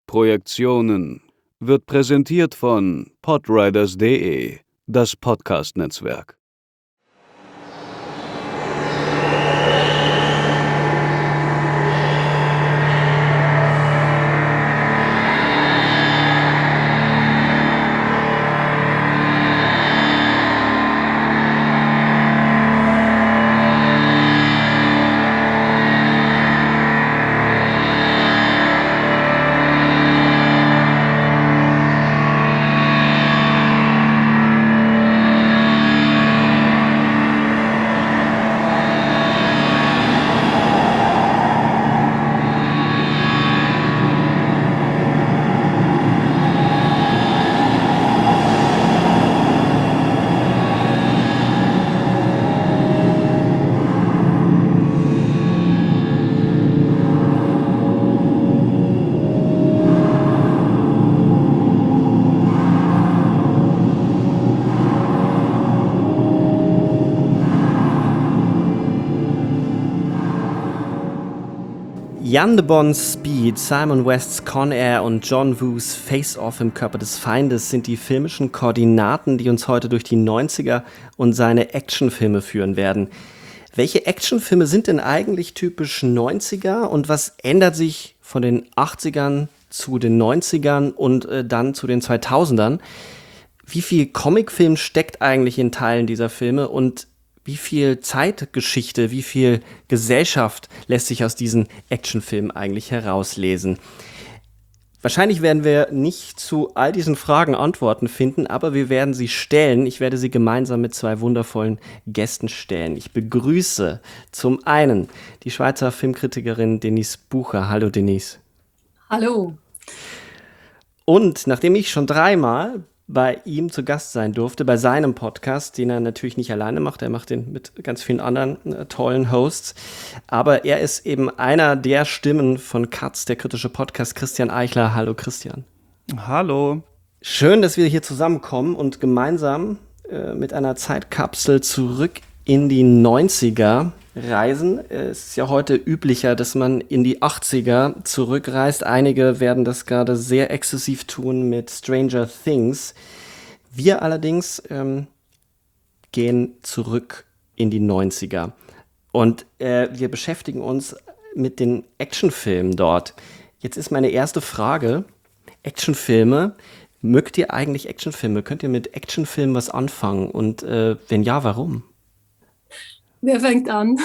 Projektionen wird präsentiert von podriders.de, das Podcast-Netzwerk. Jan de Bons Speed, Simon Wests Con Air und John Woos Face Off im Körper des Feindes sind die filmischen Koordinaten, die uns heute durch die 90er und seine Actionfilme führen werden. Welche Actionfilme sind denn eigentlich typisch 90er und was ändert sich von den 80ern zu den 90ern und dann zu den 2000ern? Wie viel Comicfilm steckt eigentlich in Teilen dieser Filme und wie viel Zeitgeschichte, wie viel Gesellschaft lässt sich aus diesen Actionfilmen eigentlich herauslesen? Wahrscheinlich werden wir nicht zu all diesen Fragen Antworten finden, aber wir werden sie stellen. Ich werde sie gemeinsam mit zwei wundervollen Gästen stellen. Ich begrüße zum einen die Schweizer Filmkritikerin Denise Bucher. Hallo Denise. Hallo. Und nachdem ich schon 3-mal bei ihm zu Gast sein durfte, bei seinem Podcast, den er natürlich nicht alleine macht. Er macht den mit ganz vielen anderen tollen Hosts. Aber er ist eben einer der Stimmen von Katz, der kritische Podcast, Christian Eichler. Hallo Christian. Hallo. Schön, dass wir hier zusammenkommen und gemeinsam mit einer Zeitkapsel zurück in die 90er reisen. Es ist ja heute üblicher, dass man in die 80er zurückreist. Einige werden das gerade sehr exzessiv tun mit Stranger Things. Wir allerdings gehen zurück in die 90er. Und wir beschäftigen uns mit den Actionfilmen dort. Jetzt ist meine erste Frage, Actionfilme. Mögt ihr eigentlich Actionfilme? Könnt ihr mit Actionfilmen was anfangen? Und wenn ja, warum? Wer fängt an?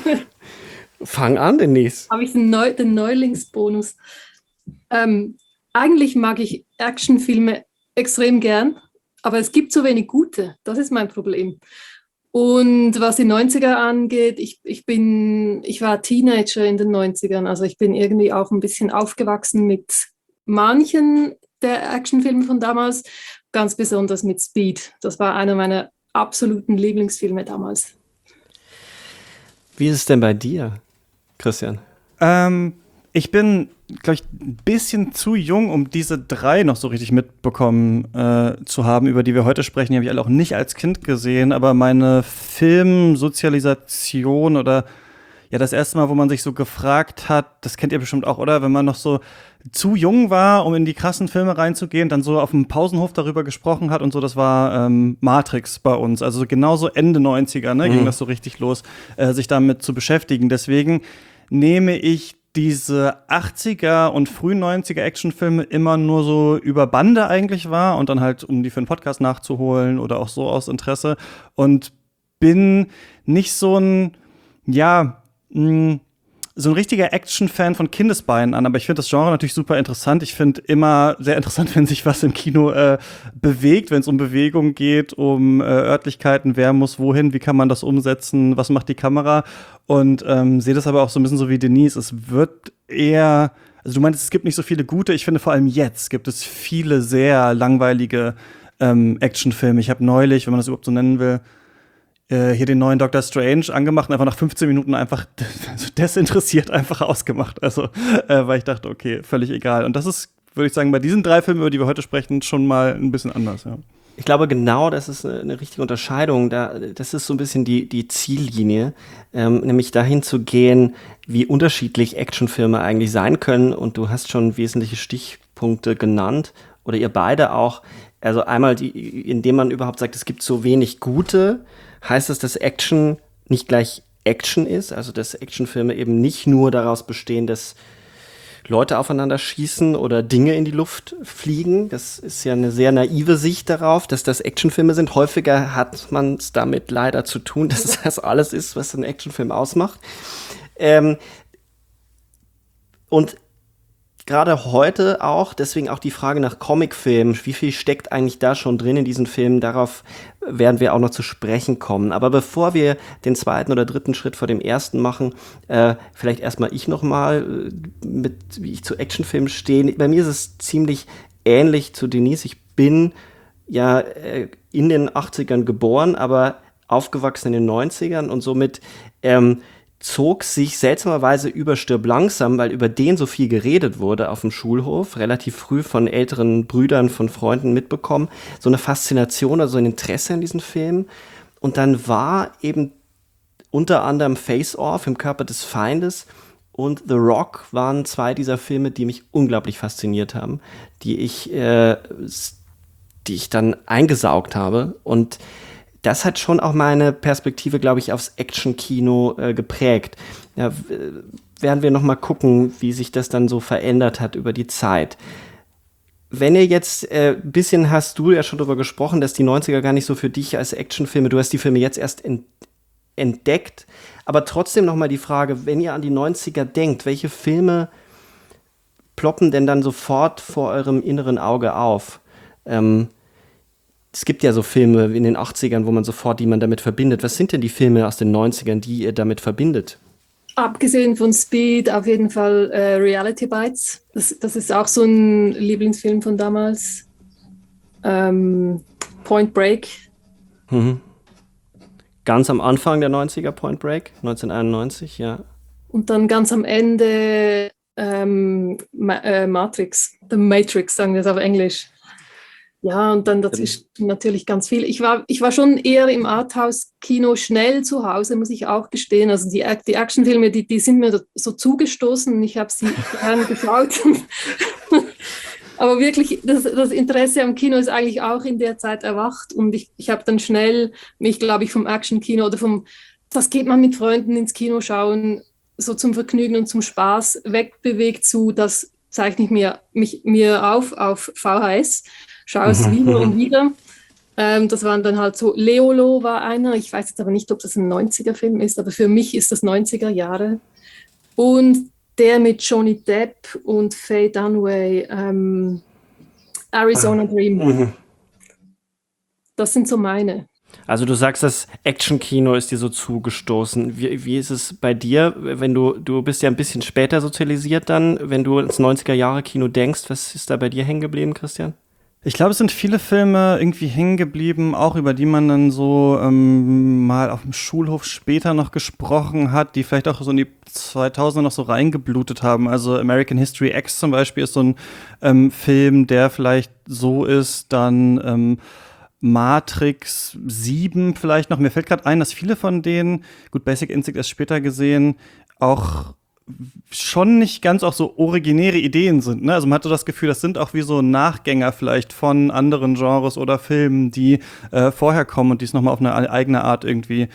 Fang an, Denise. Habe ich den Neulingsbonus. Eigentlich mag ich Actionfilme extrem gern, aber es gibt so wenig gute. Das ist mein Problem. Und was die 90er angeht, ich war Teenager in den 90ern, also ich bin irgendwie auch ein bisschen aufgewachsen mit manchen der Actionfilme von damals, ganz besonders mit Speed. Das war einer meiner absoluten Lieblingsfilme damals. Wie ist es denn bei dir, Christian? Ich bin, glaube ich, ein bisschen zu jung, um diese 3 noch so richtig mitbekommen zu haben, über die wir heute sprechen. Die habe ich alle auch nicht als Kind gesehen, aber meine Filmsozialisation oder ja, das erste Mal, wo man sich so gefragt hat, das kennt ihr bestimmt auch, oder? Wenn man noch so zu jung war, um in die krassen Filme reinzugehen, dann so auf dem Pausenhof darüber gesprochen hat und so, das war Matrix bei uns. Also genauso Ende 90er, ne, ging das so richtig los, sich damit zu beschäftigen. Deswegen nehme ich diese 80er und frühen 90er Actionfilme immer nur so über Bande eigentlich wahr und dann halt, um die für einen Podcast nachzuholen oder auch so aus Interesse und bin nicht so ein, ja, so ein richtiger Action-Fan von Kindesbeinen an, aber ich finde das Genre natürlich super interessant. Ich finde immer sehr interessant, wenn sich was im Kino bewegt, wenn es um Bewegung geht, um Örtlichkeiten, wer muss wohin, wie kann man das umsetzen, was macht die Kamera und sehe das aber auch so ein bisschen so wie Denise. Es wird eher, also du meintest, es gibt nicht so viele gute, ich finde vor allem jetzt gibt es viele sehr langweilige Actionfilme. Ich habe neulich, wenn man das überhaupt so nennen will, hier den neuen Doctor Strange angemacht und einfach nach 15 Minuten einfach desinteressiert einfach ausgemacht. Also, weil ich dachte, okay, völlig egal. Und das ist, würde ich sagen, bei diesen 3 Filmen, über die wir heute sprechen, schon mal ein bisschen anders, ja. Ich glaube, genau das ist eine richtige Unterscheidung. Das ist so ein bisschen die Ziellinie, nämlich dahin zu gehen, wie unterschiedlich Actionfilme eigentlich sein können. Und du hast schon wesentliche Stichpunkte Kritikpunkte genannt, oder ihr beide auch. Also einmal, indem man überhaupt sagt, es gibt so wenig gute, heißt das, dass Action nicht gleich Action ist, also dass Actionfilme eben nicht nur daraus bestehen, dass Leute aufeinander schießen oder Dinge in die Luft fliegen. Das ist ja eine sehr naive Sicht darauf, dass das Actionfilme sind. Häufiger hat man es damit leider zu tun, dass das alles ist, was ein Actionfilm ausmacht. Und gerade heute auch, deswegen auch die Frage nach Comicfilmen, wie viel steckt eigentlich da schon drin in diesen Filmen, darauf werden wir auch noch zu sprechen kommen. Aber bevor wir den zweiten oder dritten Schritt vor dem ersten machen, vielleicht erstmal ich nochmal, wie ich zu Actionfilmen stehe. Bei mir ist es ziemlich ähnlich zu Denise. Ich bin ja in den 80ern geboren, aber aufgewachsen in den 90ern und somit zog sich seltsamerweise über Stirb langsam, weil über den so viel geredet wurde auf dem Schulhof, relativ früh von älteren Brüdern, von Freunden mitbekommen, so eine Faszination, also ein Interesse an diesen Filmen. Und dann war eben unter anderem Face Off, Im Körper des Feindes, und The Rock waren zwei dieser Filme, die mich unglaublich fasziniert haben, die ich dann eingesaugt habe. Und das hat schon auch meine Perspektive, glaube ich, aufs Action-Kino geprägt. Ja, werden wir noch mal gucken, wie sich das dann so verändert hat über die Zeit. Wenn ihr jetzt ein bisschen, hast du ja schon darüber gesprochen, dass die 90er gar nicht so für dich als Actionfilme, du hast die Filme jetzt erst entdeckt, aber trotzdem noch mal die Frage, wenn ihr an die 90er denkt, welche Filme ploppen denn dann sofort vor eurem inneren Auge auf? Es gibt ja so Filme in den 80ern, wo man sofort, die man damit verbindet. Was sind denn die Filme aus den 90ern, die ihr damit verbindet? Abgesehen von Speed auf jeden Fall Reality Bites. Das ist auch so ein Lieblingsfilm von damals. Point Break. Mhm. Ganz am Anfang der 90er Point Break, 1991, ja. Und dann ganz am Ende Matrix. The Matrix, sagen wir es auf Englisch. Ja, und dann dazwischen natürlich ganz viel. Ich war schon eher im Arthouse-Kino schnell zu Hause, muss ich auch gestehen. Also die Actionfilme, die sind mir so zugestoßen und ich habe sie gern geschaut. Aber wirklich, das Interesse am Kino ist eigentlich auch in der Zeit erwacht und ich habe dann schnell mich, glaube ich, vom Action-Kino oder das geht man mit Freunden ins Kino schauen, so zum Vergnügen und zum Spaß wegbewegt zu, das zeichne ich mir auf VHS. Schaue es wieder und wieder. Das waren dann halt so, Leolo war einer, ich weiß jetzt aber nicht, ob das ein 90er-Film ist, aber für mich ist das 90er Jahre. Und der mit Johnny Depp und Faye Dunaway, Arizona Dream. Das sind so meine. Also du sagst, das Action-Kino ist dir so zugestoßen. Wie ist es bei dir, wenn du bist ja ein bisschen später sozialisiert dann, wenn du ins 90er-Jahre-Kino denkst, was ist da bei dir hängen geblieben, Christian? Ich glaube, es sind viele Filme irgendwie hängen geblieben, auch über die man dann so mal auf dem Schulhof später noch gesprochen hat, die vielleicht auch so in die 2000er noch so reingeblutet haben. Also American History X zum Beispiel ist so ein Film, der vielleicht so ist, dann Matrix 7 vielleicht noch. Mir fällt gerade ein, dass viele von denen, gut, Basic Instinct erst später gesehen, auch schon nicht ganz auch so originäre Ideen sind, ne? Also man hatte das Gefühl, das sind auch wie so Nachgänger vielleicht von anderen Genres oder Filmen, die vorher kommen und die es nochmal auf eine eigene Art irgendwie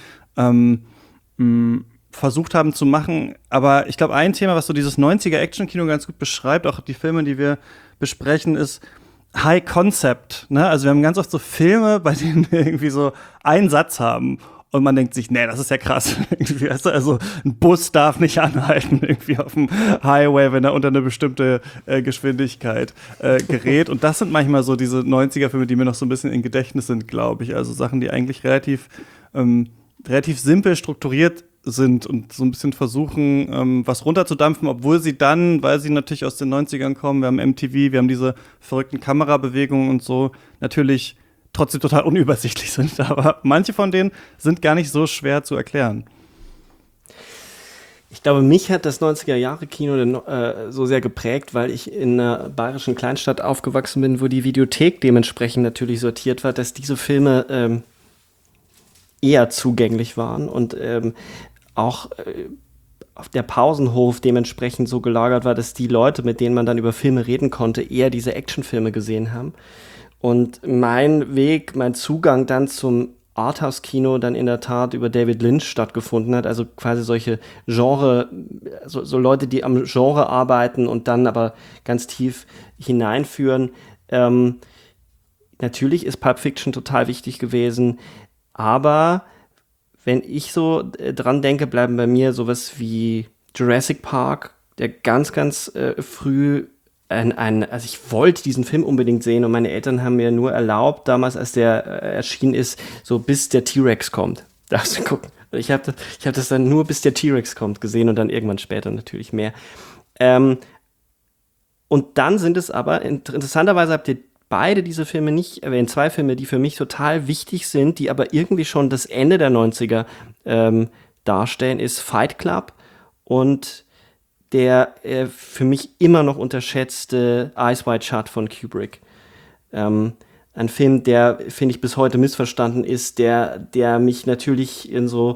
versucht haben zu machen. Aber ich glaube, ein Thema, was so dieses 90er-Action-Kino ganz gut beschreibt, auch die Filme, die wir besprechen, ist High Concept, ne? Also wir haben ganz oft so Filme, bei denen wir irgendwie so einen Satz haben und man denkt sich, nee, das ist ja krass. Irgendwie, weißt du, also ein Bus darf nicht anhalten irgendwie auf dem Highway, wenn er unter eine bestimmte Geschwindigkeit gerät. Und das sind manchmal so diese 90er-Filme, die mir noch so ein bisschen im Gedächtnis sind, glaube ich. Also Sachen, die eigentlich relativ simpel strukturiert sind und so ein bisschen versuchen, was runterzudampfen, obwohl sie dann, weil sie natürlich aus den 90ern kommen, wir haben MTV, wir haben diese verrückten Kamerabewegungen und so, natürlich trotzdem total unübersichtlich sind. Aber manche von denen sind gar nicht so schwer zu erklären. Ich glaube, mich hat das 90er-Jahre-Kino so sehr geprägt, weil ich in einer bayerischen Kleinstadt aufgewachsen bin, wo die Videothek dementsprechend natürlich sortiert war, dass diese Filme eher zugänglich waren und auch der Pausenhof dementsprechend so gelagert war, dass die Leute, mit denen man dann über Filme reden konnte, eher diese Actionfilme gesehen haben. Und mein Weg, mein Zugang dann zum Arthouse-Kino dann in der Tat über David Lynch stattgefunden hat, also quasi solche Genre, so Leute, die am Genre arbeiten und dann aber ganz tief hineinführen. Natürlich ist Pulp Fiction total wichtig gewesen, aber wenn ich so dran denke, bleiben bei mir sowas wie Jurassic Park, der ganz, ganz früh also ich wollte diesen Film unbedingt sehen und meine Eltern haben mir nur erlaubt, damals, als der erschienen ist, so bis der T-Rex kommt. Darfst du gucken. Ich hab das dann nur bis der T-Rex kommt gesehen und dann irgendwann später natürlich mehr. Und dann sind es aber, interessanterweise habt ihr beide diese Filme nicht erwähnt, 2 Filme, die für mich total wichtig sind, die aber irgendwie schon das Ende der 90er darstellen, ist Fight Club und der für mich immer noch unterschätzte Eyes Wide Shut von Kubrick. Ein Film, der, finde ich, bis heute missverstanden ist, der mich natürlich in so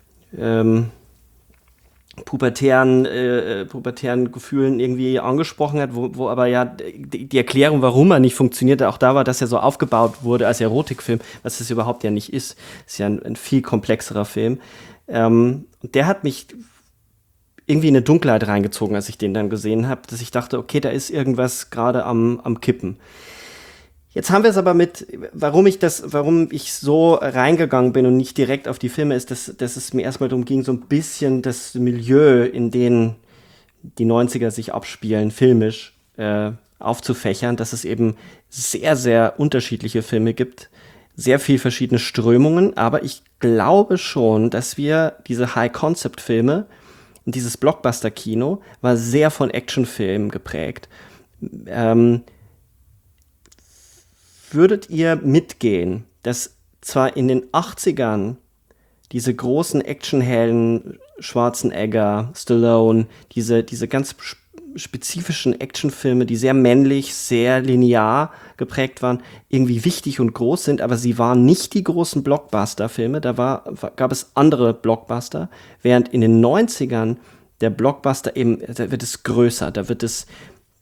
pubertären Gefühlen irgendwie angesprochen hat, wo aber ja die Erklärung, warum er nicht funktionierte, auch da war, dass er so aufgebaut wurde als Erotikfilm, was es überhaupt ja nicht ist. Ist ja ein viel komplexerer Film. Der hat mich irgendwie in eine Dunkelheit reingezogen, als ich den dann gesehen habe, dass ich dachte, okay, da ist irgendwas gerade am Kippen. Jetzt haben wir es aber warum ich so reingegangen bin und nicht direkt auf die Filme, ist, dass es mir erstmal darum ging, so ein bisschen das Milieu, in dem die 90er sich abspielen, filmisch aufzufächern, dass es eben sehr, sehr unterschiedliche Filme gibt, sehr viel verschiedene Strömungen, aber ich glaube schon, dass wir diese High-Concept-Filme und dieses Blockbuster-Kino war sehr von Actionfilmen geprägt. Würdet ihr mitgehen, dass zwar in den 80ern diese großen Actionhelden, Schwarzenegger, Stallone, diese ganz spezifischen Actionfilme, die sehr männlich, sehr linear geprägt waren, irgendwie wichtig und groß sind, aber sie waren nicht die großen Blockbuster-Filme, gab es andere Blockbuster, während in den 90ern der Blockbuster eben, da wird es größer, da wird es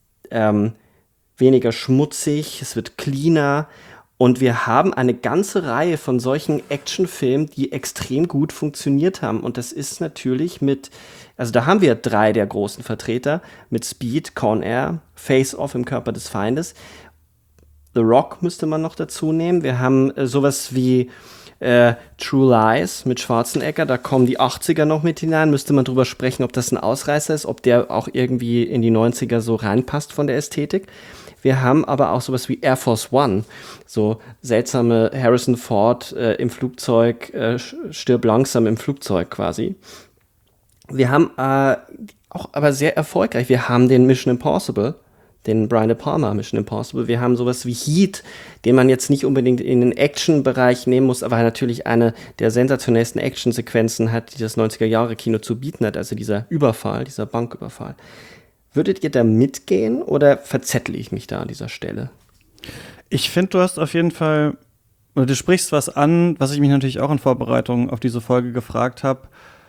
weniger schmutzig, es wird cleaner und wir haben eine ganze Reihe von solchen Actionfilmen, die extrem gut funktioniert haben und das ist natürlich also da haben wir 3 der großen Vertreter mit Speed, Con Air, Face Off im Körper des Feindes. The Rock müsste man noch dazu nehmen. Wir haben sowas wie True Lies mit Schwarzenegger, da kommen die 80er noch mit hinein, müsste man drüber sprechen, ob das ein Ausreißer ist, ob der auch irgendwie in die 90er so reinpasst von der Ästhetik. Wir haben aber auch sowas wie Air Force One, so seltsame Harrison Ford im Flugzeug, stirb langsam im Flugzeug quasi. Wir haben auch aber sehr erfolgreich, wir haben den Mission Impossible, den Brian De Palma Mission Impossible. Wir haben sowas wie Heat, den man jetzt nicht unbedingt in den Action-Bereich nehmen muss, aber natürlich eine der sensationellsten Action-Sequenzen hat, die das 90er-Jahre-Kino zu bieten hat, also dieser Überfall, dieser Banküberfall. Würdet ihr da mitgehen oder verzettle ich mich da an dieser Stelle? Ich finde, du hast auf jeden Fall, oder du sprichst was an, was ich mich natürlich auch in Vorbereitung auf diese Folge gefragt habe.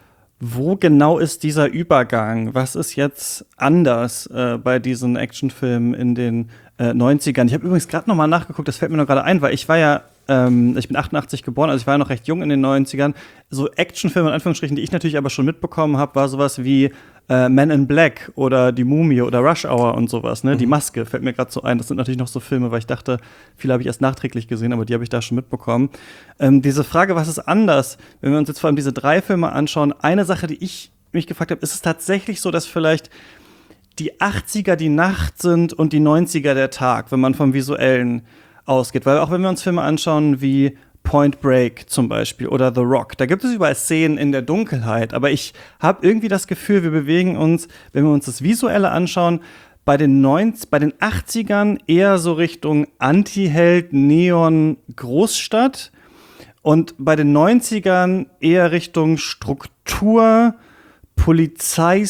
Wo genau ist dieser Übergang? Was ist jetzt anders bei diesen Actionfilmen in den 90ern? Ich habe übrigens gerade noch mal nachgeguckt, das fällt mir noch gerade ein, weil ich bin 88 geboren, also ich war ja noch recht jung in den 90ern. So Actionfilme in Anführungsstrichen, die ich natürlich aber schon mitbekommen habe, war sowas wie Men in Black oder Die Mumie oder Rush Hour und sowas, ne? Die Maske fällt mir gerade so ein. Das sind natürlich noch so Filme, weil ich dachte, viele habe ich erst nachträglich gesehen, aber die habe ich da schon mitbekommen. Diese Frage, was ist anders, wenn wir uns jetzt vor allem diese 3 Filme anschauen, eine Sache, die ich mich gefragt habe, ist es tatsächlich so, dass vielleicht die 80er die Nacht sind und die 90er der Tag, wenn man vom Visuellen ausgeht? Weil auch wenn wir uns Filme anschauen wie Point Break zum Beispiel oder The Rock, da gibt es überall Szenen in der Dunkelheit, aber ich habe irgendwie das Gefühl, wir bewegen uns, wenn wir uns das Visuelle anschauen, bei den 80ern eher so Richtung Anti-Held, Neon, Großstadt und bei den 90ern eher Richtung Struktur, Polizei,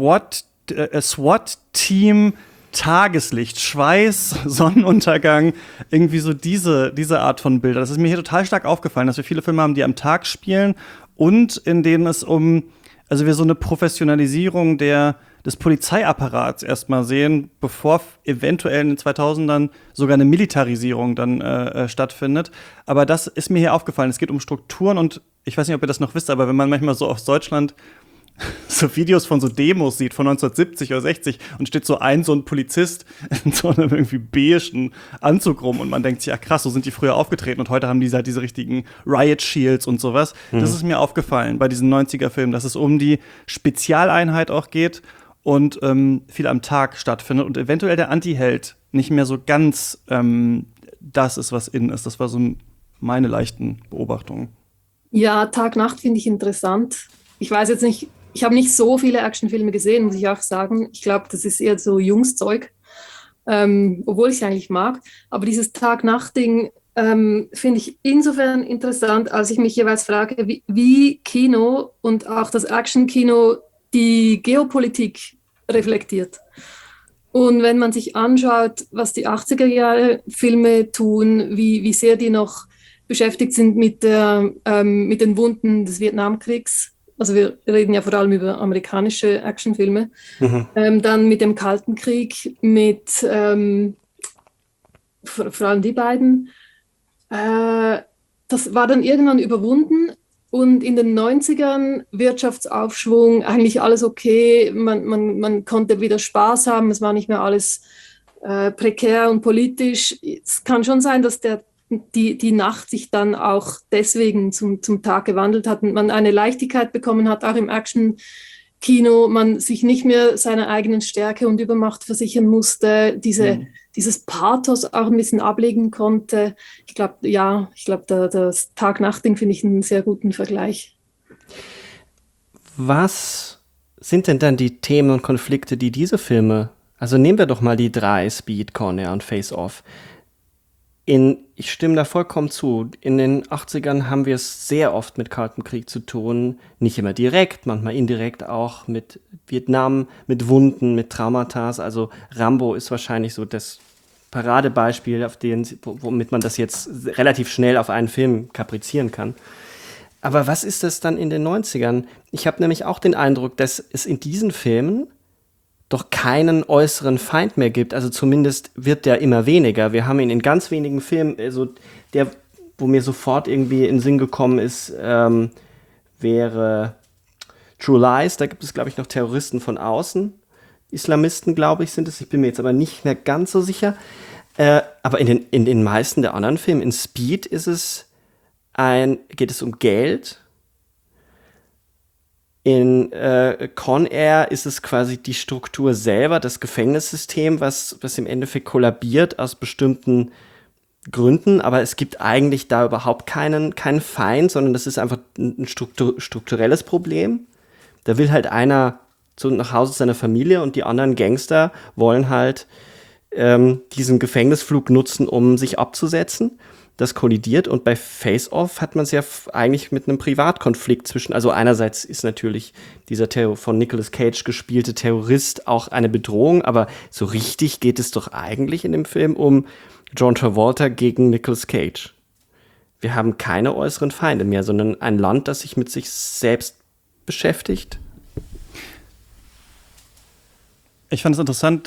SWAT-Team, Tageslicht, Schweiß, Sonnenuntergang, irgendwie so diese Art von Bilder. Das ist mir hier total stark aufgefallen, dass wir viele Filme haben, die am Tag spielen und in denen es also wir so eine Professionalisierung des Polizeiapparats erstmal sehen, bevor eventuell in den 2000ern sogar eine Militarisierung dann stattfindet. Aber das ist mir hier aufgefallen. Es geht um Strukturen und ich weiß nicht, ob ihr das noch wisst, aber wenn man manchmal so aus Deutschland so Videos von so Demos sieht von 1970 oder 60 und steht so ein Polizist in so einem irgendwie beigen Anzug rum und man denkt sich, ja krass, so sind die früher aufgetreten und heute haben die halt diese richtigen Riot Shields und sowas. Das ist mir aufgefallen bei diesen 90er-Filmen, dass es um die Spezialeinheit auch geht und viel am Tag stattfindet und eventuell der Anti-Held nicht mehr so ganz das ist, was innen ist. Das war so meine leichten Beobachtungen. Ja, Tag-Nacht finde ich interessant. Ich weiß jetzt nicht, ich habe nicht so viele Actionfilme gesehen, muss ich auch sagen. Ich glaube, das ist eher so Jungszeug, obwohl ich es eigentlich mag. Aber dieses Tag-Nacht-Ding finde ich insofern interessant, als ich mich jeweils frage, wie Kino und auch das Action-Kino die Geopolitik reflektiert. Und wenn man sich anschaut, was die 80er-Jahre-Filme tun, wie sehr die noch beschäftigt sind mit den Wunden des Vietnamkriegs, also wir reden ja vor allem über amerikanische Actionfilme, dann mit dem Kalten Krieg, mit vor allem die beiden. Das war dann irgendwann überwunden und in den 90ern Wirtschaftsaufschwung, eigentlich alles okay, man konnte wieder Spaß haben, es war nicht mehr alles prekär und politisch. Es kann schon sein, dass die Nacht sich dann auch deswegen zum Tag gewandelt hat und man eine Leichtigkeit bekommen hat, auch im Action-Kino, man sich nicht mehr seiner eigenen Stärke und Übermacht versichern musste, dieses Pathos auch ein bisschen ablegen konnte. Ich glaube, das Tag-Nacht-Ding finde ich einen sehr guten Vergleich. Was sind denn dann die Themen und Konflikte, die diese Filme, also nehmen wir doch mal die 3, Speed, Con Air und Face Off. Ich stimme da vollkommen zu. In den 80ern haben wir es sehr oft mit Kaltem Krieg zu tun. Nicht immer direkt, manchmal indirekt auch mit Vietnam, mit Wunden, mit Traumata. Also Rambo ist wahrscheinlich so das Paradebeispiel, womit man das jetzt relativ schnell auf einen Film kaprizieren kann. Aber was ist das dann in den 90ern? Ich habe nämlich auch den Eindruck, dass es in diesen Filmen doch keinen äußeren Feind mehr gibt. Also zumindest wird der immer weniger. Wir haben ihn in ganz wenigen Filmen, also der, wo mir sofort irgendwie in den Sinn gekommen ist, wäre True Lies. Da gibt es, glaube ich, noch Terroristen von außen. Islamisten, glaube ich, sind es. Ich bin mir jetzt aber nicht mehr ganz so sicher. Aber in den meisten der anderen Filme, in Speed geht es um Geld. In Con Air ist es quasi die Struktur selber, das Gefängnissystem, was im Endeffekt kollabiert aus bestimmten Gründen, aber es gibt eigentlich da überhaupt keinen Feind, sondern das ist einfach ein strukturelles Problem. Da will halt einer nach Hause seiner Familie und die anderen Gangster wollen halt diesen Gefängnisflug nutzen, um sich abzusetzen. Das kollidiert und bei Face Off hat man es ja eigentlich mit einem Privatkonflikt zwischen, also einerseits ist natürlich dieser von Nicolas Cage gespielte Terrorist auch eine Bedrohung, aber so richtig geht es doch eigentlich in dem Film um John Travolta gegen Nicolas Cage. Wir haben keine äußeren Feinde mehr, sondern ein Land, das sich mit sich selbst beschäftigt. Ich fand es interessant,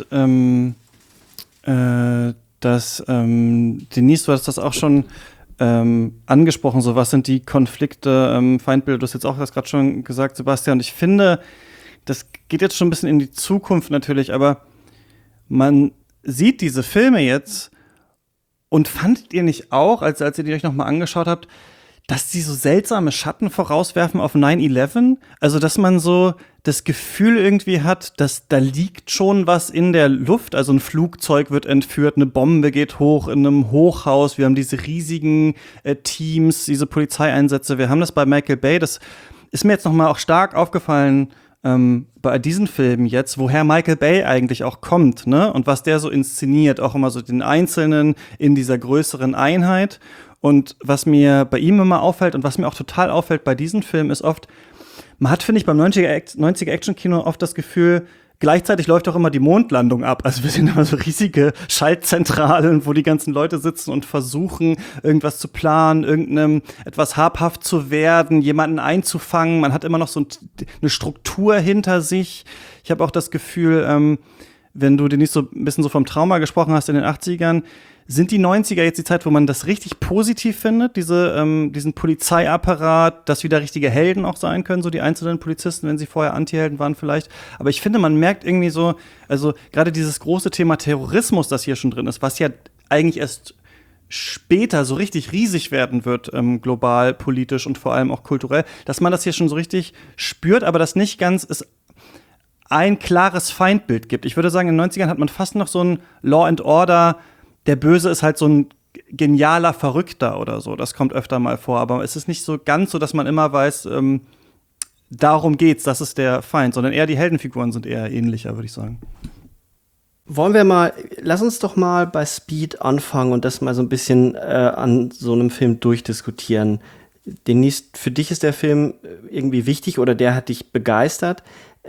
dass Denise, du hast das auch schon angesprochen, so was sind die Konflikte, Feindbilder, du hast jetzt auch das gerade schon gesagt, Sebastian, und ich finde, das geht jetzt schon ein bisschen in die Zukunft natürlich, aber man sieht diese Filme jetzt und fandet ihr nicht auch, als ihr die euch nochmal angeschaut habt, dass die so seltsame Schatten vorauswerfen auf 9/11? Also, dass man so das Gefühl irgendwie hat, dass da liegt schon was in der Luft. Also ein Flugzeug wird entführt, eine Bombe geht hoch in einem Hochhaus. Wir haben diese riesigen Teams, diese Polizeieinsätze. Wir haben das bei Michael Bay. Das ist mir jetzt nochmal auch stark aufgefallen bei diesen Filmen jetzt, woher Michael Bay eigentlich auch kommt, ne? Und was der so inszeniert, auch immer so den Einzelnen in dieser größeren Einheit. Und was mir bei ihm immer auffällt und was mir auch total auffällt bei diesen Filmen ist oft, man hat, finde ich, beim 90er Action-Kino oft das Gefühl, gleichzeitig läuft auch immer die Mondlandung ab. Also wir sehen immer so riesige Schaltzentralen, wo die ganzen Leute sitzen und versuchen, irgendwas zu planen, etwas habhaft zu werden, jemanden einzufangen. Man hat immer noch so eine Struktur hinter sich. Ich habe auch das Gefühl, wenn du Denise so ein bisschen so vom Trauma gesprochen hast in den 80ern, sind die 90er jetzt die Zeit, wo man das richtig positiv findet, diesen Polizeiapparat, dass wieder richtige Helden auch sein können, so die einzelnen Polizisten, wenn sie vorher Antihelden waren vielleicht. Aber ich finde, man merkt irgendwie so, also gerade dieses große Thema Terrorismus, das hier schon drin ist, was ja eigentlich erst später so richtig riesig werden wird, global, politisch und vor allem auch kulturell, dass man das hier schon so richtig spürt, aber das nicht ganz ist ein klares Feindbild gibt. Ich würde sagen, in den 90ern hat man fast noch so ein Law and Order, der Böse ist halt so ein genialer Verrückter oder so. Das kommt öfter mal vor. Aber es ist nicht so ganz so, dass man immer weiß, darum geht's, das ist der Feind. Sondern eher die Heldenfiguren sind eher ähnlicher, würde ich sagen. Lass uns doch mal bei Speed anfangen und das mal so ein bisschen an so einem Film durchdiskutieren. Denise, für dich ist der Film irgendwie wichtig oder der hat dich begeistert.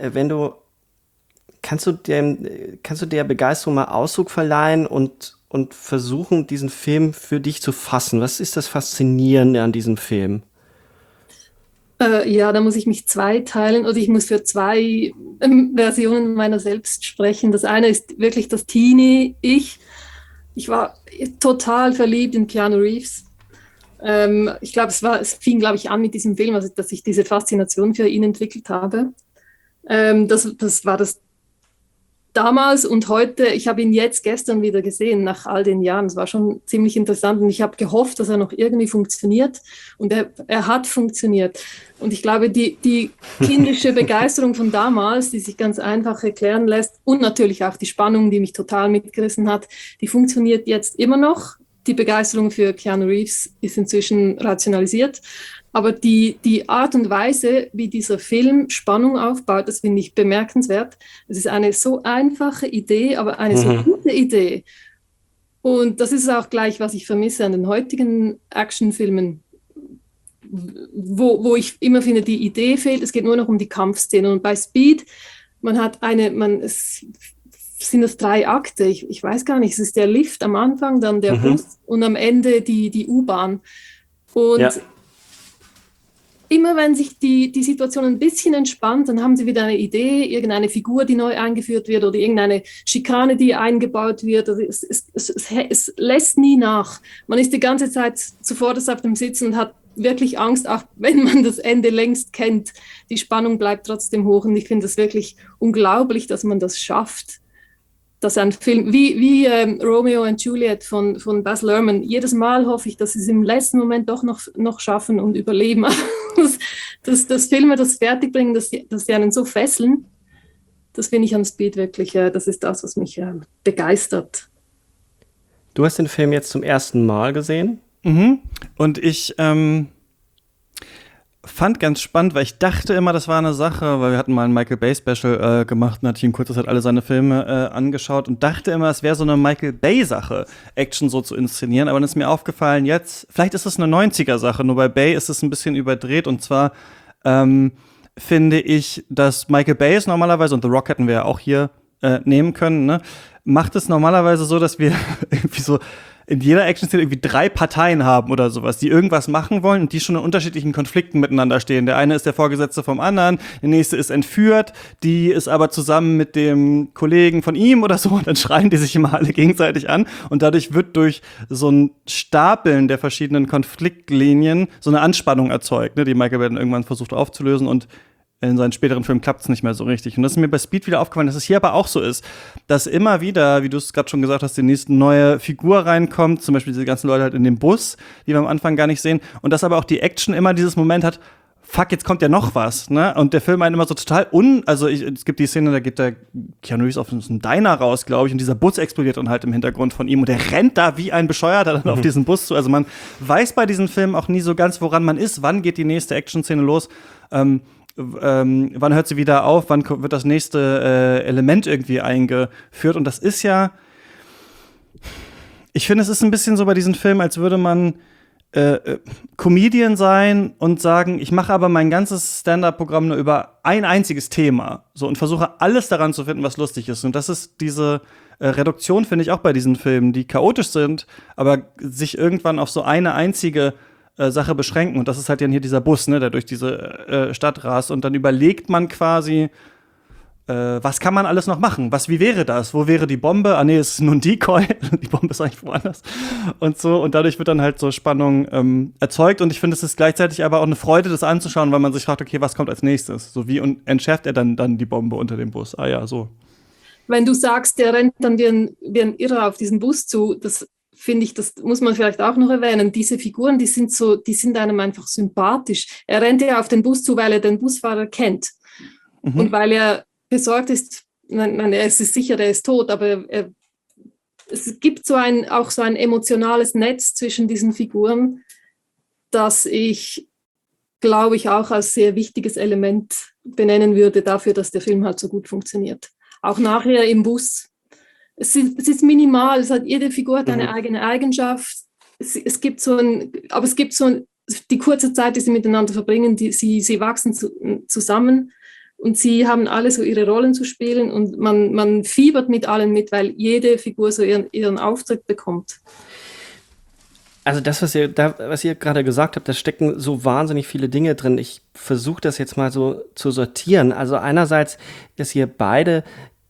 Kannst du der Begeisterung mal Ausdruck verleihen und versuchen, diesen Film für dich zu fassen? Was ist das Faszinierende an diesem Film? Ja, da muss ich mich zweiteilen oder ich muss für zwei Versionen meiner selbst sprechen. Das eine ist wirklich das Teenie-Ich. Ich war total verliebt in Keanu Reeves. Ich glaube, es fing, glaube ich, an mit diesem Film, also, dass ich diese Faszination für ihn entwickelt habe. Das war das damals und heute. Ich habe ihn jetzt gestern wieder gesehen, nach all den Jahren. Es war schon ziemlich interessant und ich habe gehofft, dass er noch irgendwie funktioniert und er hat funktioniert. Und ich glaube, die kindische Begeisterung von damals, die sich ganz einfach erklären lässt und natürlich auch die Spannung, die mich total mitgerissen hat, die funktioniert jetzt immer noch. Die Begeisterung für Keanu Reeves ist inzwischen rationalisiert. Aber die Art und Weise, wie dieser Film Spannung aufbaut, das finde ich bemerkenswert. Es ist eine so einfache Idee, aber eine so gute Idee. Und das ist auch gleich, was ich vermisse an den heutigen Actionfilmen, wo ich immer finde, die Idee fehlt. Es geht nur noch um die Kampfszene. Und bei Speed, es sind das 3 Akte. Ich weiß gar nicht, es ist der Lift am Anfang, dann der Bus und am Ende die U-Bahn. Und immer wenn sich die Situation ein bisschen entspannt, dann haben sie wieder eine Idee, irgendeine Figur, die neu eingeführt wird oder irgendeine Schikane, die eingebaut wird. Also es lässt nie nach. Man ist die ganze Zeit zuvor auf dem Sitzen und hat wirklich Angst, auch wenn man das Ende längst kennt. Die Spannung bleibt trotzdem hoch und ich finde es wirklich unglaublich, dass man das schafft. Dass ein Film wie Romeo and Juliet von Baz Luhrmann, jedes Mal hoffe ich, dass sie es im letzten Moment doch noch schaffen und überleben. dass Filme das fertigbringen, dass sie einen so fesseln, das finde ich an Speed wirklich, das ist das, was mich begeistert. Du hast den Film jetzt zum ersten Mal gesehen? Und ich fand ganz spannend, weil ich dachte immer, das war eine Sache, weil wir hatten mal ein Michael Bay Special gemacht und hatte ich in kurzer Zeit alle seine Filme angeschaut und dachte immer, es wäre so eine Michael Bay Sache, Action so zu inszenieren, aber dann ist mir aufgefallen jetzt, vielleicht ist es eine 90er Sache, nur bei Bay ist es ein bisschen überdreht und zwar finde ich, dass Michael Bay ist normalerweise, und The Rock hätten wir ja auch hier nehmen können, ne, macht es normalerweise so, dass wir irgendwie so in jeder Action-Szene irgendwie 3 Parteien haben oder sowas, die irgendwas machen wollen und die schon in unterschiedlichen Konflikten miteinander stehen. Der eine ist der Vorgesetzte vom anderen, der nächste ist entführt, die ist aber zusammen mit dem Kollegen von ihm oder so und dann schreien die sich immer alle gegenseitig an und dadurch wird durch so ein Stapeln der verschiedenen Konfliktlinien so eine Anspannung erzeugt, ne, die Michael Bay dann irgendwann versucht aufzulösen und in seinen späteren Filmen klappt es nicht mehr so richtig. Und das ist mir bei Speed wieder aufgefallen, dass es hier aber auch so ist, dass immer wieder, wie du es gerade schon gesagt hast, die nächste neue Figur reinkommt, zum Beispiel diese ganzen Leute halt in dem Bus, die wir am Anfang gar nicht sehen. Und dass aber auch die Action immer dieses Moment hat, fuck, jetzt kommt ja noch was, ne? Und der Film einen immer so total es gibt die Szene, da geht der Keanu Reeves auf einen Diner raus, glaube ich, und dieser Bus explodiert dann halt im Hintergrund von ihm und der rennt da wie ein Bescheuerter dann auf diesen Bus zu. Also man weiß bei diesen Filmen auch nie so ganz, woran man ist, wann geht die nächste Action-Szene los, wann hört sie wieder auf, wann wird das nächste Element irgendwie eingeführt. Und das ist ja, ich finde, es ist ein bisschen so bei diesen Filmen, als würde man Comedian sein und sagen, ich mache aber mein ganzes Stand-up-Programm nur über ein einziges Thema, so, und versuche alles daran zu finden, was lustig ist. Und das ist diese Reduktion, finde ich auch bei diesen Filmen, die chaotisch sind, aber sich irgendwann auf so eine einzige Sache beschränken. Und das ist halt dann hier dieser Bus, ne, der durch diese Stadt rast. Und dann überlegt man quasi, was kann man alles noch machen? Wie wäre das? Wo wäre die Bombe? Ah, nee, es ist nur ein Decoy. Die Bombe ist eigentlich woanders. Und so. Und dadurch wird dann halt so Spannung erzeugt. Und ich finde, es ist gleichzeitig aber auch eine Freude, das anzuschauen, weil man sich fragt, okay, was kommt als nächstes? So, wie entschärft er dann die Bombe unter dem Bus? Ah ja, so. Wenn du sagst, der rennt dann wie ein Irrer auf diesen Bus zu, das finde ich, das muss man vielleicht auch noch erwähnen. Diese Figuren, die sind einem einfach sympathisch. Er rennt ja auf den Bus zu, weil er den Busfahrer kennt. Mhm. Und weil er besorgt ist, nein, es ist sicher, er ist tot, aber es gibt auch so ein emotionales Netz zwischen diesen Figuren, das ich, glaube ich, auch als sehr wichtiges Element benennen würde dafür, dass der Film halt so gut funktioniert. Auch nachher im Bus. Es ist minimal, jede Figur hat eine eigene Eigenschaft. Es gibt die kurze Zeit, die sie miteinander verbringen, sie wachsen zusammen. Und sie haben alle so ihre Rollen zu spielen und man fiebert mit allen mit, weil jede Figur so ihren Auftritt bekommt. Also das, was ihr gerade gesagt habt, da stecken so wahnsinnig viele Dinge drin. Ich versuche das jetzt mal so zu sortieren. Also einerseits, dass ihr beide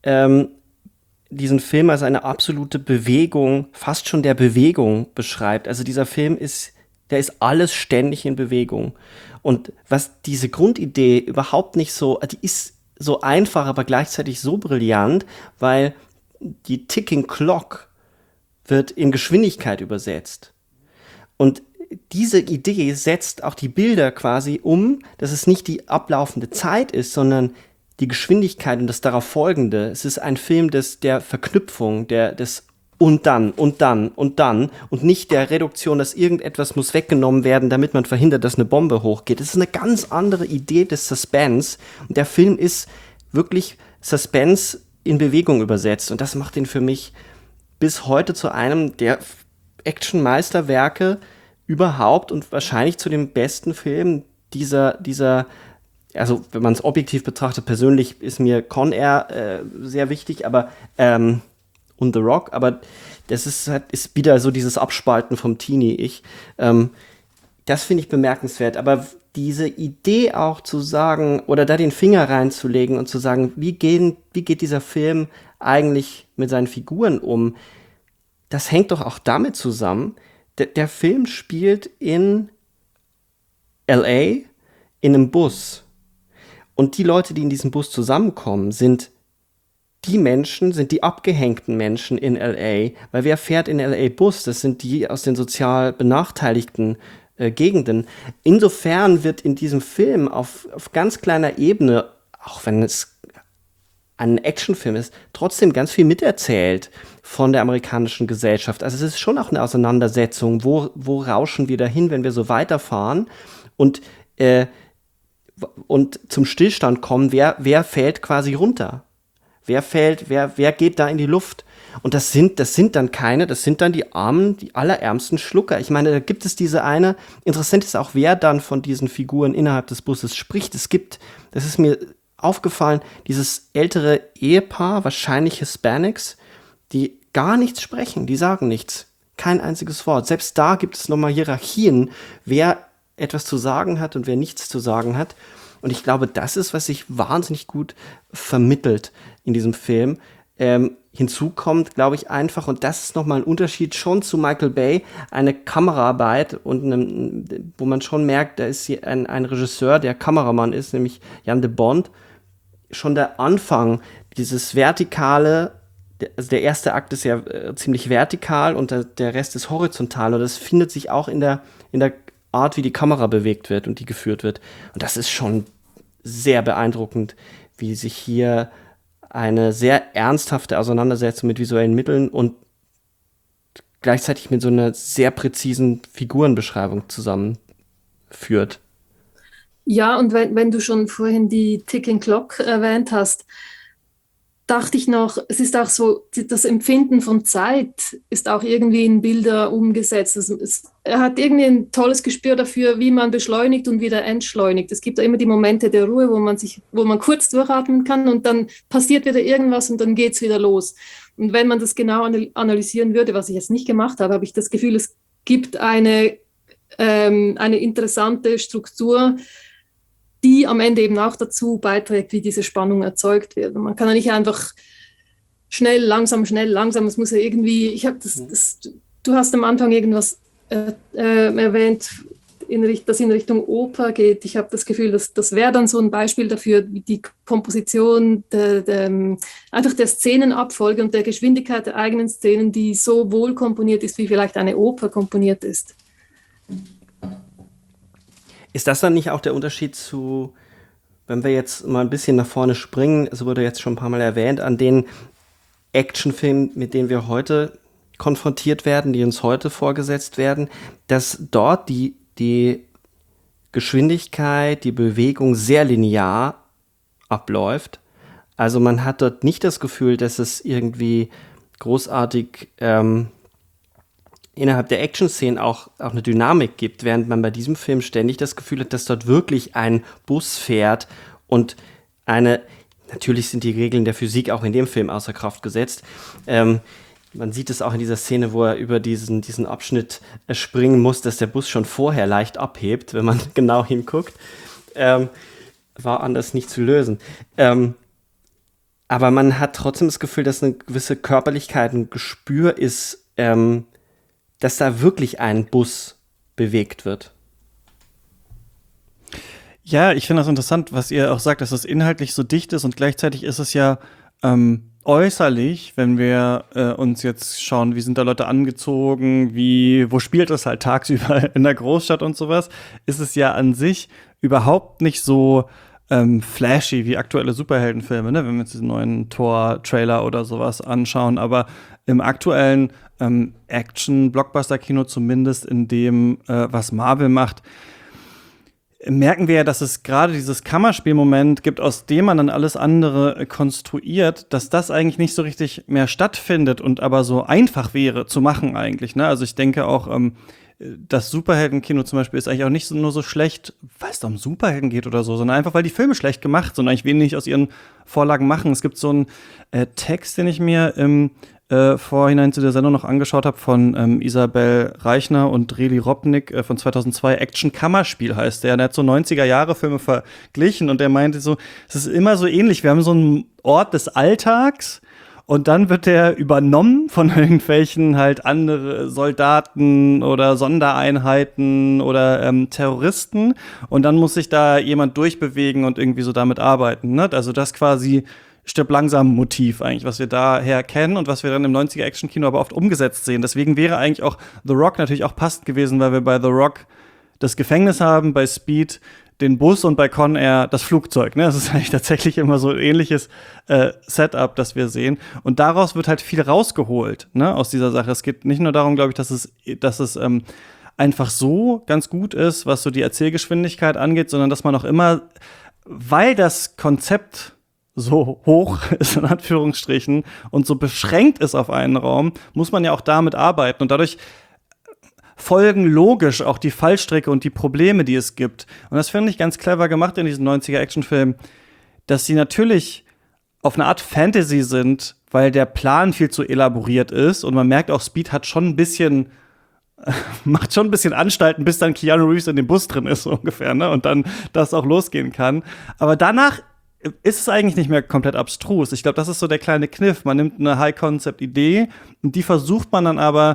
diesen Film als eine absolute Bewegung, fast schon der Bewegung beschreibt. Also dieser Film ist alles ständig in Bewegung. Und was diese Grundidee überhaupt nicht so, die ist so einfach, aber gleichzeitig so brillant, weil die Ticking Clock wird in Geschwindigkeit übersetzt. Und diese Idee setzt auch die Bilder quasi um, dass es nicht die ablaufende Zeit ist, sondern die Geschwindigkeit und das darauf folgende. Es ist ein Film der Verknüpfung, des und dann und nicht der Reduktion, dass irgendetwas muss weggenommen werden, damit man verhindert, dass eine Bombe hochgeht. Das ist eine ganz andere Idee des Suspense und der Film ist wirklich Suspense in Bewegung übersetzt und das macht ihn für mich bis heute zu einem der Action-Meisterwerke überhaupt und wahrscheinlich zu dem besten Film dieser also wenn man es objektiv betrachtet, persönlich ist mir Con Air sehr wichtig, aber und The Rock, aber das ist wieder so dieses Abspalten vom Teenie-Ich. Das finde ich bemerkenswert, aber diese Idee auch zu sagen, oder da den Finger reinzulegen und zu sagen, wie geht dieser Film eigentlich mit seinen Figuren um, das hängt doch auch damit zusammen, der Film spielt in L.A. in einem Bus. Und die Leute, die in diesem Bus zusammenkommen, sind die abgehängten Menschen in L.A., weil wer fährt in L.A. Bus? Das sind die aus den sozial benachteiligten Gegenden. Insofern wird in diesem Film auf ganz kleiner Ebene, auch wenn es ein Actionfilm ist, trotzdem ganz viel miterzählt von der amerikanischen Gesellschaft. Also es ist schon auch eine Auseinandersetzung, wo rauschen wir dahin, wenn wir so weiterfahren und zum Stillstand kommen, wer fällt quasi runter? Wer geht da in die Luft? Und das sind dann die Armen, die allerärmsten Schlucker. Ich meine, da gibt es diese eine, interessant ist auch, wer dann von diesen Figuren innerhalb des Busses spricht. Das ist mir aufgefallen, dieses ältere Ehepaar, wahrscheinlich Hispanics, die gar nichts sprechen, die sagen nichts. Kein einziges Wort. Selbst da gibt es nochmal Hierarchien, wer etwas zu sagen hat und wer nichts zu sagen hat. Und ich glaube, das ist, was sich wahnsinnig gut vermittelt in diesem Film. Hinzu kommt, glaube ich, einfach, und das ist nochmal ein Unterschied schon zu Michael Bay, eine Kameraarbeit, wo man schon merkt, da ist hier ein Regisseur, der Kameramann ist, nämlich Jan de Bont. Schon der Anfang, dieses Vertikale, also der erste Akt ist ja ziemlich vertikal und der Rest ist horizontal. Und das findet sich auch in der Art, wie die Kamera bewegt wird und die geführt wird. Und das ist schon sehr beeindruckend, wie sich hier eine sehr ernsthafte Auseinandersetzung mit visuellen Mitteln und gleichzeitig mit so einer sehr präzisen Figurenbeschreibung zusammenführt. Ja, und wenn du schon vorhin die Ticking Clock erwähnt hast, dachte ich noch, es ist auch so, das Empfinden von Zeit ist auch irgendwie in Bilder umgesetzt. Er hat irgendwie ein tolles Gespür dafür, wie man beschleunigt und wieder entschleunigt. Es gibt da immer die Momente der Ruhe, wo man kurz durchatmen kann und dann passiert wieder irgendwas und dann geht es wieder los. Und wenn man das genau analysieren würde, was ich jetzt nicht gemacht habe, habe ich das Gefühl, es gibt eine interessante Struktur, die am Ende eben auch dazu beiträgt, wie diese Spannung erzeugt wird. Und man kann ja nicht einfach schnell, langsam, es muss ja irgendwie, du hast am Anfang irgendwas erwähnt, das in Richtung Oper geht. Ich habe das Gefühl, das wäre dann so ein Beispiel dafür, wie die Komposition einfach der Szenenabfolge und der Geschwindigkeit der eigenen Szenen, die so wohl komponiert ist, wie vielleicht eine Oper komponiert ist. Ist das dann nicht auch der Unterschied zu, wenn wir jetzt mal ein bisschen nach vorne springen, es wurde jetzt schon ein paar Mal erwähnt, an den Actionfilmen, mit denen wir heute konfrontiert werden, die uns heute vorgesetzt werden, dass dort die Geschwindigkeit, die Bewegung sehr linear abläuft. Also man hat dort nicht das Gefühl, dass es irgendwie großartig innerhalb der Action-Szenen auch eine Dynamik gibt, während man bei diesem Film ständig das Gefühl hat, dass dort wirklich ein Bus fährt und natürlich sind die Regeln der Physik auch in dem Film außer Kraft gesetzt. Man sieht es auch in dieser Szene, wo er über diesen Abschnitt springen muss, dass der Bus schon vorher leicht abhebt, wenn man genau hinguckt. War anders nicht zu lösen. Aber man hat trotzdem das Gefühl, dass eine gewisse Körperlichkeit, ein Gespür ist, dass da wirklich ein Bus bewegt wird. Ja, ich finde das interessant, was ihr auch sagt, dass es inhaltlich so dicht ist und gleichzeitig ist es ja äußerlich, wenn wir uns jetzt schauen, wie sind da Leute angezogen, wo spielt es halt tagsüber in der Großstadt und sowas, ist es ja an sich überhaupt nicht so flashy wie aktuelle Superheldenfilme, ne? Wenn wir uns diesen neuen Thor-Trailer oder sowas anschauen, aber im aktuellen Action-Blockbuster-Kino, zumindest in dem, was Marvel macht, merken wir ja, dass es gerade dieses Kammerspielmoment gibt, aus dem man dann alles andere konstruiert, dass das eigentlich nicht so richtig mehr stattfindet und aber so einfach wäre zu machen eigentlich, ne? Also ich denke auch, das Superheldenkino zum Beispiel ist eigentlich auch nicht nur so schlecht, weil es da um Superhelden geht oder so, sondern einfach, weil die Filme schlecht gemacht sind und eigentlich wenig aus ihren Vorlagen machen. Es gibt so einen Text, den ich mir im Vorhinein zu der Sendung noch angeschaut habe von Isabel Reichner und Reli Robnik von 2002, Action-Kammerspiel heißt der. Der hat so 90er-Jahre-Filme verglichen und der meinte so, es ist immer so ähnlich. Wir haben so einen Ort des Alltags und dann wird der übernommen von irgendwelchen halt andere Soldaten oder Sondereinheiten oder Terroristen und dann muss sich da jemand durchbewegen und irgendwie so damit arbeiten, ne? Also das quasi Stirb langsam Motiv eigentlich, was wir daher kennen und was wir dann im 90er Action-Kino aber oft umgesetzt sehen. Deswegen wäre eigentlich auch The Rock natürlich auch passend gewesen, weil wir bei The Rock das Gefängnis haben, bei Speed den Bus und bei Con Air das Flugzeug. Ne? Das ist eigentlich tatsächlich immer so ein ähnliches Setup, das wir sehen. Und daraus wird halt viel rausgeholt, ne, aus dieser Sache. Es geht nicht nur darum, glaube ich, dass es einfach so ganz gut ist, was so die Erzählgeschwindigkeit angeht, sondern dass man auch immer, weil das Konzept so hoch ist, in Anführungsstrichen, und so beschränkt ist auf einen Raum, muss man ja auch damit arbeiten. Und dadurch folgen logisch auch die Fallstricke und die Probleme, die es gibt. Und das finde ich ganz clever gemacht in diesen 90er-Actionfilmen, dass sie natürlich auf eine Art Fantasy sind, weil der Plan viel zu elaboriert ist. Und man merkt auch, Speed hat schon ein bisschen macht schon ein bisschen Anstalten, bis dann Keanu Reeves in dem Bus drin ist, so ungefähr, ne? Und dann das auch losgehen kann. Aber danach ist es eigentlich nicht mehr komplett abstrus. Ich glaube, das ist so der kleine Kniff. Man nimmt eine High-Concept-Idee und die versucht man dann aber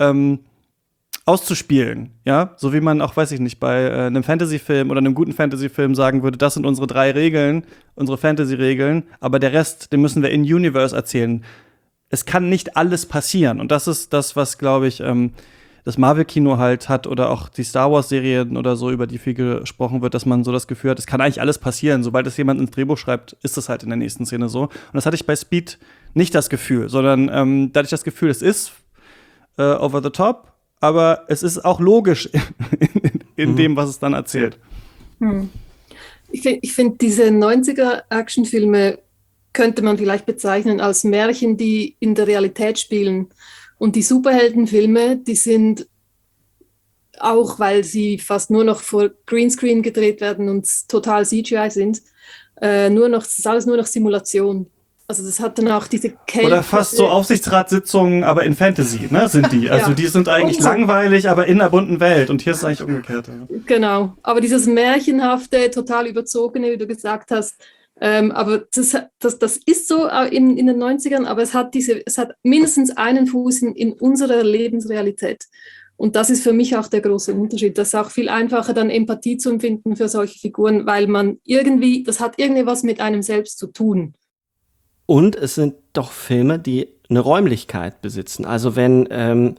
auszuspielen, ja? So wie man auch, weiß ich nicht, bei einem Fantasy-Film oder einem guten Fantasy-Film sagen würde, das sind unsere 3 Regeln, unsere Fantasy-Regeln, aber der Rest, den müssen wir in Universe erzählen. Es kann nicht alles passieren. Und das ist das, was, glaube ich, das Marvel-Kino halt hat oder auch die Star-Wars-Serien oder so, über die viel gesprochen wird, dass man so das Gefühl hat, es kann eigentlich alles passieren. Sobald es jemand ins Drehbuch schreibt, ist es halt in der nächsten Szene so. Und das hatte ich bei Speed nicht das Gefühl, sondern da hatte ich das Gefühl, es ist over the top, aber es ist auch logisch in dem, was es dann erzählt. Ich finde diese 90er-Actionfilme könnte man vielleicht bezeichnen als Märchen, die in der Realität spielen. Und die Superheldenfilme, die sind auch, weil sie fast nur noch vor Greenscreen gedreht werden und total CGI sind, das ist alles nur noch Simulation. Also das hat dann auch diese Kälte. Oder fast so Aufsichtsratssitzungen, aber in Fantasy, ne, sind die. Also Ja. die sind eigentlich langweilig, aber in einer bunten Welt. Und hier ist es eigentlich umgekehrt. Ja. Genau, aber dieses Märchenhafte, total überzogene, wie du gesagt hast, aber das ist so in den 90ern, aber es hat mindestens einen Fuß in unserer Lebensrealität. Und das ist für mich auch der große Unterschied. Das ist auch viel einfacher, dann Empathie zu empfinden für solche Figuren, weil das hat irgendwie was mit einem selbst zu tun. Und es sind doch Filme, die eine Räumlichkeit besitzen. Also wenn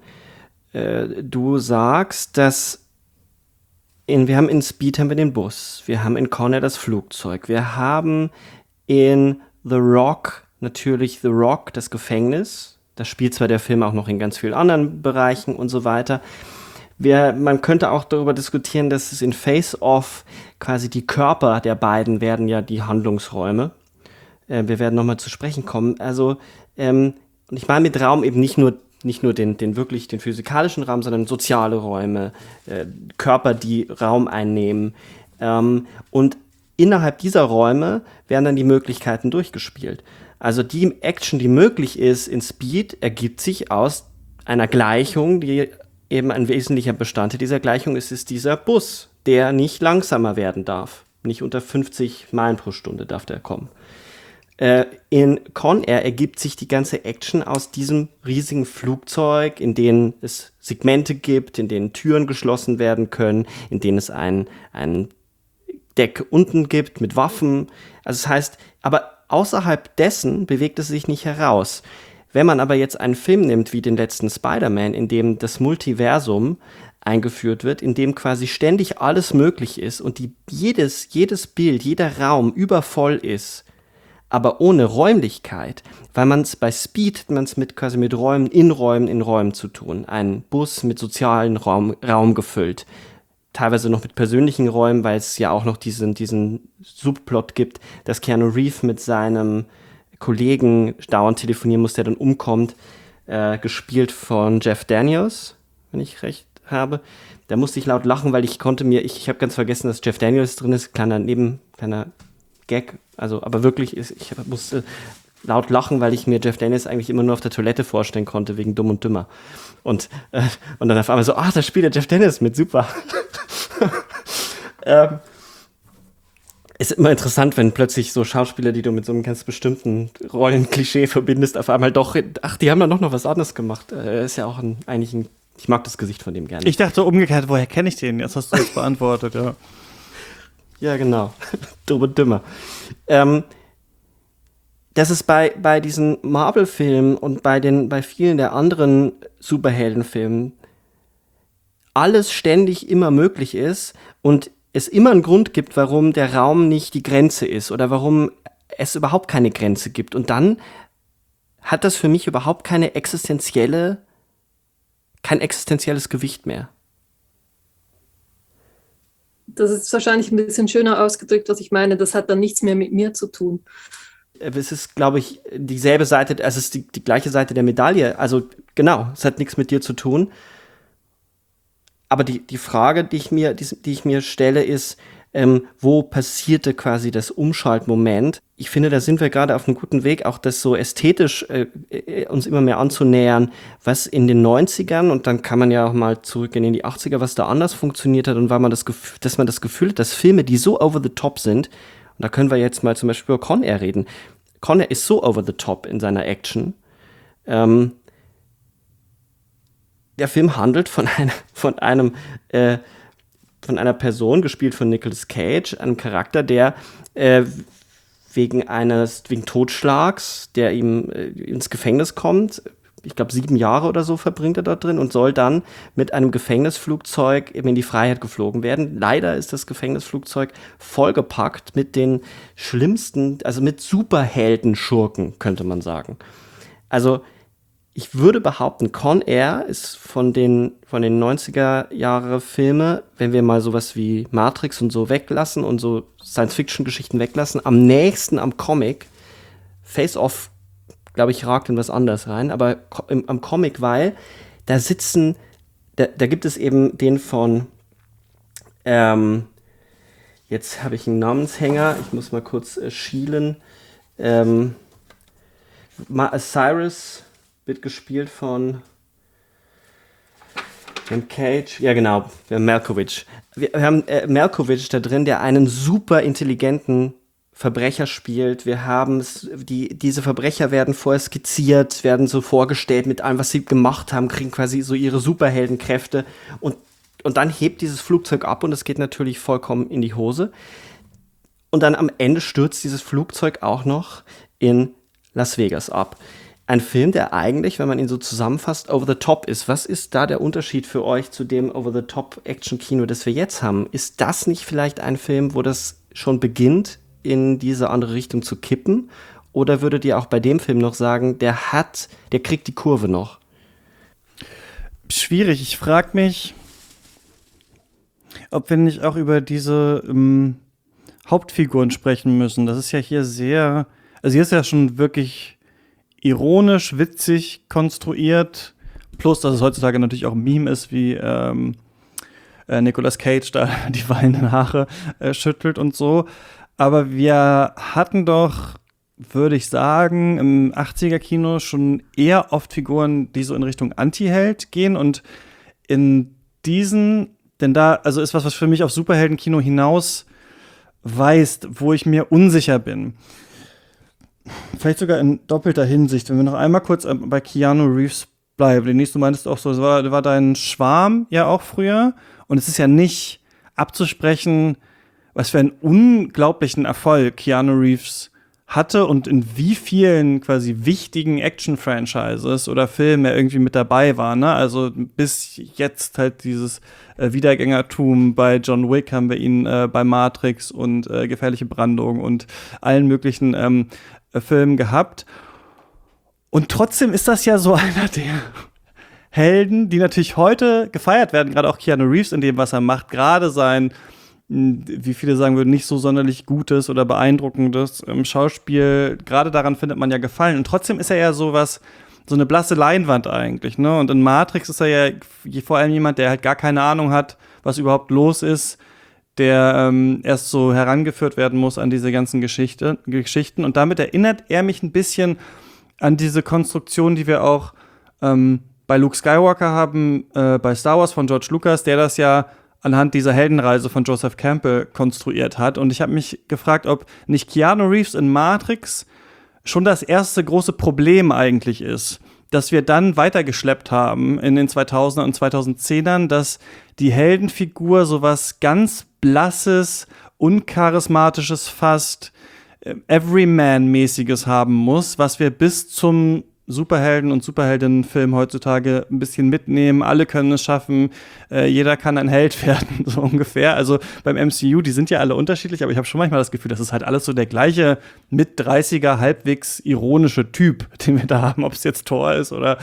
du sagst, dass wir haben in Speed haben wir den Bus, wir haben in Con Air das Flugzeug, wir haben in The Rock natürlich The Rock, das Gefängnis. Das spielt zwar der Film auch noch in ganz vielen anderen Bereichen und so weiter. Man könnte auch darüber diskutieren, dass es in Face Off quasi die Körper der beiden werden ja die Handlungsräume. Wir werden nochmal zu sprechen kommen. Also, und ich meine mit Raum eben nicht nur den physikalischen Raum, sondern soziale Räume, Körper, die Raum einnehmen. Und innerhalb dieser Räume werden dann die Möglichkeiten durchgespielt. Also die Action, die möglich ist in Speed, ergibt sich aus einer Gleichung, die eben ein wesentlicher Bestandteil dieser Gleichung ist dieser Bus, der nicht langsamer werden darf. Nicht unter 50 Meilen pro Stunde darf der kommen. In Con Air ergibt sich die ganze Action aus diesem riesigen Flugzeug, in denen es Segmente gibt, in denen Türen geschlossen werden können, in denen es ein Deck unten gibt mit Waffen. Also das heißt, aber außerhalb dessen bewegt es sich nicht heraus. Wenn man aber jetzt einen Film nimmt wie den letzten Spider-Man, in dem das Multiversum eingeführt wird, in dem quasi ständig alles möglich ist und jedes Bild, jeder Raum übervoll ist, aber ohne Räumlichkeit, weil man es bei Speed, quasi mit Räumen in Räumen zu tun. Ein Bus mit sozialen Raum gefüllt. Teilweise noch mit persönlichen Räumen, weil es ja auch noch diesen Subplot gibt, dass Keanu Reeves mit seinem Kollegen dauernd telefonieren muss, der dann umkommt, gespielt von Jeff Daniels, wenn ich recht habe. Da musste ich laut lachen, weil ich habe ganz vergessen, dass Jeff Daniels drin ist, kleiner Gag, also aber wirklich, ich musste laut lachen, weil ich mir Jeff Daniels eigentlich immer nur auf der Toilette vorstellen konnte, wegen Dumm und Dümmer. Und dann auf einmal so, da spielt der Jeff Daniels mit, super. Ist immer interessant, wenn plötzlich so Schauspieler, die du mit so einem ganz bestimmten Rollenklischee verbindest, auf einmal doch, die haben dann noch was anderes gemacht. Ist ja auch ich mag das Gesicht von dem gerne. Ich dachte umgekehrt, woher kenne ich den? Jetzt hast du es beantwortet, ja. Ja, genau. Dumm und Dümmer. Das ist bei diesen Marvel-Filmen und bei vielen der anderen Superheldenfilmen alles ständig immer möglich ist und es immer einen Grund gibt, warum der Raum nicht die Grenze ist oder warum es überhaupt keine Grenze gibt. Und dann hat das für mich überhaupt kein existenzielles Gewicht mehr. Das ist wahrscheinlich ein bisschen schöner ausgedrückt, was ich meine. Das hat dann nichts mehr mit mir zu tun. Es ist, glaube ich, dieselbe Seite, also es ist die gleiche Seite der Medaille. Also genau, es hat nichts mit dir zu tun. Aber die Frage, die ich mir stelle, ist, wo passierte quasi das Umschaltmoment? Ich finde, da sind wir gerade auf einem guten Weg, auch das so ästhetisch uns immer mehr anzunähern, was in den 90ern, und dann kann man ja auch mal zurückgehen in die 80er, was da anders funktioniert hat und weil man dass man das Gefühl hat, dass Filme, die so over the top sind, und da können wir jetzt mal zum Beispiel über Con Air reden. Con Air ist so over the top in seiner Action. Der Film handelt von einer Person, gespielt von Nicolas Cage, einem Charakter, der wegen Totschlags, der ihm ins Gefängnis kommt. Ich glaube, 7 Jahre oder so verbringt er dort drin und soll dann mit einem Gefängnisflugzeug eben in die Freiheit geflogen werden. Leider ist das Gefängnisflugzeug vollgepackt mit den schlimmsten, also mit Superhelden-Schurken, könnte man sagen. Also ich würde behaupten, Con Air ist von den 90er-Jahre-Filme, wenn wir mal sowas wie Matrix und so weglassen und so Science-Fiction-Geschichten weglassen, am nächsten am Comic, Face-Off, glaube ich, ragt in was anderes rein, aber am Comic, weil da gibt es eben den von, jetzt habe ich einen Namenshänger, ich muss mal kurz schielen. Cyrus wird gespielt von Cage, ja genau, Malkovich. Wir haben Malkovich da drin, der einen super intelligenten Verbrecher spielt. Wir haben diese Verbrecher werden vorher skizziert, werden so vorgestellt mit allem, was sie gemacht haben, kriegen quasi so ihre Superheldenkräfte und dann hebt dieses Flugzeug ab und es geht natürlich vollkommen in die Hose. Und dann am Ende stürzt dieses Flugzeug auch noch in Las Vegas ab. Ein Film, der eigentlich, wenn man ihn so zusammenfasst, over the top ist. Was ist da der Unterschied für euch zu dem Over-the-Top-Action-Kino, das wir jetzt haben? Ist das nicht vielleicht ein Film, wo das schon beginnt, in diese andere Richtung zu kippen? Oder würdet ihr auch bei dem Film noch sagen, der kriegt die Kurve noch? Schwierig. Ich frage mich, ob wir nicht auch über diese Hauptfiguren sprechen müssen. Das ist ja hier sehr, also hier ist ja schon wirklich ironisch, witzig konstruiert. Plus, dass es heutzutage natürlich auch ein Meme ist, wie Nicolas Cage da die wallenden Haare schüttelt und so. Aber wir hatten doch, würde ich sagen, im 80er-Kino schon eher oft Figuren, die so in Richtung Anti-Held gehen. Und in diesen, denn da, also ist was für mich auf Superheldenkino hinaus weist, wo ich mir unsicher bin. Vielleicht sogar in doppelter Hinsicht. Wenn wir noch einmal kurz bei Keanu Reeves bleiben. Denise, du meintest auch so, es war dein Schwarm ja auch früher. Und es ist ja nicht abzusprechen, was für einen unglaublichen Erfolg Keanu Reeves hatte und in wie vielen quasi wichtigen Action-Franchises oder Filmen er irgendwie mit dabei war, ne? Also bis jetzt halt dieses Wiedergängertum bei John Wick haben wir ihn bei Matrix und Gefährliche Brandung und allen möglichen Filmen gehabt. Und trotzdem ist das ja so einer der Helden, die natürlich heute gefeiert werden, gerade auch Keanu Reeves in dem, was er macht, gerade sein, wie viele sagen würden, nicht so sonderlich gutes oder beeindruckendes Schauspiel, gerade daran findet man ja Gefallen. Und trotzdem ist er ja so eine blasse Leinwand eigentlich, ne? Und in Matrix ist er ja vor allem jemand, der halt gar keine Ahnung hat, was überhaupt los ist, der erst so herangeführt werden muss an diese ganzen Geschichten. Und damit erinnert er mich ein bisschen an diese Konstruktion, die wir auch bei Luke Skywalker haben, bei Star Wars von George Lucas, der das ja anhand dieser Heldenreise von Joseph Campbell konstruiert hat. Und ich habe mich gefragt, ob nicht Keanu Reeves in Matrix schon das erste große Problem eigentlich ist, dass wir dann weitergeschleppt haben in den 2000er und 2010ern, dass die Heldenfigur sowas ganz Blasses, Uncharismatisches, fast Everyman-mäßiges haben muss, was wir bis zum Superhelden- und Superheldinnenfilm heutzutage ein bisschen mitnehmen. Alle können es schaffen, jeder kann ein Held werden, so ungefähr. Also beim MCU, die sind ja alle unterschiedlich, aber ich habe schon manchmal das Gefühl, das ist halt alles so der gleiche mit-30er, halbwegs ironische Typ, den wir da haben, ob es jetzt Thor ist oder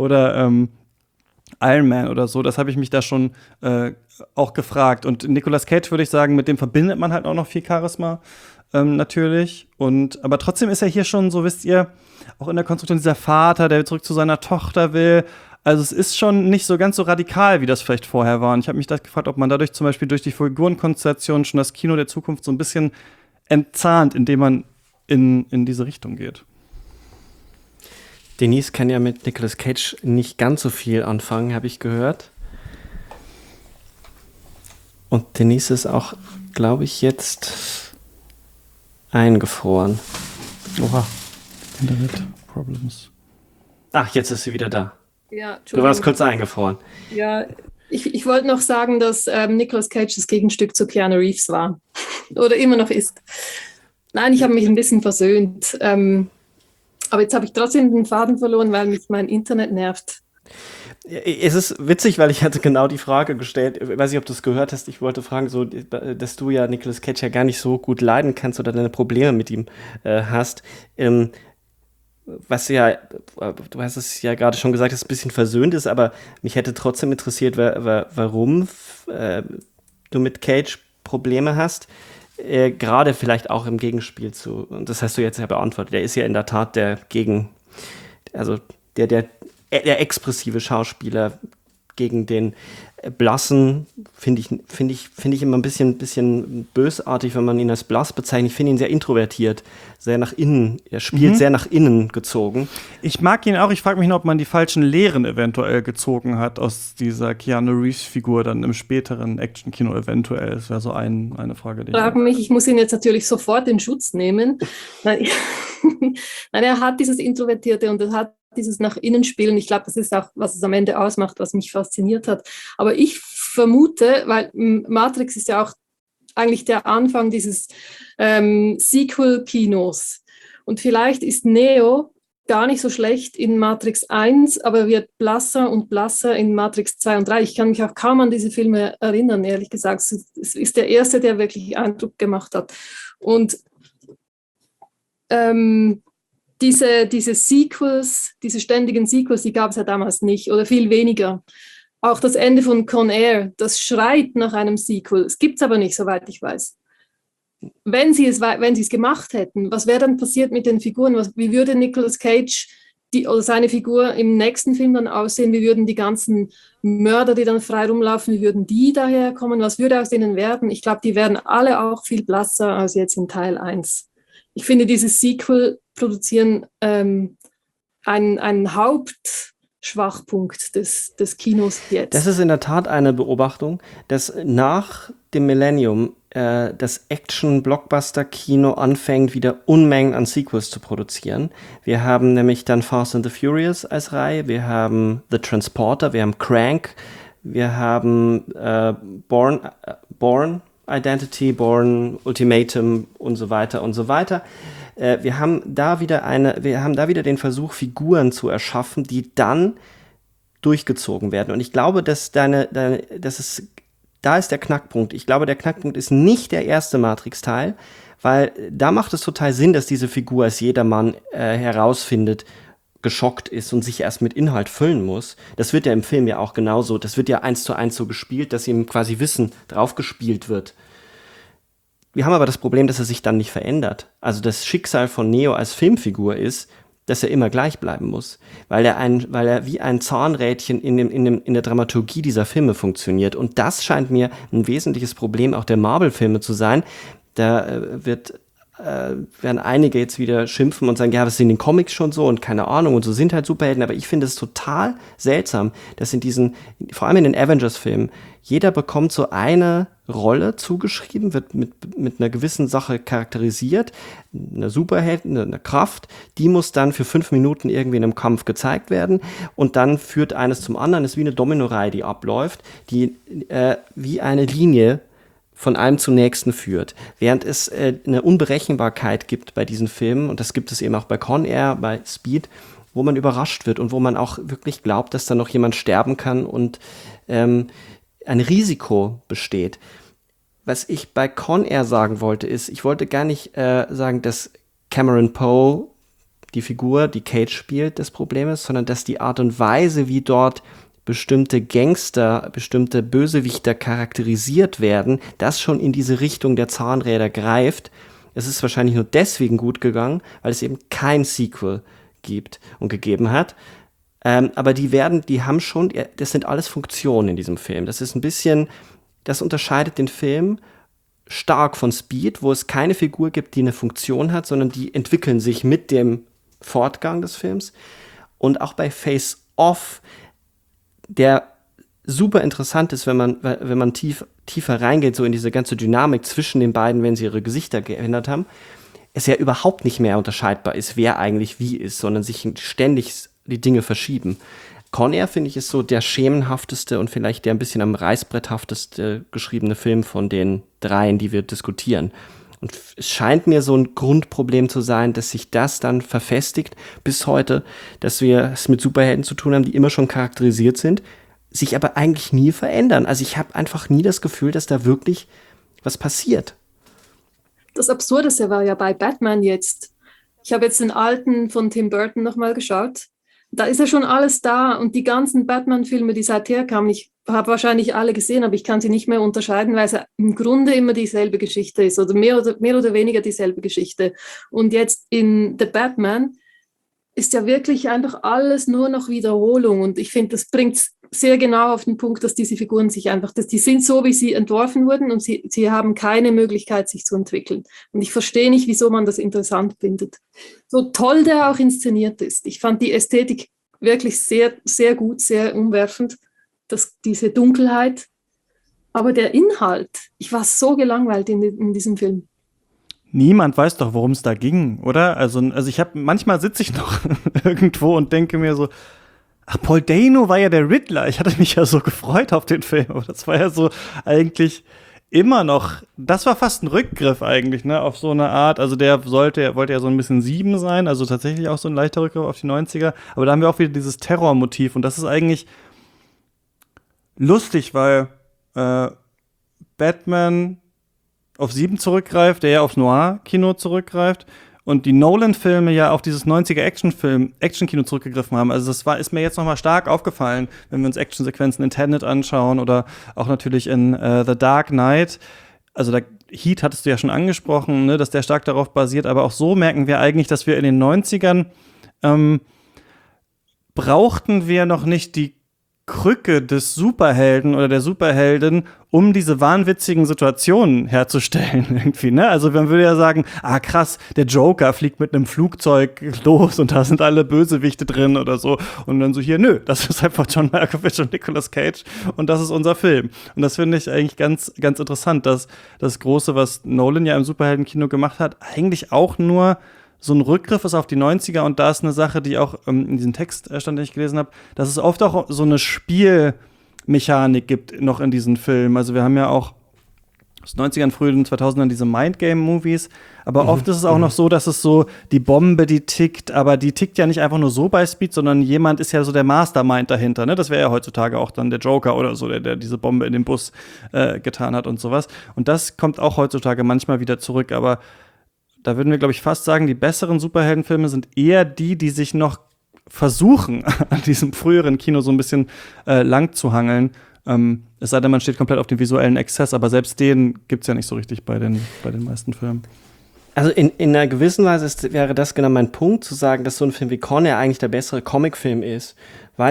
Iron Man oder so. Das habe ich mich da schon auch gefragt. Und Nicolas Cage, würde ich sagen, mit dem verbindet man halt auch noch viel Charisma, natürlich. Aber trotzdem ist er hier schon, so wisst ihr, auch in der Konstruktion dieser Vater, der zurück zu seiner Tochter will. Also es ist schon nicht so ganz so radikal, wie das vielleicht vorher war. Und ich habe mich da gefragt, ob man dadurch zum Beispiel durch die Figurenkonstellation schon das Kino der Zukunft so ein bisschen entzahnt, indem man in diese Richtung geht. Denise kann ja mit Nicolas Cage nicht ganz so viel anfangen, habe ich gehört. Und Denise ist auch, glaube ich, jetzt eingefroren. Oha. Internet-Problems. Ach, jetzt ist sie wieder da. Ja, du warst kurz eingefroren. Ja, ich wollte noch sagen, dass Nicolas Cage das Gegenstück zu Keanu Reeves war. Oder immer noch ist. Nein, ich habe mich ein bisschen versöhnt. Aber jetzt habe ich trotzdem den Faden verloren, weil mich mein Internet nervt. Es ist witzig, weil ich hatte genau die Frage gestellt, ich weiß nicht, ob du es gehört hast, ich wollte fragen, so, dass du ja Nicolas Cage ja gar nicht so gut leiden kannst oder deine Probleme mit ihm hast. Was ja, du hast es ja gerade schon gesagt, dass es ein bisschen versöhnt ist, aber mich hätte trotzdem interessiert, warum du mit Cage Probleme hast. gerade vielleicht auch im Gegenspiel zu, und das hast du jetzt ja beantwortet, der ist ja in der Tat der expressive Schauspieler gegen den blassen, finde ich immer ein bisschen bösartig, wenn man ihn als blass bezeichnet. Ich finde ihn sehr introvertiert, sehr nach innen, er spielt sehr nach innen gezogen. Ich mag ihn auch, ich frage mich noch, ob man die falschen Lehren eventuell gezogen hat aus dieser Keanu Reeves-Figur dann im späteren Action-Kino eventuell. Das wäre so eine Frage, die ich muss ihn jetzt natürlich sofort in Schutz nehmen. Nein, er hat dieses Introvertierte und er hat dieses nach innen spielen. Ich glaube, das ist auch, was es am Ende ausmacht, was mich fasziniert hat. Aber ich vermute, weil Matrix ist ja auch eigentlich der Anfang dieses Sequel-Kinos. Und vielleicht ist Neo gar nicht so schlecht in Matrix 1, aber wird blasser und blasser in Matrix 2 und 3. Ich kann mich auch kaum an diese Filme erinnern, ehrlich gesagt. Es ist der erste, der wirklich Eindruck gemacht hat. Und diese Sequels, diese ständigen Sequels, die gab es ja damals nicht oder viel weniger. Auch das Ende von Con Air, das schreit nach einem Sequel. Es gibt es aber nicht, soweit ich weiß. Wenn sie es gemacht hätten, was wäre dann passiert mit den Figuren? Wie würde Nicolas Cage oder seine Figur im nächsten Film dann aussehen? Wie würden die ganzen Mörder, die dann frei rumlaufen, wie würden die daherkommen? Was würde aus denen werden? Ich glaube, die wären alle auch viel blasser als jetzt in Teil 1. Ich finde, dieses Sequel produzieren einen Hauptschwachpunkt des Kinos jetzt. Das ist in der Tat eine Beobachtung, dass nach dem Millennium das Action-Blockbuster-Kino anfängt, wieder Unmengen an Sequels zu produzieren. Wir haben nämlich dann Fast and the Furious als Reihe, wir haben The Transporter, wir haben Crank, wir haben Bourne Identity, Bourne, Ultimatum und so weiter und so weiter. Wir haben da wieder den Versuch, Figuren zu erschaffen, die dann durchgezogen werden. Und ich glaube, dass da ist der Knackpunkt. Ich glaube, der Knackpunkt ist nicht der erste Matrix-Teil, weil da macht es total Sinn, dass diese Figur als jedermann herausfindet, geschockt ist und sich erst mit Inhalt füllen muss. Das wird ja im Film ja auch genauso. Das wird ja 1:1 so gespielt, dass ihm quasi Wissen draufgespielt wird. Wir haben aber das Problem, dass er sich dann nicht verändert. Also das Schicksal von Neo als Filmfigur ist, dass er immer gleich bleiben muss, weil er wie ein Zahnrädchen in der Dramaturgie dieser Filme funktioniert. Und das scheint mir ein wesentliches Problem auch der Marvel-Filme zu sein. Da werden einige jetzt wieder schimpfen und sagen, ja, das sind in den Comics schon so und keine Ahnung und so sind halt Superhelden, aber ich finde es total seltsam, dass vor allem in den Avengers-Filmen, jeder bekommt so eine Rolle zugeschrieben, wird mit einer gewissen Sache charakterisiert, eine Superhelden, eine Kraft, die muss dann für 5 Minuten irgendwie in einem Kampf gezeigt werden und dann führt eines zum anderen, das ist wie eine Dominoreihe, die abläuft, die wie eine Linie von einem zum nächsten führt. Während es eine Unberechenbarkeit gibt bei diesen Filmen, und das gibt es eben auch bei Con Air, bei Speed, wo man überrascht wird und wo man auch wirklich glaubt, dass da noch jemand sterben kann und ein Risiko besteht. Was ich bei Con Air sagen wollte, ist, ich wollte gar nicht sagen, dass Cameron Poe, die Figur, die Cage spielt, das Problem ist, sondern dass die Art und Weise, wie dort bestimmte Gangster, bestimmte Bösewichter charakterisiert werden, das schon in diese Richtung der Zahnräder greift. Es ist wahrscheinlich nur deswegen gut gegangen, weil es eben kein Sequel gibt und gegeben hat. Aber die haben schon, das sind alles Funktionen in diesem Film. Das ist ein bisschen, das unterscheidet den Film stark von Speed, wo es keine Figur gibt, die eine Funktion hat, sondern die entwickeln sich mit dem Fortgang des Films. Und auch bei Face Off, der super interessant ist, wenn man tiefer reingeht, so in diese ganze Dynamik zwischen den beiden, wenn sie ihre Gesichter geändert haben, es ja überhaupt nicht mehr unterscheidbar ist, wer eigentlich wie ist, sondern sich ständig die Dinge verschieben. Con Air, finde ich, ist so der schemenhafteste und vielleicht der ein bisschen am reißbretthafteste geschriebene Film von den dreien, die wir diskutieren. Und es scheint mir so ein Grundproblem zu sein, dass sich das dann verfestigt bis heute, dass wir es mit Superhelden zu tun haben, die immer schon charakterisiert sind, sich aber eigentlich nie verändern. Also ich habe einfach nie das Gefühl, dass da wirklich was passiert. Das Absurdeste war ja bei Batman jetzt. Ich habe jetzt den alten von Tim Burton nochmal geschaut Da ist ja schon alles da und die ganzen Batman-Filme, die seither kamen, ich habe wahrscheinlich alle gesehen, aber ich kann sie nicht mehr unterscheiden, weil es ja im Grunde immer dieselbe Geschichte ist oder mehr oder weniger dieselbe Geschichte. Und jetzt in The Batman ist ja wirklich einfach alles nur noch Wiederholung und ich finde, das bringt es sehr genau auf den Punkt, dass diese Figuren sich einfach, dass die sind so, wie sie entworfen wurden und sie haben keine Möglichkeit, sich zu entwickeln. Und ich verstehe nicht, wieso man das interessant findet. So toll der auch inszeniert ist. Ich fand die Ästhetik wirklich sehr, sehr gut, sehr umwerfend, diese Dunkelheit. Aber der Inhalt, ich war so gelangweilt in diesem Film. Niemand weiß doch, worum es da ging, oder? Also manchmal sitze ich noch irgendwo und denke mir so, ach, Paul Dano war ja der Riddler. Ich hatte mich ja so gefreut auf den Film. Aber das war ja so eigentlich immer noch, das war fast ein Rückgriff eigentlich, ne, auf so eine Art. Also der wollte ja so ein bisschen 7 sein, also tatsächlich auch so ein leichter Rückgriff auf die 90er. Aber da haben wir auch wieder dieses Terrormotiv. Und das ist eigentlich lustig, weil Batman auf 7 zurückgreift, der ja aufs Noir-Kino zurückgreift und die Nolan-Filme ja auf dieses 90er Action-Kino zurückgegriffen haben. Also ist mir jetzt noch mal stark aufgefallen, wenn wir uns Actionsequenzen in Tenet anschauen oder auch natürlich in The Dark Knight. Also Heat hattest du ja schon angesprochen, ne, dass der stark darauf basiert, aber auch so merken wir eigentlich, dass wir in den 90ern brauchten wir noch nicht die Krücke des Superhelden oder der Superheldin, um diese wahnwitzigen Situationen herzustellen irgendwie, ne? Also man würde ja sagen, krass, der Joker fliegt mit einem Flugzeug los und da sind alle Bösewichte drin oder so und dann so hier, nö, das ist einfach John Malkovich und Nicolas Cage und das ist unser Film. Und das finde ich eigentlich ganz, ganz interessant, dass das Große, was Nolan ja im Superheldenkino gemacht hat, eigentlich auch nur so ein Rückgriff ist auf die 90er und da ist eine Sache, die auch in diesem Text stand, den ich gelesen habe, dass es oft auch so eine Spielmechanik gibt noch in diesen Filmen. Also wir haben ja auch aus den 90ern, frühen 2000ern diese Mindgame-Movies, aber oft ist es auch noch so, dass es so die Bombe, die tickt, aber die tickt ja nicht einfach nur so bei Speed, sondern jemand ist ja so der Mastermind dahinter, ne? Das wäre ja heutzutage auch dann der Joker oder so, der diese Bombe in den Bus getan hat und sowas. Und das kommt auch heutzutage manchmal wieder zurück, aber da würden wir, glaube ich, fast sagen, die besseren Superheldenfilme sind eher die sich noch versuchen, an diesem früheren Kino so ein bisschen lang zu hangeln. Es sei denn, man steht komplett auf den visuellen Exzess, aber selbst den gibt es ja nicht so richtig bei den meisten Filmen. Also in einer gewissen Weise wäre das genau mein Punkt, zu sagen, dass so ein Film wie Con Air eigentlich der bessere Comicfilm ist, weil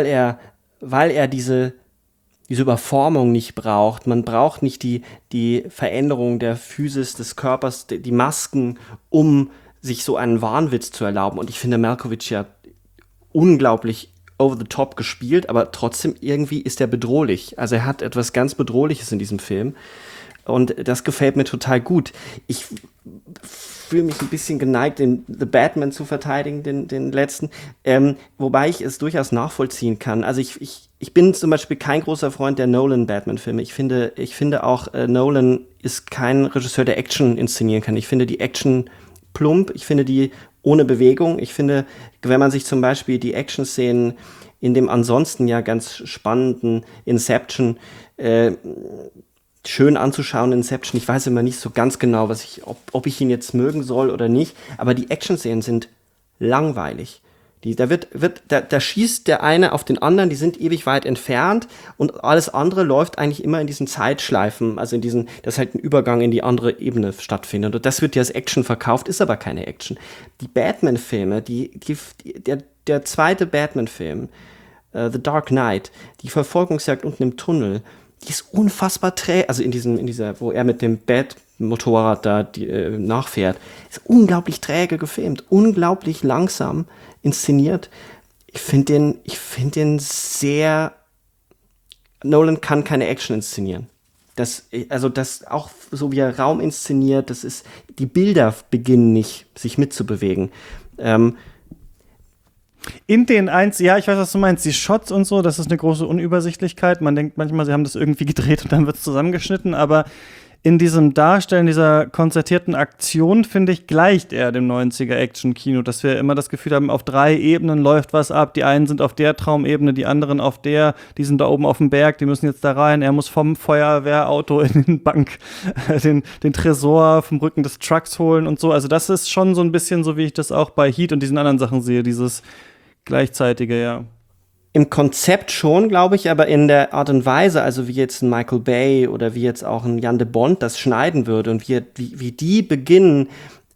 er diese Überformung nicht braucht. Man braucht nicht die Veränderung der Physis des Körpers, die Masken, um sich so einen Wahnwitz zu erlauben. Und ich finde Malkovich ja unglaublich over the top gespielt, aber trotzdem irgendwie ist er bedrohlich. Also er hat etwas ganz Bedrohliches in diesem Film. Und das gefällt mir total gut. Ich fühle mich ein bisschen geneigt, den The Batman zu verteidigen, den letzten, wobei ich es durchaus nachvollziehen kann. Also ich bin zum Beispiel kein großer Freund der Nolan-Batman-Filme. Ich finde auch, Nolan ist kein Regisseur, der Action inszenieren kann. Ich finde die Action plump, ich finde die ohne Bewegung. Ich finde, wenn man sich zum Beispiel die Action-Szenen in dem ansonsten ja ganz spannenden Inception schön anzuschauen, Inception. Ich weiß immer nicht so ganz genau, ob ich ihn jetzt mögen soll oder nicht, aber die Action-Szenen sind langweilig. Da schießt der eine auf den anderen, die sind ewig weit entfernt und alles andere läuft eigentlich immer in diesen Zeitschleifen, also dass halt ein Übergang in die andere Ebene stattfindet. Und das wird ja als Action verkauft, ist aber keine Action. Die Batman-Filme, der zweite Batman-Film, The Dark Knight, die Verfolgungsjagd unten im Tunnel, die ist unfassbar träge, also in dieser, wo er mit dem Bat-Motorrad da nachfährt, ist unglaublich träge gefilmt, unglaublich langsam inszeniert. Ich finde den sehr, Nolan kann keine Action inszenieren. Das auch so wie er Raum inszeniert, die Bilder beginnen nicht, sich mitzubewegen. In den ja, ich weiß, was du meinst, die Shots und so, das ist eine große Unübersichtlichkeit. Man denkt manchmal, sie haben das irgendwie gedreht und dann wird es zusammengeschnitten, aber in diesem Darstellen dieser konzertierten Aktion, finde ich, gleicht er dem 90er-Action-Kino, dass wir immer das Gefühl haben, auf 3 Ebenen läuft was ab. Die einen sind auf der Traumebene, die anderen auf der, die sind da oben auf dem Berg, die müssen jetzt da rein. Er muss vom Feuerwehrauto in den Bank den Tresor vom Rücken des Trucks holen und so. Also das ist schon so ein bisschen so, wie ich das auch bei Heat und diesen anderen Sachen sehe, dieses gleichzeitige, ja. Im Konzept schon, glaube ich, aber in der Art und Weise, also wie jetzt ein Michael Bay oder wie jetzt auch ein Jan de Bont das schneiden würde und wie die beginnen,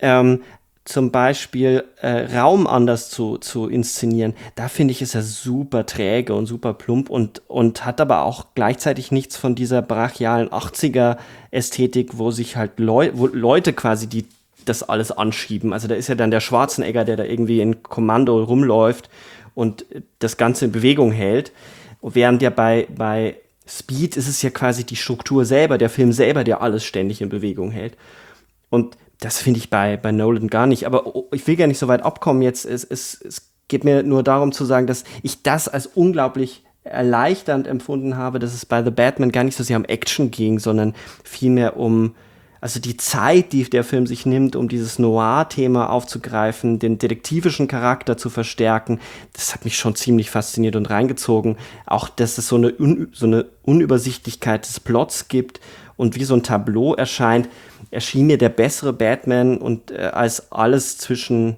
zum Beispiel Raum anders zu inszenieren, da finde ich, ist er super träge und super plump und hat aber auch gleichzeitig nichts von dieser brachialen 80er-Ästhetik, wo sich halt wo Leute quasi das alles anschieben. Also da ist ja dann der Schwarzenegger, der da irgendwie in Kommando rumläuft und das Ganze in Bewegung hält. Während ja bei Speed ist es ja quasi die Struktur selber, der Film selber, der alles ständig in Bewegung hält. Und das finde ich bei Nolan gar nicht. Aber ich will gar nicht so weit abkommen jetzt. Es geht mir nur darum zu sagen, dass ich das als unglaublich erleichternd empfunden habe, dass es bei The Batman gar nicht so sehr um Action ging, sondern vielmehr also die Zeit, die der Film sich nimmt, um dieses Noir-Thema aufzugreifen, den detektivischen Charakter zu verstärken, das hat mich schon ziemlich fasziniert und reingezogen. Auch, dass es so eine Unübersichtlichkeit des Plots gibt und wie so ein Tableau erschien mir der bessere Batman und als alles zwischen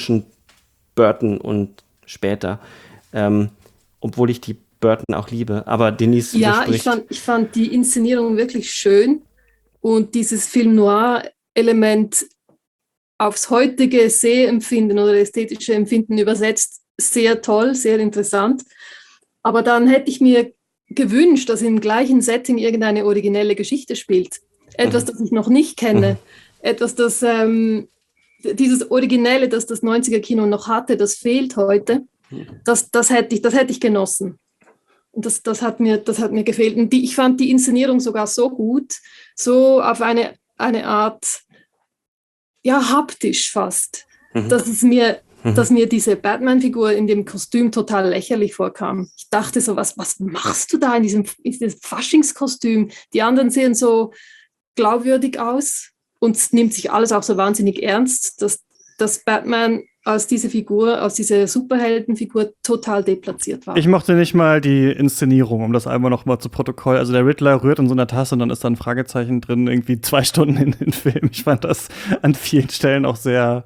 Burton und später. Obwohl ich die Burton auch liebe. Aber Denise widerspricht. Ich fand die Inszenierung wirklich schön. Und dieses Film-Noir-Element aufs heutige Sehempfinden oder ästhetische Empfinden übersetzt, sehr toll, sehr interessant. Aber dann hätte ich mir gewünscht, dass im gleichen Setting irgendeine originelle Geschichte spielt. Etwas, das ich noch nicht kenne. Etwas, das dieses Originelle, das das 90er-Kino noch hatte, das fehlt heute. Das hätte ich genossen. Und das hat mir gefehlt. Und ich fand die Inszenierung sogar so gut, so auf eine Art, ja, haptisch fast, dass mir diese Batman-Figur in dem Kostüm total lächerlich vorkam. Ich dachte so, was machst du da in diesem Faschingskostüm? Die anderen sehen so glaubwürdig aus und es nimmt sich alles auch so wahnsinnig ernst, dass Batman aus dieser Superheldenfigur total deplatziert war. Ich mochte nicht mal die Inszenierung, um das einmal noch mal zu Protokoll. Also der Riddler rührt in so einer Tasse und dann ist da ein Fragezeichen drin, irgendwie 2 Stunden in den Film. Ich fand das an vielen Stellen auch sehr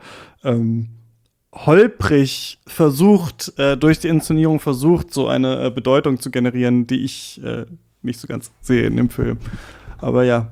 holprig versucht, durch die Inszenierung versucht, so eine Bedeutung zu generieren, die ich nicht so ganz sehe in dem Film. Aber ja.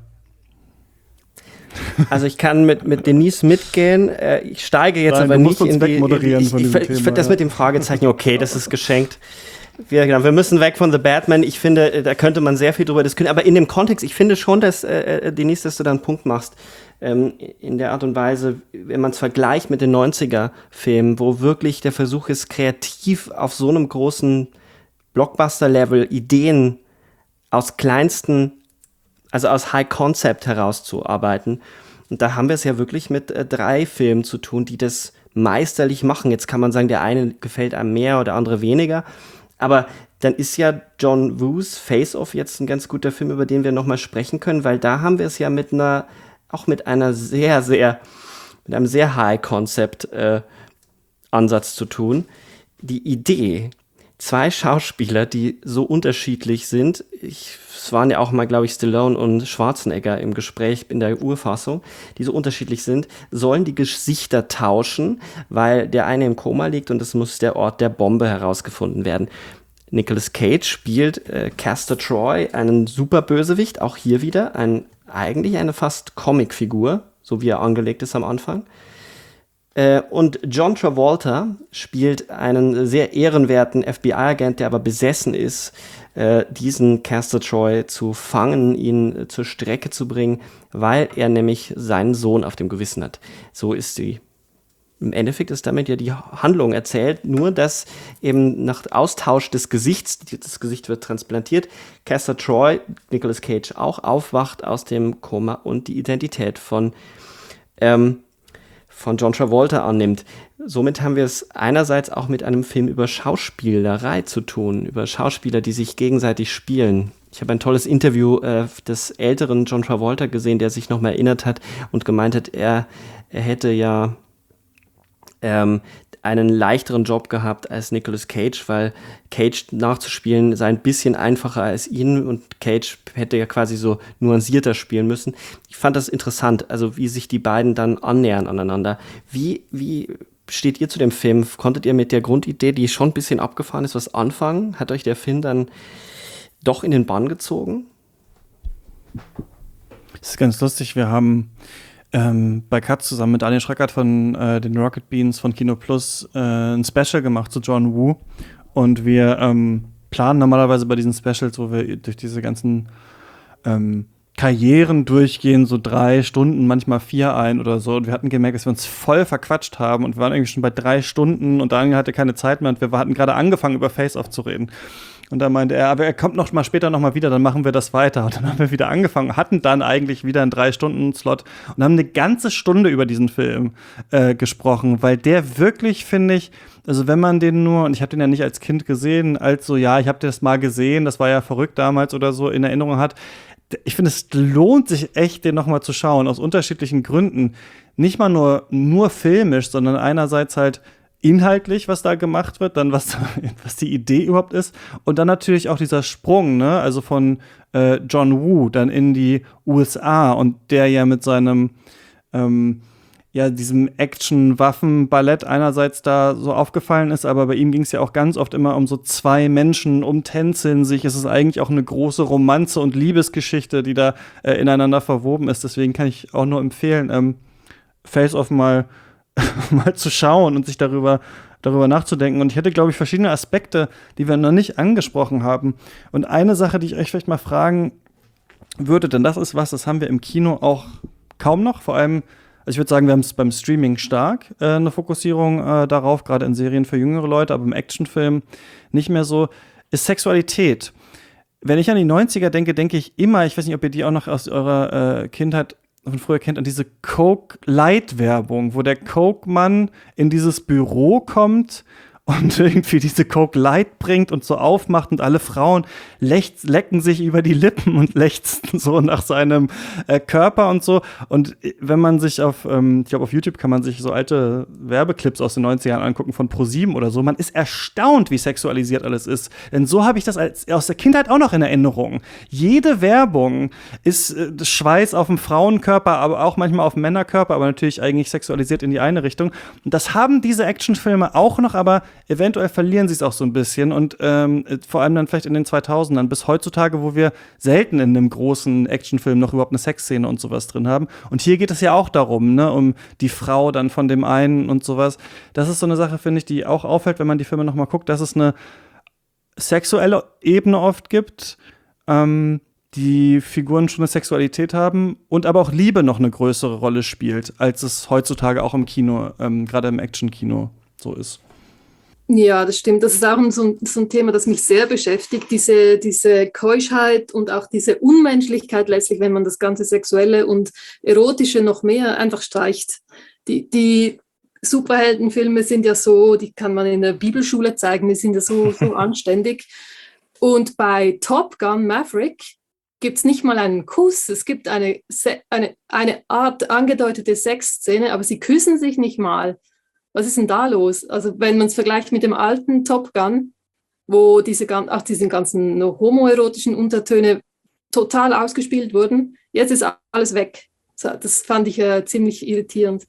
Also ich kann mit Denise mitgehen. Ich steige jetzt aber nicht in die. Ich finde das mit dem Fragezeichen okay, das ist geschenkt. Wir müssen weg von The Batman. Ich finde, da könnte man sehr viel drüber diskutieren. Aber in dem Kontext, ich finde schon, dass Denise, dass du da einen Punkt machst. In der Art und Weise, wenn man es vergleicht mit den 90er-Filmen, wo wirklich der Versuch ist, kreativ auf so einem großen Blockbuster-Level Ideen aus kleinsten, also aus High Concept herauszuarbeiten. Und da haben wir es ja wirklich mit 3 Filmen zu tun, die das meisterlich machen. Jetzt kann man sagen, der eine gefällt einem mehr oder der andere weniger. Aber dann ist ja John Woos Face Off jetzt ein ganz guter Film, über den wir nochmal sprechen können, weil da haben wir es ja mit einem sehr High Concept Ansatz zu tun. Die Idee, 2 Schauspieler, die so unterschiedlich sind, es waren ja auch mal, glaube ich, Stallone und Schwarzenegger im Gespräch in der Urfassung, die so unterschiedlich sind, sollen die Gesichter tauschen, weil der eine im Koma liegt und es muss der Ort der Bombe herausgefunden werden. Nicolas Cage spielt Castor Troy, einen Superbösewicht, auch hier wieder, eigentlich eine fast Comicfigur, so wie er angelegt ist am Anfang. Und John Travolta spielt einen sehr ehrenwerten FBI-Agent, der aber besessen ist, diesen Castor Troy zu fangen, ihn zur Strecke zu bringen, weil er nämlich seinen Sohn auf dem Gewissen hat. So ist im Endeffekt ist damit ja die Handlung erzählt, nur dass eben nach Austausch des Gesichts, das Gesicht wird transplantiert, Castor Troy, Nicolas Cage auch, aufwacht aus dem Koma und die Identität von John Travolta annimmt. Somit haben wir es einerseits auch mit einem Film über Schauspielerei zu tun, über Schauspieler, die sich gegenseitig spielen. Ich habe ein tolles Interview des älteren John Travolta gesehen, der sich nochmal erinnert hat und gemeint hat, er hätte ja einen leichteren Job gehabt als Nicolas Cage, weil Cage nachzuspielen sei ein bisschen einfacher als ihn und Cage hätte ja quasi so nuancierter spielen müssen. Ich fand das interessant, also wie sich die beiden dann annähern aneinander. Wie steht ihr zu dem Film? Konntet ihr mit der Grundidee, die schon ein bisschen abgefahren ist, was anfangen? Hat euch der Film dann doch in den Bann gezogen? Das ist ganz lustig. Wir haben bei Katz zusammen mit Daniel Schröckert von den Rocket Beans von Kino Plus ein Special gemacht zu John Woo. Und wir planen normalerweise bei diesen Specials, wo wir durch diese ganzen Karrieren durchgehen, so 3 Stunden, manchmal 4 ein oder so. Und wir hatten gemerkt, dass wir uns voll verquatscht haben. Und wir waren irgendwie schon bei 3 Stunden und Daniel hatte keine Zeit mehr. Und wir hatten gerade angefangen, über Face-Off zu reden. Und dann meinte er, aber er kommt noch mal später noch mal wieder, dann machen wir das weiter. Und dann haben wir wieder angefangen, hatten dann eigentlich wieder einen 3-Stunden-Slot und haben eine ganze Stunde über diesen Film gesprochen, weil der wirklich, finde ich, also wenn man den nur, und ich habe den ja nicht als Kind gesehen, als so, ja, ich habe das mal gesehen, das war ja verrückt damals oder so, in Erinnerung hat. Ich finde, es lohnt sich echt, den noch mal zu schauen, aus unterschiedlichen Gründen. Nicht mal nur filmisch, sondern einerseits halt inhaltlich, was da gemacht wird, dann was die Idee überhaupt ist und dann natürlich auch dieser Sprung, ne, also von John Woo dann in die USA und der ja mit seinem diesem Action-Waffen-Ballett einerseits da so aufgefallen ist, aber bei ihm ging es ja auch ganz oft immer um so 2 Menschen, umtänzeln sich. Es ist eigentlich auch eine große Romanze und Liebesgeschichte, die da ineinander verwoben ist. Deswegen kann ich auch nur empfehlen, Face-Off mal zu schauen und sich darüber nachzudenken. Und ich hätte, glaube ich, verschiedene Aspekte, die wir noch nicht angesprochen haben. Und eine Sache, die ich euch vielleicht mal fragen würde, denn das ist das haben wir im Kino auch kaum noch. Vor allem, also ich würde sagen, wir haben es beim Streaming stark, eine Fokussierung darauf, gerade in Serien für jüngere Leute, aber im Actionfilm nicht mehr so, ist Sexualität. Wenn ich an die 90er denke, denke ich immer, ich weiß nicht, ob ihr die auch noch aus eurer Kindheit von früher kennt, an diese Coke-Light-Werbung, wo der Coke-Mann in dieses Büro kommt und irgendwie diese Coke Light bringt und so aufmacht und alle Frauen lecken sich über die Lippen und lechzen so nach seinem Körper und so. Und wenn man sich ich glaube auf YouTube kann man sich so alte Werbeclips aus den 90ern angucken von ProSieben oder so, man ist erstaunt, wie sexualisiert alles ist. Denn so habe ich das aus der Kindheit auch noch in Erinnerung. Jede Werbung ist Schweiß auf dem Frauenkörper, aber auch manchmal auf dem Männerkörper, aber natürlich eigentlich sexualisiert in die eine Richtung. Und das haben diese Actionfilme auch noch, aber eventuell verlieren sie es auch so ein bisschen und vor allem dann vielleicht in den 2000ern bis heutzutage, wo wir selten in einem großen Actionfilm noch überhaupt eine Sexszene und sowas drin haben. Und hier geht es ja auch darum, ne, um die Frau dann von dem einen und sowas. Das ist so eine Sache, finde ich, die auch auffällt, wenn man die Filme noch mal guckt, dass es eine sexuelle Ebene oft gibt, die Figuren schon eine Sexualität haben und aber auch Liebe noch eine größere Rolle spielt, als es heutzutage auch im Kino, gerade im Action-Kino so ist. Ja, das stimmt. Das ist auch so ein Thema, das mich sehr beschäftigt, diese Keuschheit und auch diese Unmenschlichkeit letztlich, wenn man das ganze Sexuelle und Erotische noch mehr einfach streicht. Die Superheldenfilme sind ja so, die kann man in der Bibelschule zeigen, die sind ja so anständig. Und bei Top Gun Maverick gibt es nicht mal einen Kuss. Es gibt eine Art angedeutete Sexszene, aber sie küssen sich nicht mal. Was ist denn da los? Also wenn man es vergleicht mit dem alten Top Gun, wo diese ganzen homoerotischen Untertöne total ausgespielt wurden, jetzt ist alles weg. Das fand ich ziemlich irritierend.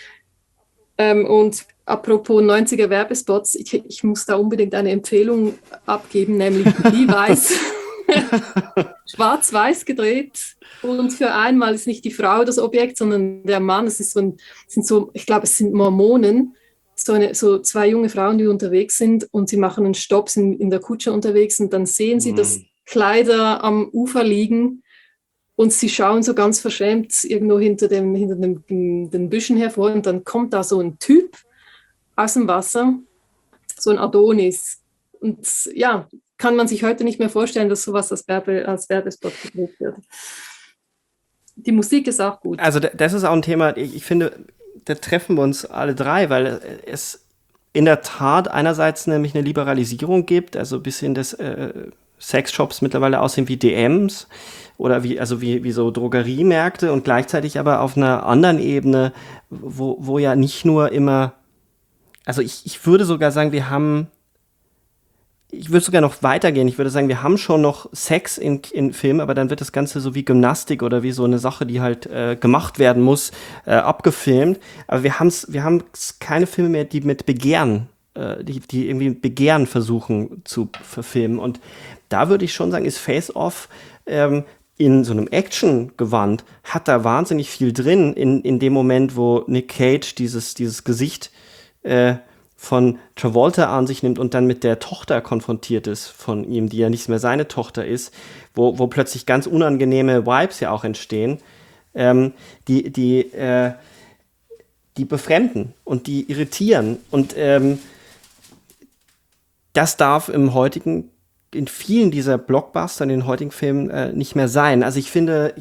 Und apropos 90er Werbespots, ich muss da unbedingt eine Empfehlung abgeben, nämlich Levi's. Schwarz-Weiß gedreht und für einmal ist nicht die Frau das Objekt, sondern der Mann. Es ist ich glaube, es sind Mormonen, so 2 junge Frauen, die unterwegs sind und sie machen einen Stopp, sind in der Kutsche unterwegs und dann sehen sie, dass Kleider am Ufer liegen und sie schauen so ganz verschämt irgendwo hinter den Büschen hervor und dann kommt da so ein Typ aus dem Wasser, so ein Adonis. Und ja, kann man sich heute nicht mehr vorstellen, dass sowas als Werbespot gedreht wird. Die Musik ist auch gut. Also das ist auch ein Thema, ich finde, da treffen wir uns alle 3, weil es in der Tat einerseits nämlich eine Liberalisierung gibt, also ein bisschen dass Sexshops mittlerweile aussehen wie DMs oder wie so Drogeriemärkte und gleichzeitig aber auf einer anderen Ebene, wo ja nicht nur immer, also ich würde sogar sagen, wir haben ich würde sogar noch weitergehen. Ich würde sagen, wir haben schon noch Sex in Filmen, aber dann wird das Ganze so wie Gymnastik oder wie so eine Sache, die halt gemacht werden muss, abgefilmt. Aber wir haben keine Filme mehr, die mit Begehren, die irgendwie mit Begehren versuchen zu verfilmen. Und da würde ich schon sagen, ist Face Off in so einem Action-Gewand, hat da wahnsinnig viel drin in dem Moment, wo Nick Cage dieses Gesicht von Travolta an sich nimmt und dann mit der Tochter konfrontiert ist von ihm, die ja nicht mehr seine Tochter ist, wo plötzlich ganz unangenehme Vibes ja auch entstehen, die befremden und die irritieren. Und das darf in vielen dieser Blockbuster, in den heutigen Filmen nicht mehr sein. Also ich finde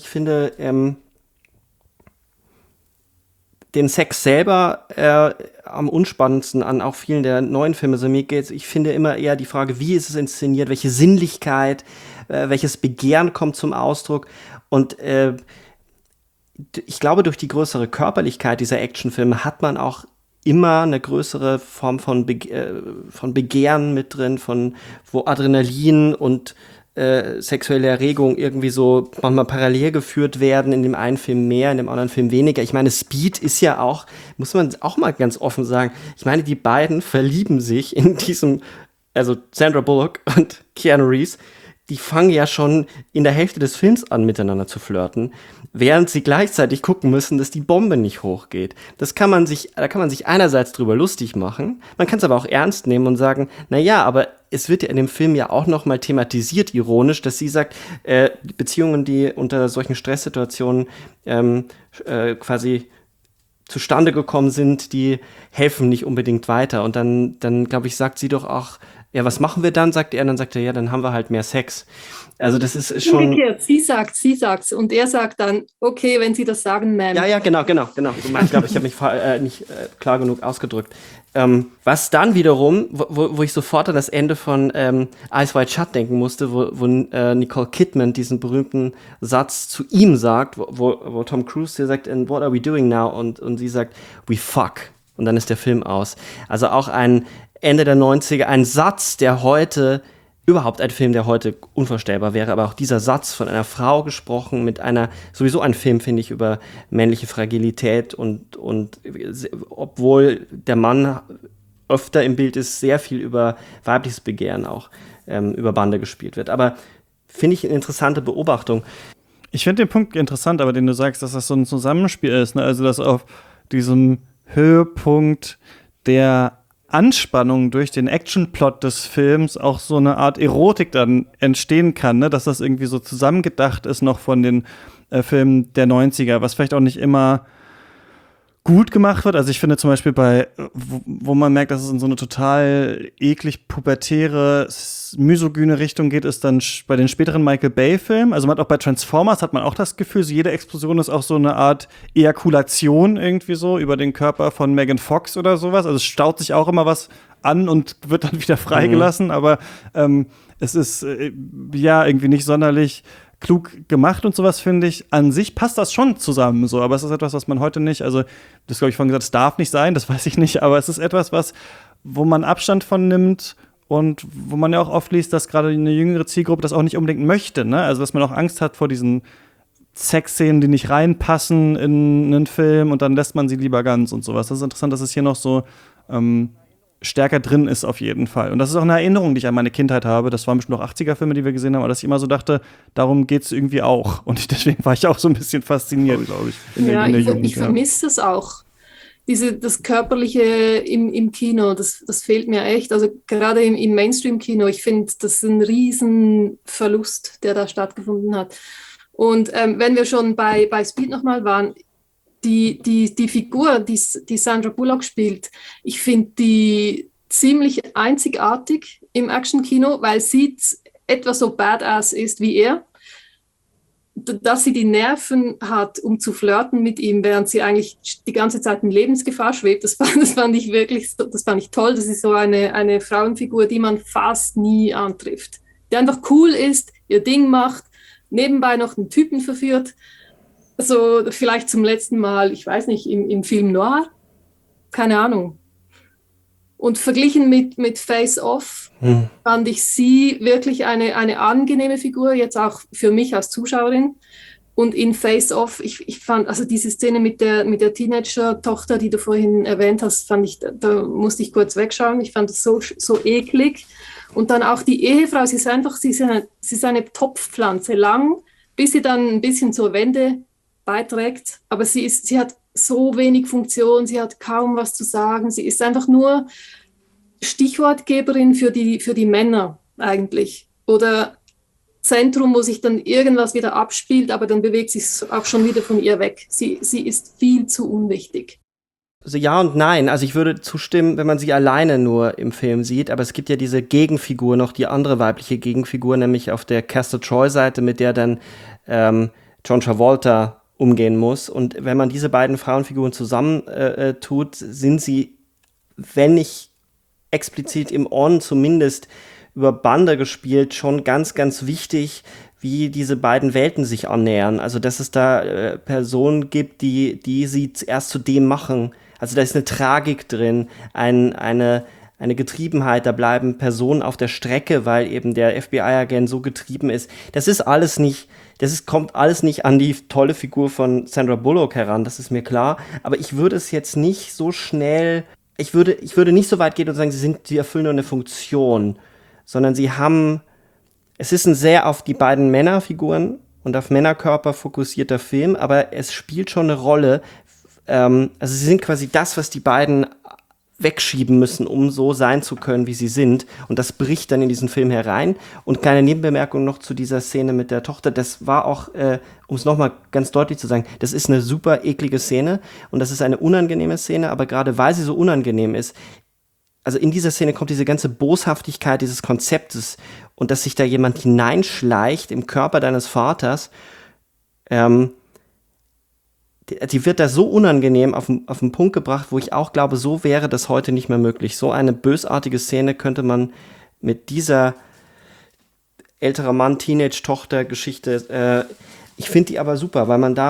den Sex selber am unspannendsten an auch vielen der neuen Filme. Also ich finde immer eher die Frage, wie ist es inszeniert, welche Sinnlichkeit, welches Begehren kommt zum Ausdruck. Und ich glaube, durch die größere Körperlichkeit dieser Actionfilme hat man auch immer eine größere Form von Begehren mit drin, wo Adrenalin und sexuelle Erregung irgendwie so manchmal parallel geführt werden, in dem einen Film mehr, in dem anderen Film weniger. Ich meine, Speed ist ja auch, muss man auch mal ganz offen sagen, ich meine, die beiden verlieben sich in diesem, also Sandra Bullock und Keanu Reeves, die fangen ja schon in der Hälfte des Films an, miteinander zu flirten, während sie gleichzeitig gucken müssen, dass die Bombe nicht hochgeht. Da kann man sich einerseits drüber lustig machen, man kann es aber auch ernst nehmen und sagen, naja, aber es wird ja in dem Film ja auch noch mal thematisiert, ironisch, dass sie sagt, Beziehungen, die unter solchen Stresssituationen quasi zustande gekommen sind, die helfen nicht unbedingt weiter. Und dann glaube ich, sagt sie doch auch, ja, was machen wir dann, sagt er, dann sagt er, ja, dann haben wir halt mehr Sex. Also das ist schon... Umgekehrt, sie sagt's und er sagt dann, okay, wenn Sie das sagen, Ma'am. Ja, genau. Ich glaube, ich habe mich nicht klar genug ausgedrückt. Was dann wiederum, wo ich sofort an das Ende von Eyes Wide Shut denken musste, wo Nicole Kidman diesen berühmten Satz zu ihm sagt, wo Tom Cruise dir sagt, and what are we doing now? Und sie sagt, we fuck. Und dann ist der Film aus. Also auch ein Ende der 90er, ein Satz, der heute, überhaupt ein Film, der heute unvorstellbar wäre, aber auch dieser Satz von einer Frau gesprochen, sowieso ein Film, finde ich, über männliche Fragilität und obwohl der Mann öfter im Bild ist, sehr viel über weibliches Begehren auch über Bande gespielt wird. Aber finde ich eine interessante Beobachtung. Ich finde den Punkt interessant, aber den du sagst, dass das so ein Zusammenspiel ist, ne? Also dass auf diesem Höhepunkt der Anspannung durch den Actionplot des Films auch so eine Art Erotik dann entstehen kann, ne? Dass das irgendwie so zusammengedacht ist noch von den Filmen der 90er, was vielleicht auch nicht immer gut gemacht wird. Also ich finde zum Beispiel wo man merkt, dass es in so eine total eklig pubertäre, misogyne Richtung geht, ist dann bei den späteren Michael Bay-Filmen. Also man hat auch bei Transformers hat man auch das Gefühl, so jede Explosion ist auch so eine Art Ejakulation irgendwie so über den Körper von Megan Fox oder sowas. Also es staut sich auch immer was an und wird dann wieder freigelassen, aber es ist ja irgendwie nicht sonderlich klug gemacht und sowas, finde ich. An sich passt das schon zusammen, so, aber es ist etwas, was man heute nicht, also das glaube ich vorhin gesagt, es darf nicht sein, das weiß ich nicht, aber es ist etwas, wo man Abstand von nimmt und wo man ja auch oft liest, dass gerade eine jüngere Zielgruppe das auch nicht unbedingt möchte, ne? Also dass man auch Angst hat vor diesen Sexszenen, die nicht reinpassen in einen Film und dann lässt man sie lieber ganz und sowas. Das ist interessant, dass es hier noch so stärker drin ist auf jeden Fall. Und das ist auch eine Erinnerung, die ich an meine Kindheit habe. Das waren bestimmt noch 80er-Filme, die wir gesehen haben, aber dass ich immer so dachte, darum geht's irgendwie auch. Und deswegen war ich auch so ein bisschen fasziniert, glaube ich. Ich vermisse das auch. Das Körperliche im Kino, das fehlt mir echt. Also gerade im Mainstream-Kino, ich finde, das ist ein Riesenverlust, der da stattgefunden hat. Und wenn wir schon bei Speed nochmal waren, die Figur, die Sandra Bullock spielt, ich finde die ziemlich einzigartig im Actionkino, weil sie etwa so badass ist wie er, dass sie die Nerven hat, um zu flirten mit ihm, während sie eigentlich die ganze Zeit in Lebensgefahr schwebt. Das fand ich wirklich, das fand ich toll. Das ist so eine Frauenfigur, die man fast nie antrifft, die einfach cool ist, ihr Ding macht, nebenbei noch einen Typen verführt. So vielleicht zum letzten Mal, ich weiß nicht, im Film Noir? Keine Ahnung. Und verglichen mit Face Off fand ich sie wirklich eine angenehme Figur, jetzt auch für mich als Zuschauerin. Und in Face Off, ich fand, also diese Szene mit der Teenager-Tochter, die du vorhin erwähnt hast, fand ich, da musste ich kurz wegschauen. Ich fand es so eklig. Und dann auch die Ehefrau, sie ist eine Topfpflanze, lang, bis sie dann ein bisschen zur Wende beiträgt. Aber sie hat so wenig Funktion, sie hat kaum was zu sagen. Sie ist einfach nur Stichwortgeberin für die Männer eigentlich. Oder Zentrum, wo sich dann irgendwas wieder abspielt, aber dann bewegt sich auch schon wieder von ihr weg. Sie ist viel zu unwichtig. Also ja und nein. Also ich würde zustimmen, wenn man sie alleine nur im Film sieht, aber es gibt ja diese Gegenfigur noch, die andere weibliche Gegenfigur, nämlich auf der Castor Troy-Seite, mit der dann John Travolta umgehen muss. Und wenn man diese beiden Frauenfiguren zusammen tut, sind sie, wenn nicht explizit im On zumindest über Bande gespielt, schon ganz, ganz wichtig, wie diese beiden Welten sich annähern. Also, dass es da Personen gibt, die sie erst zu dem machen. Also, da ist eine Tragik drin, eine Getriebenheit, da bleiben Personen auf der Strecke, weil eben der FBI-Agent so getrieben ist. Kommt alles nicht an die tolle Figur von Sandra Bullock heran, das ist mir klar. Aber ich würde es jetzt nicht so schnell, ich würde nicht so weit gehen und sagen, sie erfüllen nur eine Funktion, sondern es ist ein sehr auf die beiden Männerfiguren und auf Männerkörper fokussierter Film, aber es spielt schon eine Rolle. Also sie sind quasi das, was die beiden wegschieben müssen, um so sein zu können, wie sie sind. Und das bricht dann in diesen Film herein. Und kleine Nebenbemerkung noch zu dieser Szene mit der Tochter. Das war auch, um es nochmal ganz deutlich zu sagen, das ist eine super eklige Szene und das ist eine unangenehme Szene, aber gerade weil sie so unangenehm ist, also in dieser Szene kommt diese ganze Boshaftigkeit dieses Konzeptes und dass sich da jemand hineinschleicht im Körper deines Vaters, die wird da so unangenehm auf den Punkt gebracht, wo ich auch glaube, so wäre das heute nicht mehr möglich. So eine bösartige Szene könnte man mit dieser älterer Mann, Teenage-Tochter-Geschichte, ich finde die aber super, weil man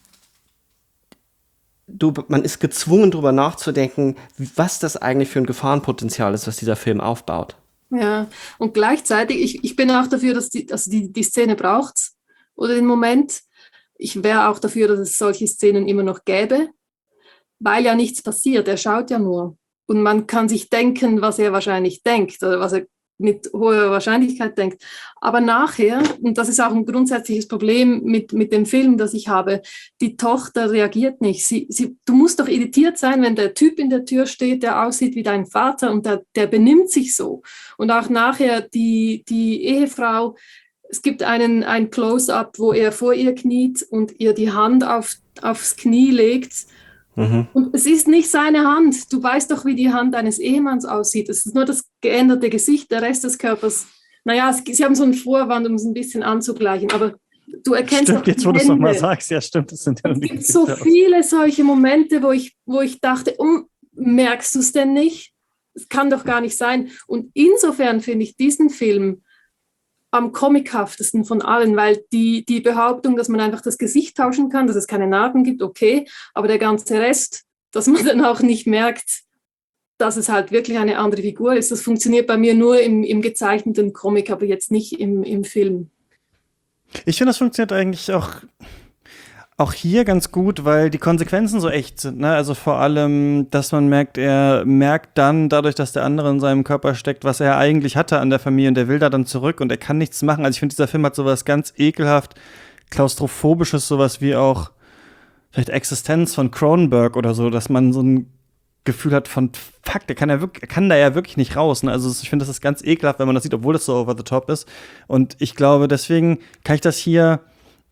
ist gezwungen, darüber nachzudenken, was das eigentlich für ein Gefahrenpotenzial ist, was dieser Film aufbaut. Ja, und gleichzeitig, ich bin auch dafür, dass die Szene braucht oder den Moment. Ich wäre auch dafür, dass es solche Szenen immer noch gäbe, weil ja nichts passiert. Er schaut ja nur. Und man kann sich denken, was er wahrscheinlich denkt oder was er mit hoher Wahrscheinlichkeit denkt. Aber nachher, und das ist auch ein grundsätzliches Problem mit dem Film, das ich habe, die Tochter reagiert nicht. Du musst doch irritiert sein, wenn der Typ in der Tür steht, der aussieht wie dein Vater und der benimmt sich so. Und auch nachher die Ehefrau, es gibt ein Close-up, wo er vor ihr kniet und ihr die Hand aufs Knie legt. Und es ist nicht seine Hand. Du weißt doch, wie die Hand eines Ehemanns aussieht. Es ist nur das geänderte Gesicht, der Rest des Körpers. Naja, sie haben so einen Vorwand, um es ein bisschen anzugleichen, aber du erkennst stimmt, auch jetzt, wo du es nochmal sagst, ja stimmt. Das sind ja es gibt so viele solche Momente, wo ich dachte, merkst du es denn nicht? Es kann doch gar nicht sein. Und insofern finde ich diesen Film am comichaftesten von allen, weil die Behauptung, dass man einfach das Gesicht tauschen kann, dass es keine Narben gibt, okay, aber der ganze Rest, dass man dann auch nicht merkt, dass es halt wirklich eine andere Figur ist, das funktioniert bei mir nur im gezeichneten Comic, aber jetzt nicht im Film. Ich finde, das funktioniert eigentlich auch hier ganz gut, weil die Konsequenzen so echt sind, ne? Also vor allem, dass man merkt, er merkt dann dadurch, dass der andere in seinem Körper steckt, was er eigentlich hatte an der Familie und der will da dann zurück und er kann nichts machen. Also ich finde, dieser Film hat sowas ganz ekelhaft klaustrophobisches, sowas wie auch vielleicht Existenz von Cronenberg oder so, dass man so ein Gefühl hat von fuck, der kann da ja wirklich nicht raus, ne? Also ich finde, das ist ganz ekelhaft, wenn man das sieht, obwohl das so over the top ist. Und ich glaube, deswegen kann ich das hier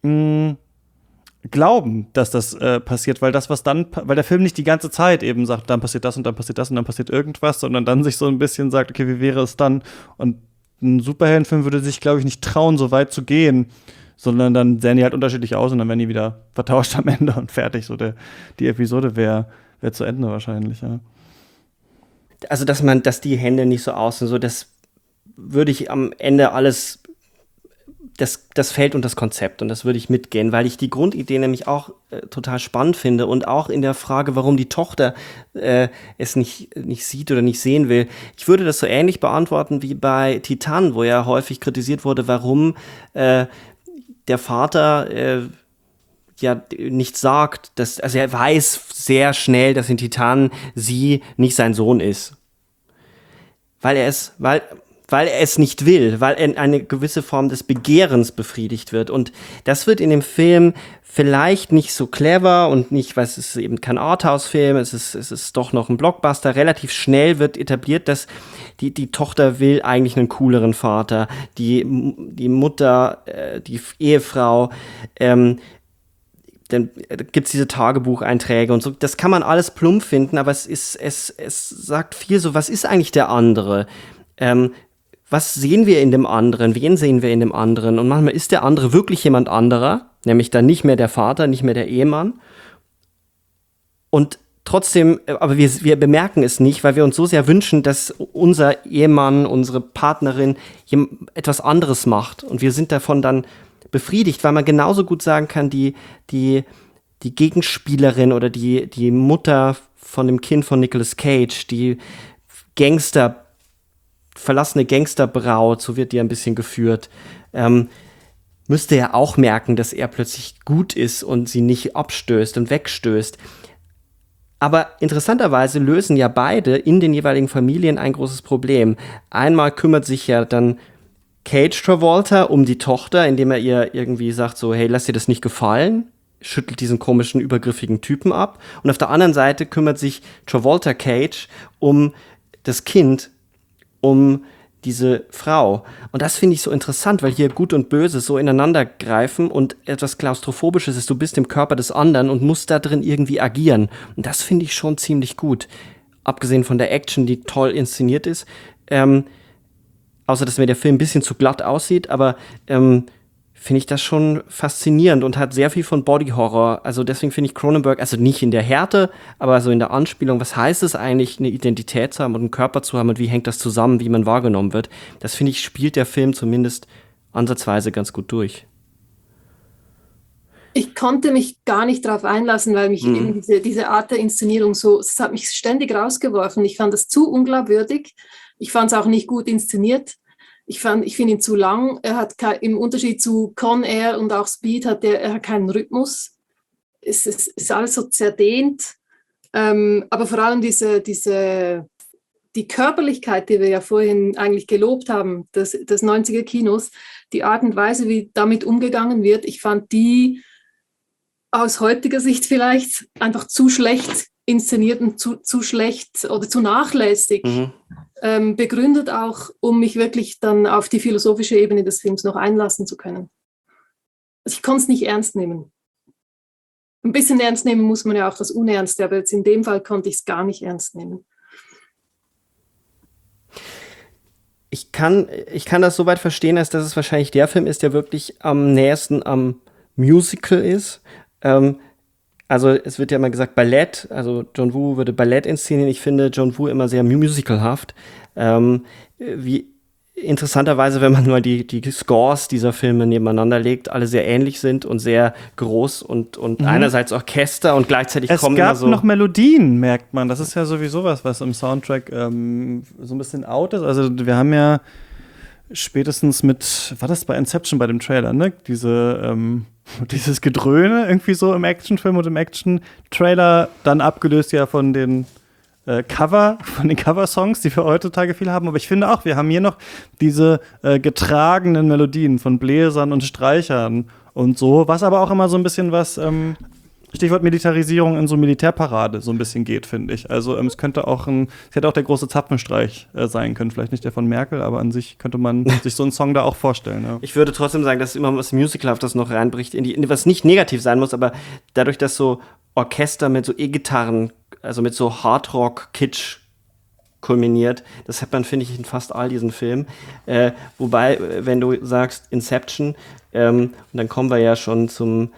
glauben, dass das passiert, weil weil der Film nicht die ganze Zeit eben sagt, dann passiert das und dann passiert das und dann passiert irgendwas, sondern dann sich so ein bisschen sagt, okay, wie wäre es dann? Und ein Superheldenfilm würde sich, glaube ich, nicht trauen, so weit zu gehen, sondern dann sehen die halt unterschiedlich aus und dann werden die wieder vertauscht am Ende und fertig. So die Episode wäre zu Ende wahrscheinlich, ja. Also, dass die Hände nicht so aussehen, so das würde ich am Ende alles das fällt unter das Konzept und das würde ich mitgehen, weil ich die Grundidee nämlich auch total spannend finde und auch in der Frage, warum die Tochter es nicht sieht oder nicht sehen will. Ich würde das so ähnlich beantworten wie bei Titan, wo ja häufig kritisiert wurde, warum der Vater ja nicht sagt, also er weiß sehr schnell, dass in Titan sie nicht sein Sohn ist. Weil er es nicht will, weil eine gewisse Form des Begehrens befriedigt wird. Und das wird in dem Film vielleicht nicht so clever und nicht, weil es ist eben kein Arthouse-Film, es ist doch noch ein Blockbuster. Relativ schnell wird etabliert, dass die Tochter will eigentlich einen cooleren Vater. Die Mutter, die Ehefrau, dann gibt's diese Tagebucheinträge und so. Das kann man alles plump finden, aber es sagt viel so, was ist eigentlich der andere? Was sehen wir in dem anderen? Wen sehen wir in dem anderen? Und manchmal ist der andere wirklich jemand anderer, nämlich dann nicht mehr der Vater, nicht mehr der Ehemann. Und trotzdem, aber wir bemerken es nicht, weil wir uns so sehr wünschen, dass unser Ehemann, unsere Partnerin etwas anderes macht. Und wir sind davon dann befriedigt, weil man genauso gut sagen kann, die Gegenspielerin oder die Mutter von dem Kind von Nicolas Cage, die verlassene Gangsterbraut, so wird die ein bisschen geführt, müsste ja auch merken, dass er plötzlich gut ist und sie nicht abstößt und wegstößt. Aber interessanterweise lösen ja beide in den jeweiligen Familien ein großes Problem. Einmal kümmert sich ja dann Cage Travolta um die Tochter, indem er ihr irgendwie sagt so, hey, lass dir das nicht gefallen, schüttelt diesen komischen, übergriffigen Typen ab. Und auf der anderen Seite kümmert sich Travolta Cage um das Kind, um diese Frau. Und das finde ich so interessant, weil hier Gut und Böse so ineinander greifen und etwas Klaustrophobisches ist, du bist im Körper des anderen und musst da drin irgendwie agieren. Und das finde ich schon ziemlich gut. Abgesehen von der Action, die toll inszeniert ist. Außer, dass mir der Film ein bisschen zu glatt aussieht, aber finde ich das schon faszinierend und hat sehr viel von Body Horror. Also deswegen finde ich Cronenberg, also nicht in der Härte, aber so in der Anspielung, was heißt es eigentlich, eine Identität zu haben und einen Körper zu haben und wie hängt das zusammen, wie man wahrgenommen wird. Das finde ich, spielt der Film zumindest ansatzweise ganz gut durch. Ich konnte mich gar nicht darauf einlassen, weil mich eben diese Art der Inszenierung es hat mich ständig rausgeworfen. Ich fand das zu unglaubwürdig. Ich fand es auch nicht gut inszeniert. Ich finde ihn zu lang. Er hat im Unterschied zu Con Air und auch Speed hat er keinen Rhythmus. Es ist alles so zerdehnt. Aber vor allem die Körperlichkeit, die wir ja vorhin eigentlich gelobt haben, des 90er Kinos, die Art und Weise, wie damit umgegangen wird, ich fand die aus heutiger Sicht vielleicht einfach zu schlecht inszeniert und zu schlecht oder zu nachlässig begründet auch, um mich wirklich dann auf die philosophische Ebene des Films noch einlassen zu können. Also ich konnte es nicht ernst nehmen. Ein bisschen ernst nehmen muss man ja auch das Unernste, aber jetzt in dem Fall konnte ich es gar nicht ernst nehmen. Ich kann das soweit verstehen, als dass es wahrscheinlich der Film ist, der wirklich am nächsten am Musical ist. Also es wird ja immer gesagt Ballett, also John Woo würde Ballett inszenieren. Ich finde John Woo immer sehr musicalhaft. Wie interessanterweise, wenn man mal die Scores dieser Filme nebeneinander legt, alle sehr ähnlich sind und sehr groß und einerseits Orchester und gleichzeitig kommen immer so... Es gab noch Melodien, merkt man. Das ist ja sowieso was im Soundtrack so ein bisschen out ist. Also wir haben ja spätestens war das bei Inception bei dem Trailer, ne? Dieses Gedröhne irgendwie so im Actionfilm und im Action-Trailer, dann abgelöst ja von den Cover-Songs, die wir heutzutage viel haben. Aber ich finde auch, wir haben hier noch diese getragenen Melodien von Bläsern und Streichern und so, was aber auch immer so ein bisschen was, Stichwort Militarisierung in so Militärparade so ein bisschen geht, finde ich. Also es hätte auch der große Zapfenstreich sein können. Vielleicht nicht der von Merkel, aber an sich könnte man sich so einen Song da auch vorstellen. Ja. Ich würde trotzdem sagen, dass immer was Musicalhaftes noch reinbricht, was nicht negativ sein muss, aber dadurch, dass so Orchester mit so E-Gitarren, also mit so Hardrock-Kitsch kulminiert, das hat man, finde ich, in fast all diesen Filmen. Wobei, wenn du sagst Inception, und dann kommen wir ja schon zu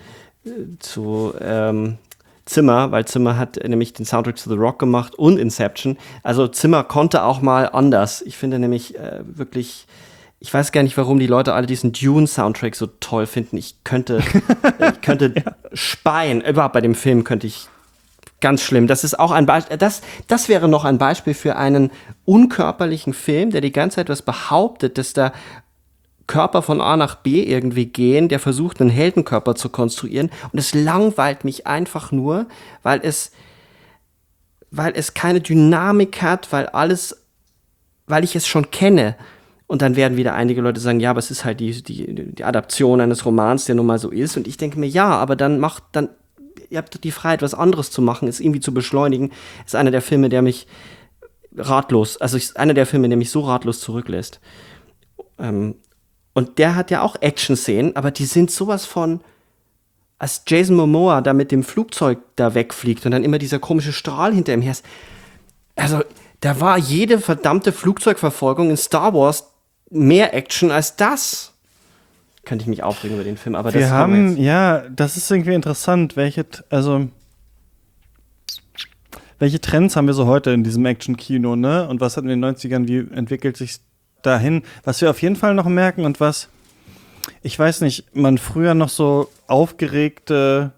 Zimmer, weil Zimmer hat nämlich den Soundtrack zu The Rock gemacht und Inception. Also Zimmer konnte auch mal anders. Ich finde nämlich wirklich, Ich weiß gar nicht, warum die Leute alle diesen Dune-Soundtrack so toll finden. Ich könnte speien. Überhaupt bei dem Film könnte ich ganz schlimm. Das ist auch ein Beispiel. Das wäre noch ein Beispiel für einen unkörperlichen Film, der die ganze Zeit was behauptet, dass da Körper von A nach B irgendwie gehen, der versucht, einen Heldenkörper zu konstruieren. Und es langweilt mich einfach nur, weil es keine Dynamik hat, weil ich es schon kenne. Und dann werden wieder einige Leute sagen, ja, aber es ist halt die Adaption eines Romans, der nun mal so ist. Und ich denke mir, ja, aber ihr habt doch die Freiheit, was anderes zu machen, es irgendwie zu beschleunigen. Ist einer der Filme, der mich so ratlos zurücklässt. Und der hat ja auch Action-Szenen, aber die sind sowas von, als Jason Momoa da mit dem Flugzeug da wegfliegt und dann immer dieser komische Strahl hinter ihm her ist. Also, da war jede verdammte Flugzeugverfolgung in Star Wars mehr Action als das. Könnte ich mich aufregen über den Film, aber das das ist irgendwie interessant, welche Trends haben wir so heute in diesem Action-Kino, ne? Und was hat in den 90ern, wie entwickelt sich dahin? Was wir auf jeden Fall noch merken und was, ich weiß nicht, man früher noch so aufgeregte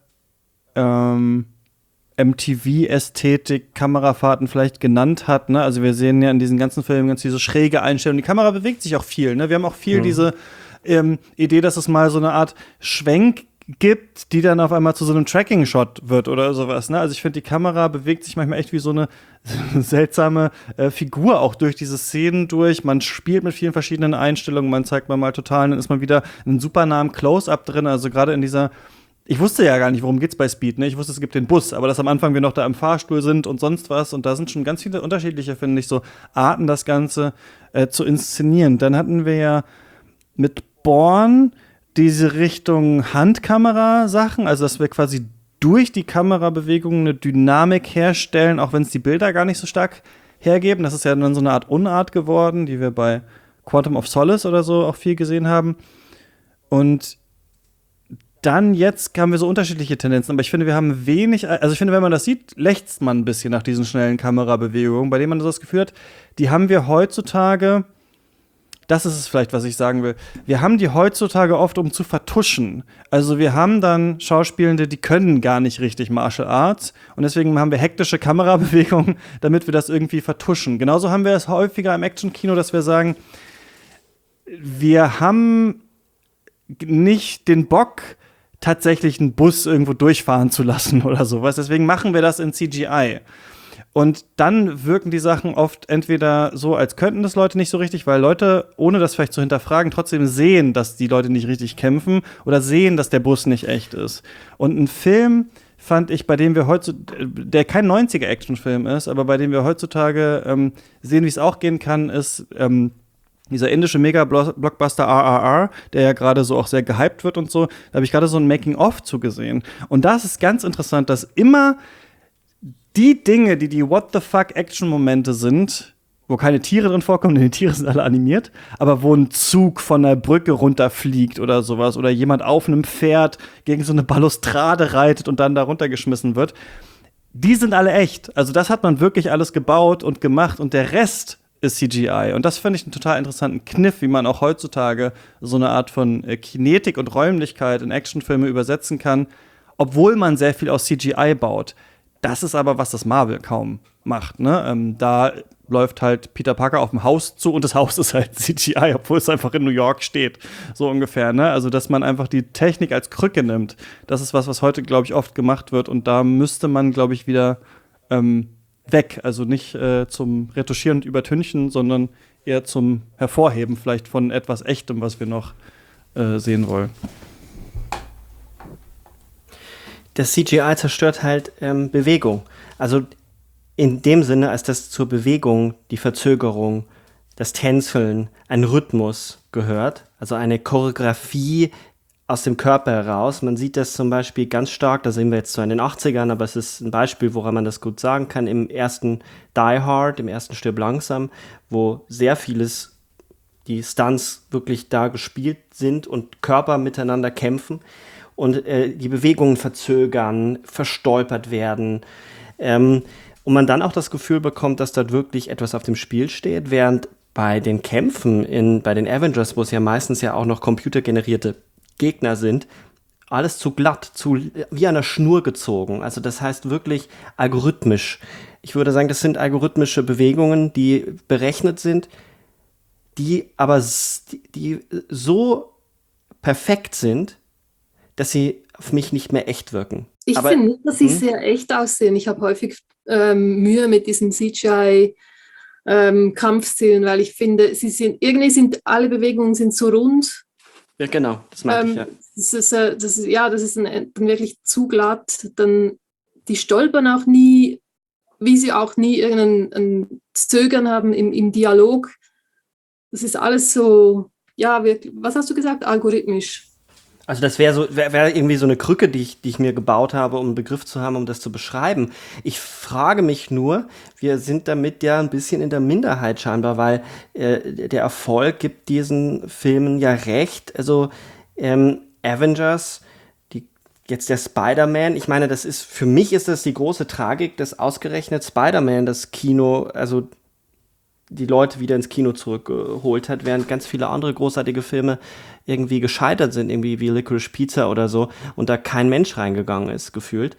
MTV-Ästhetik, Kamerafahrten vielleicht genannt hat, ne? Also wir sehen ja in diesen ganzen Filmen ganz diese schräge Einstellung. Die Kamera bewegt sich auch viel, ne? Wir haben auch viel diese Idee, dass es mal so eine Art Schwenk gibt, die dann auf einmal zu so einem Tracking-Shot wird oder sowas, ne? Also ich finde, die Kamera bewegt sich manchmal echt wie so eine seltsame Figur auch durch diese Szenen durch. Man spielt mit vielen verschiedenen Einstellungen, man zeigt mal total, dann ist man wieder in einem super nahen Close-Up drin, also gerade in dieser. Ich wusste ja gar nicht, worum geht's bei Speed, ne? Ich wusste, es gibt den Bus, aber dass am Anfang wir noch da im Fahrstuhl sind und sonst was und da sind schon ganz viele unterschiedliche, finde ich, so Arten, das Ganze zu inszenieren. Dann hatten wir ja mit Bourne diese Richtung Handkamera-Sachen, also dass wir quasi durch die Kamerabewegungen eine Dynamik herstellen, auch wenn es die Bilder gar nicht so stark hergeben. Das ist ja dann so eine Art Unart geworden, die wir bei Quantum of Solace oder so auch viel gesehen haben. Und dann jetzt haben wir so unterschiedliche Tendenzen, aber ich finde, wir haben wenig, also ich finde, wenn man das sieht, lechzt man ein bisschen nach diesen schnellen Kamerabewegungen, bei denen man so das Gefühl hat, die haben wir heutzutage, das ist es vielleicht, was ich sagen will, wir haben die heutzutage oft, um zu vertuschen. Also wir haben dann Schauspielende, die können gar nicht richtig Martial Arts und deswegen haben wir hektische Kamerabewegungen, damit wir das irgendwie vertuschen. Genauso haben wir es häufiger im Action-Kino, dass wir sagen, wir haben nicht den Bock, tatsächlich einen Bus irgendwo durchfahren zu lassen oder sowas. Deswegen machen wir das in CGI. Und dann wirken die Sachen oft entweder so, als könnten das Leute nicht so richtig, weil Leute, ohne das vielleicht zu hinterfragen, trotzdem sehen, dass die Leute nicht richtig kämpfen oder sehen, dass der Bus nicht echt ist. Und ein Film, fand ich, bei dem wir heutzutage, der kein 90er-Actionfilm ist, aber bei dem wir heutzutage sehen, wie es auch gehen kann, ist dieser indische Mega-Blockbuster RRR, der ja gerade so auch sehr gehypt wird und so, da habe ich gerade so ein Making-of zugesehen. Und das ist ganz interessant, dass immer die Dinge, die What-the-fuck-Action-Momente sind, wo keine Tiere drin vorkommen, denn die Tiere sind alle animiert, aber wo ein Zug von einer Brücke runterfliegt oder sowas, oder jemand auf einem Pferd gegen so eine Balustrade reitet und dann da runtergeschmissen wird, die sind alle echt. Also das hat man wirklich alles gebaut und gemacht und der Rest ist CGI. Und das finde ich einen total interessanten Kniff, wie man auch heutzutage so eine Art von Kinetik und Räumlichkeit in Actionfilme übersetzen kann, obwohl man sehr viel aus CGI baut. Das ist aber, was das Marvel kaum macht, ne? Da läuft halt Peter Parker auf dem Haus zu und das Haus ist halt CGI, obwohl es einfach in New York steht, so ungefähr, ne? Also, dass man einfach die Technik als Krücke nimmt, das ist was heute, glaube ich, oft gemacht wird und da müsste man, glaube ich, wieder weg, also nicht zum Retuschieren und Übertünchen, sondern eher zum Hervorheben vielleicht von etwas Echtem, was wir noch sehen wollen. Das CGI zerstört halt Bewegung. Also in dem Sinne, als dass zur Bewegung die Verzögerung, das Tänzeln, ein Rhythmus gehört, also eine Choreografie aus dem Körper heraus. Man sieht das zum Beispiel ganz stark, da sehen wir jetzt zwar in den 80ern, aber es ist ein Beispiel, woran man das gut sagen kann, im ersten Die Hard, im ersten Stirb langsam, wo sehr vieles, die Stunts wirklich da gespielt sind und Körper miteinander kämpfen und die Bewegungen verzögern, verstolpert werden und man dann auch das Gefühl bekommt, dass dort wirklich etwas auf dem Spiel steht, während bei den Kämpfen bei den Avengers, wo es ja meistens ja auch noch computergenerierte Gegner sind, alles zu glatt, wie an einer Schnur gezogen. Also das heißt wirklich algorithmisch. Ich würde sagen, das sind algorithmische Bewegungen, die berechnet sind, die aber die so perfekt sind, dass sie auf mich nicht mehr echt wirken. Ich finde nicht, dass sie sehr echt aussehen. Ich habe häufig Mühe mit diesen CGI-Kampfszenen, weil ich finde, irgendwie sind alle Bewegungen sind so rund. Ja, genau, das meinte ich, ja. Das ist dann wirklich zu glatt. Dann, die stolpern auch nie, wie sie auch nie irgendein Zögern haben im Dialog. Das ist alles so, ja, wirklich, was hast du gesagt? Algorithmisch. Also das wäre irgendwie so eine Krücke, die ich mir gebaut habe, um einen Begriff zu haben, um das zu beschreiben. Ich frage mich nur, wir sind damit ja ein bisschen in der Minderheit scheinbar, weil der Erfolg gibt diesen Filmen ja recht. Also Avengers, jetzt der Spider-Man, ich meine, für mich ist das die große Tragik, dass ausgerechnet Spider-Man das Kino, also die Leute wieder ins Kino zurückgeholt hat, während ganz viele andere großartige Filme irgendwie gescheitert sind, irgendwie wie Licorice Pizza oder so, und da kein Mensch reingegangen ist, gefühlt.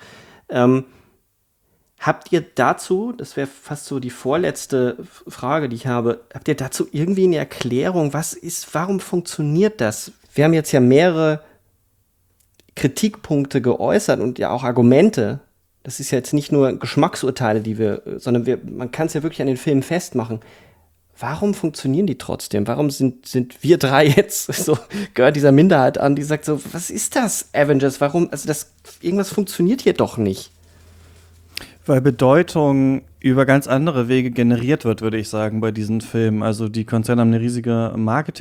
Habt ihr dazu, das wäre fast so die vorletzte Frage, die ich habe, habt ihr dazu irgendwie eine Erklärung? Warum funktioniert das? Wir haben jetzt ja mehrere Kritikpunkte geäußert und ja auch Argumente. Das ist ja jetzt nicht nur Geschmacksurteile, sondern man kann es ja wirklich an den Filmen festmachen. Warum funktionieren die trotzdem? Warum sind wir drei jetzt so, gehört dieser Minderheit an, die sagt so, was ist das, Avengers? Warum, irgendwas funktioniert hier doch nicht. Weil Bedeutung über ganz andere Wege generiert wird, würde ich sagen, bei diesen Filmen. Also die Konzerne haben eine riesige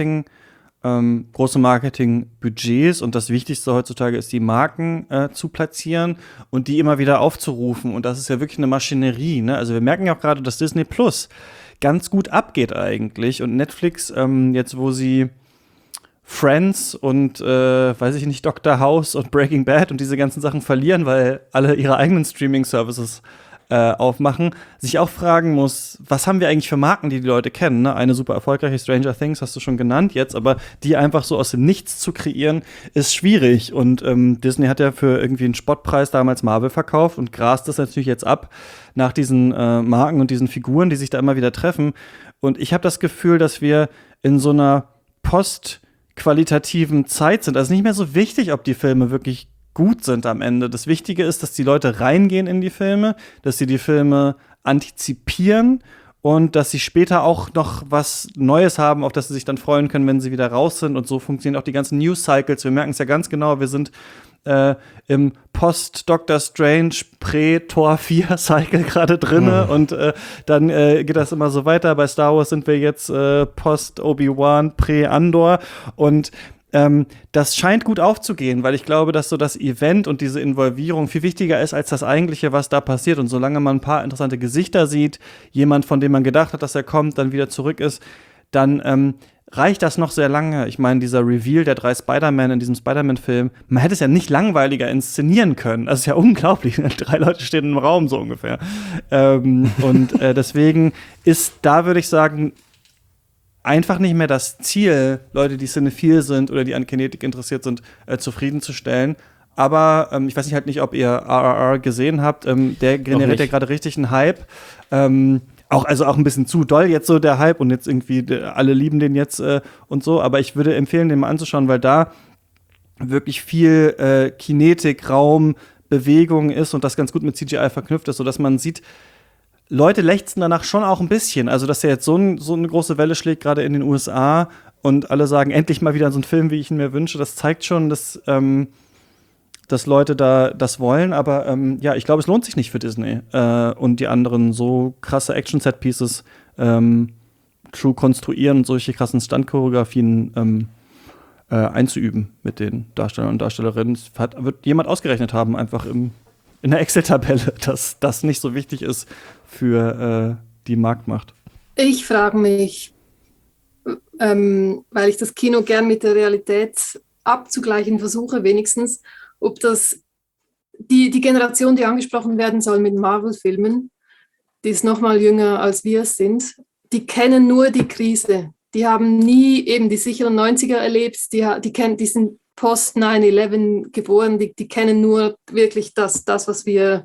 große Marketingbudgets, und das Wichtigste heutzutage ist, die Marken zu platzieren und die immer wieder aufzurufen. Und das ist ja wirklich eine Maschinerie, ne? Also wir merken ja auch gerade, dass Disney Plus ganz gut abgeht eigentlich, und Netflix, jetzt wo sie Friends und weiß ich nicht, Dr. House und Breaking Bad und diese ganzen Sachen verlieren, weil alle ihre eigenen Streaming-Services aufmachen, sich auch fragen muss, was haben wir eigentlich für Marken, die Leute kennen, ne? Eine super erfolgreiche Stranger Things hast du schon genannt jetzt, aber die einfach so aus dem Nichts zu kreieren, ist schwierig. Und Disney hat ja für irgendwie einen Spottpreis damals Marvel verkauft und grast das natürlich jetzt ab nach diesen Marken und diesen Figuren, die sich da immer wieder treffen. Und ich habe das Gefühl, dass wir in so einer postqualitativen Zeit sind. Also nicht mehr so wichtig, ob die Filme wirklich gut sind am Ende. Das Wichtige ist, dass die Leute reingehen in die Filme, dass sie die Filme antizipieren und dass sie später auch noch was Neues haben, auf das sie sich dann freuen können, wenn sie wieder raus sind. Und so funktionieren auch die ganzen News-Cycles. Wir merken es ja ganz genau, wir sind im Post-Doctor Strange Prä-Tor 4 Cycle gerade drinne, und dann geht das immer so weiter. Bei Star Wars sind wir jetzt Post-Obi-Wan Prä-Andor, und das scheint gut aufzugehen, weil ich glaube, dass so das Event und diese Involvierung viel wichtiger ist als das Eigentliche, was da passiert. Und solange man ein paar interessante Gesichter sieht, jemand, von dem man gedacht hat, dass er kommt, dann wieder zurück ist, dann reicht das noch sehr lange. Ich meine, dieser Reveal der 3 Spider-Man in diesem Spider-Man-Film, man hätte es ja nicht langweiliger inszenieren können. Das ist ja unglaublich. 3 Leute stehen im Raum, so ungefähr. Deswegen ist da, würde ich sagen, einfach nicht mehr das Ziel, Leute, die cinephil sind oder die an Kinetik interessiert sind, zufriedenzustellen. Aber ich weiß nicht, ob ihr RRR gesehen habt. Der generiert ja gerade richtig einen Hype. Auch ein bisschen zu doll jetzt so der Hype, und jetzt irgendwie alle lieben den jetzt und so. Aber ich würde empfehlen, den mal anzuschauen, weil da wirklich viel Kinetik, Raum, Bewegung ist und das ganz gut mit CGI verknüpft ist, sodass man sieht, Leute lechzen danach schon auch ein bisschen. Also, dass er jetzt so eine große Welle schlägt, gerade in den USA, und alle sagen, endlich mal wieder so ein Film, wie ich ihn mir wünsche, das zeigt schon, dass Leute da das wollen. Aber ich glaube, es lohnt sich nicht für Disney und die anderen, so krasse Action-Set-Pieces zu konstruieren und solche krassen Stunt-Choreografien einzuüben mit den Darstellern und Darstellerinnen. Wird jemand ausgerechnet haben, einfach in der Excel-Tabelle, dass das nicht so wichtig ist für die Marktmacht. Ich frage mich, weil ich das Kino gern mit der Realität abzugleichen versuche, wenigstens, ob das die Generation, die angesprochen werden soll mit Marvel-Filmen, die ist noch mal jünger als wir sind, die kennen nur die Krise. Die haben nie eben die sicheren 90er erlebt, die sind post 9/11 geboren, die kennen nur wirklich das was wir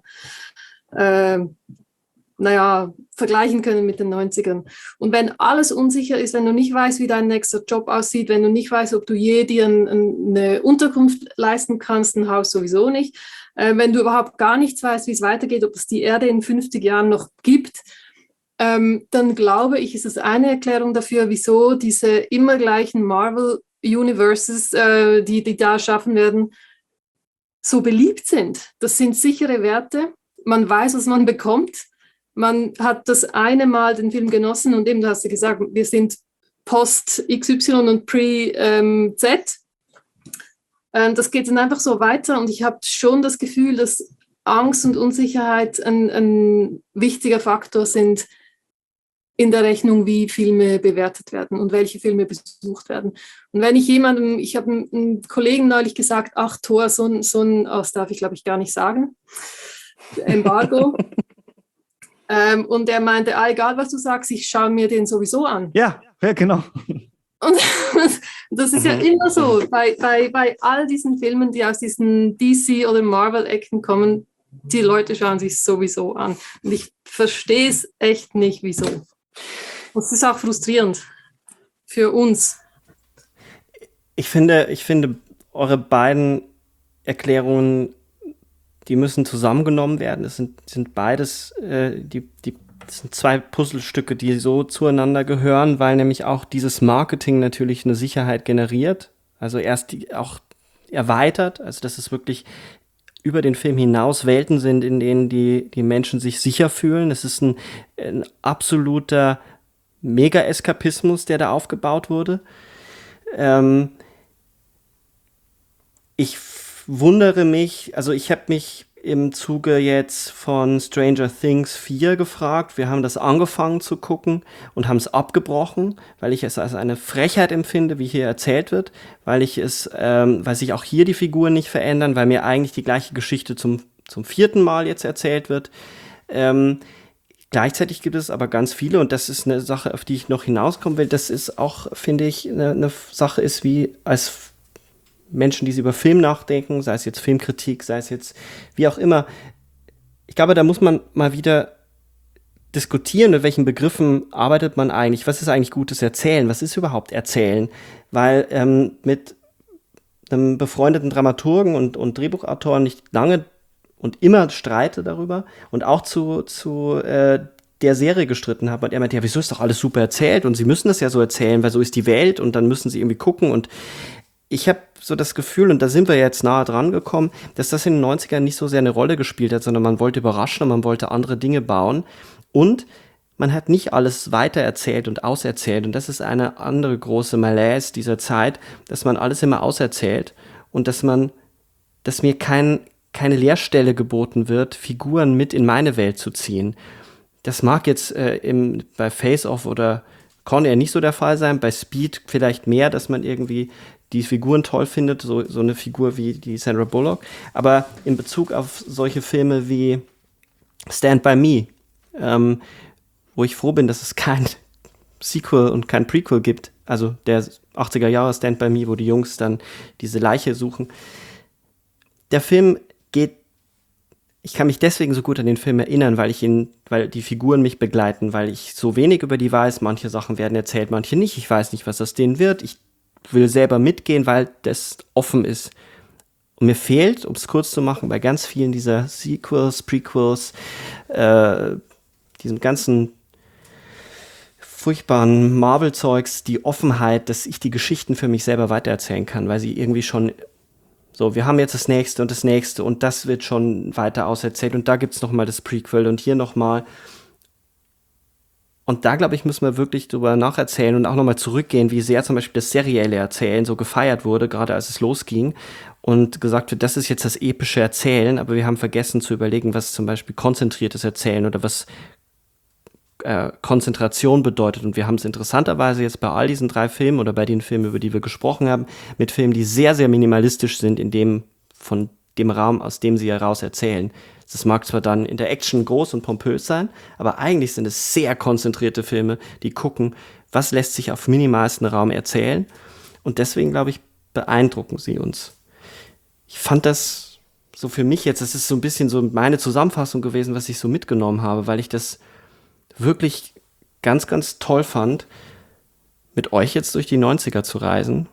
vergleichen können mit den 90ern. Und wenn alles unsicher ist, wenn du nicht weißt, wie dein nächster Job aussieht, wenn du nicht weißt, ob du je dir eine Unterkunft leisten kannst, ein Haus sowieso nicht, wenn du überhaupt gar nichts weißt, wie es weitergeht, ob es die Erde in 50 Jahren noch gibt, dann glaube ich, ist es eine Erklärung dafür, wieso diese immer gleichen Marvel-Universes, die da schaffen werden, so beliebt sind. Das sind sichere Werte. Man weiß, was man bekommt. Man hat das eine Mal den Film genossen und eben, du hast ja gesagt, wir sind Post XY und Pre-Z. Das geht dann einfach so weiter und ich habe schon das Gefühl, dass Angst und Unsicherheit ein wichtiger Faktor sind in der Rechnung, wie Filme bewertet werden und welche Filme besucht werden. Und wenn ich habe einem Kollegen neulich gesagt, ach Thor, so ein, das darf ich glaube ich gar nicht sagen, Embargo. Und er meinte, egal was du sagst, ich schaue mir den sowieso an. Ja, genau. Und das ist ja immer so, bei all diesen Filmen, die aus diesen DC- oder Marvel-Ecken kommen, die Leute schauen sich sowieso an. Und ich verstehe es echt nicht, wieso. Und es ist auch frustrierend für uns. Ich finde, eure beiden Erklärungen, die müssen zusammengenommen werden. Es sind beides, das sind zwei Puzzlestücke, die so zueinander gehören, weil nämlich auch dieses Marketing natürlich eine Sicherheit generiert. Also erst auch erweitert, also dass es wirklich über den Film hinaus Welten sind, in denen die Menschen sich sicher fühlen. Es ist ein absoluter Mega-Eskapismus, der da aufgebaut wurde. Ich wundere mich, also ich habe mich im Zuge jetzt von Stranger Things 4 gefragt. Wir haben das angefangen zu gucken und haben es abgebrochen, weil ich es als eine Frechheit empfinde, wie hier erzählt wird, weil sich auch hier die Figuren nicht verändern, weil mir eigentlich die gleiche Geschichte zum 4. Mal jetzt erzählt wird. Gleichzeitig gibt es aber ganz viele, und das ist eine Sache, auf die ich noch hinauskommen will, das ist auch, finde ich, eine Sache ist, wie als Menschen, die über Film nachdenken, sei es jetzt Filmkritik, sei es jetzt wie auch immer. Ich glaube, da muss man mal wieder diskutieren, mit welchen Begriffen arbeitet man eigentlich. Was ist eigentlich gutes Erzählen? Was ist überhaupt Erzählen? Weil mit einem befreundeten Dramaturgen und Drehbuchautoren nicht lange und immer streite darüber und auch zu der Serie gestritten habe. Und er meinte, ja, wieso ist doch alles super erzählt? Und sie müssen das ja so erzählen, weil so ist die Welt und dann müssen sie irgendwie gucken. Und ich habe so das Gefühl, und da sind wir jetzt nahe dran gekommen, dass das in den 90ern nicht so sehr eine Rolle gespielt hat, sondern man wollte überraschen und man wollte andere Dinge bauen. Und man hat nicht alles weitererzählt und auserzählt. Und das ist eine andere große Malaise dieser Zeit, dass man alles immer auserzählt und dass mir keine Leerstelle geboten wird, Figuren mit in meine Welt zu ziehen. Das mag jetzt bei Face Off oder Con Air nicht so der Fall sein, bei Speed vielleicht mehr, dass man irgendwie die Figuren toll findet, so eine Figur wie die Sandra Bullock. Aber in Bezug auf solche Filme wie Stand By Me, wo ich froh bin, dass es kein Sequel und kein Prequel gibt, also der 80er Jahre Stand By Me, wo die Jungs dann diese Leiche suchen. Der Film ich kann mich deswegen so gut an den Film erinnern, weil die Figuren mich begleiten, weil ich so wenig über die weiß. Manche Sachen werden erzählt, manche nicht. Ich weiß nicht, was aus denen wird. Ich will selber mitgehen, weil das offen ist. Und mir fehlt, um es kurz zu machen, bei ganz vielen dieser Sequels, Prequels, diesem ganzen furchtbaren Marvel-Zeugs, die Offenheit, dass ich die Geschichten für mich selber weitererzählen kann, weil sie irgendwie schon so, wir haben jetzt das nächste und das wird schon weiter auserzählt und da gibt's noch mal das Prequel und hier noch mal. Und da, glaube ich, müssen wir wirklich drüber nacherzählen und auch noch mal zurückgehen, wie sehr zum Beispiel das serielle Erzählen so gefeiert wurde, gerade als es losging und gesagt wird, das ist jetzt das epische Erzählen, aber wir haben vergessen zu überlegen, was zum Beispiel konzentriertes Erzählen oder was Konzentration bedeutet. Und wir haben es interessanterweise jetzt bei all diesen 3 Filmen oder bei den Filmen, über die wir gesprochen haben, mit Filmen, die sehr, sehr minimalistisch sind in dem von dem Raum, aus dem sie heraus erzählen. Das mag zwar dann in der Action groß und pompös sein, aber eigentlich sind es sehr konzentrierte Filme, die gucken, was lässt sich auf minimalstem Raum erzählen. Und deswegen, glaube ich, beeindrucken sie uns. Ich fand das so für mich jetzt, das ist so ein bisschen so meine Zusammenfassung gewesen, was ich so mitgenommen habe, weil ich das wirklich ganz, ganz toll fand, mit euch jetzt durch die 90er zu reisen.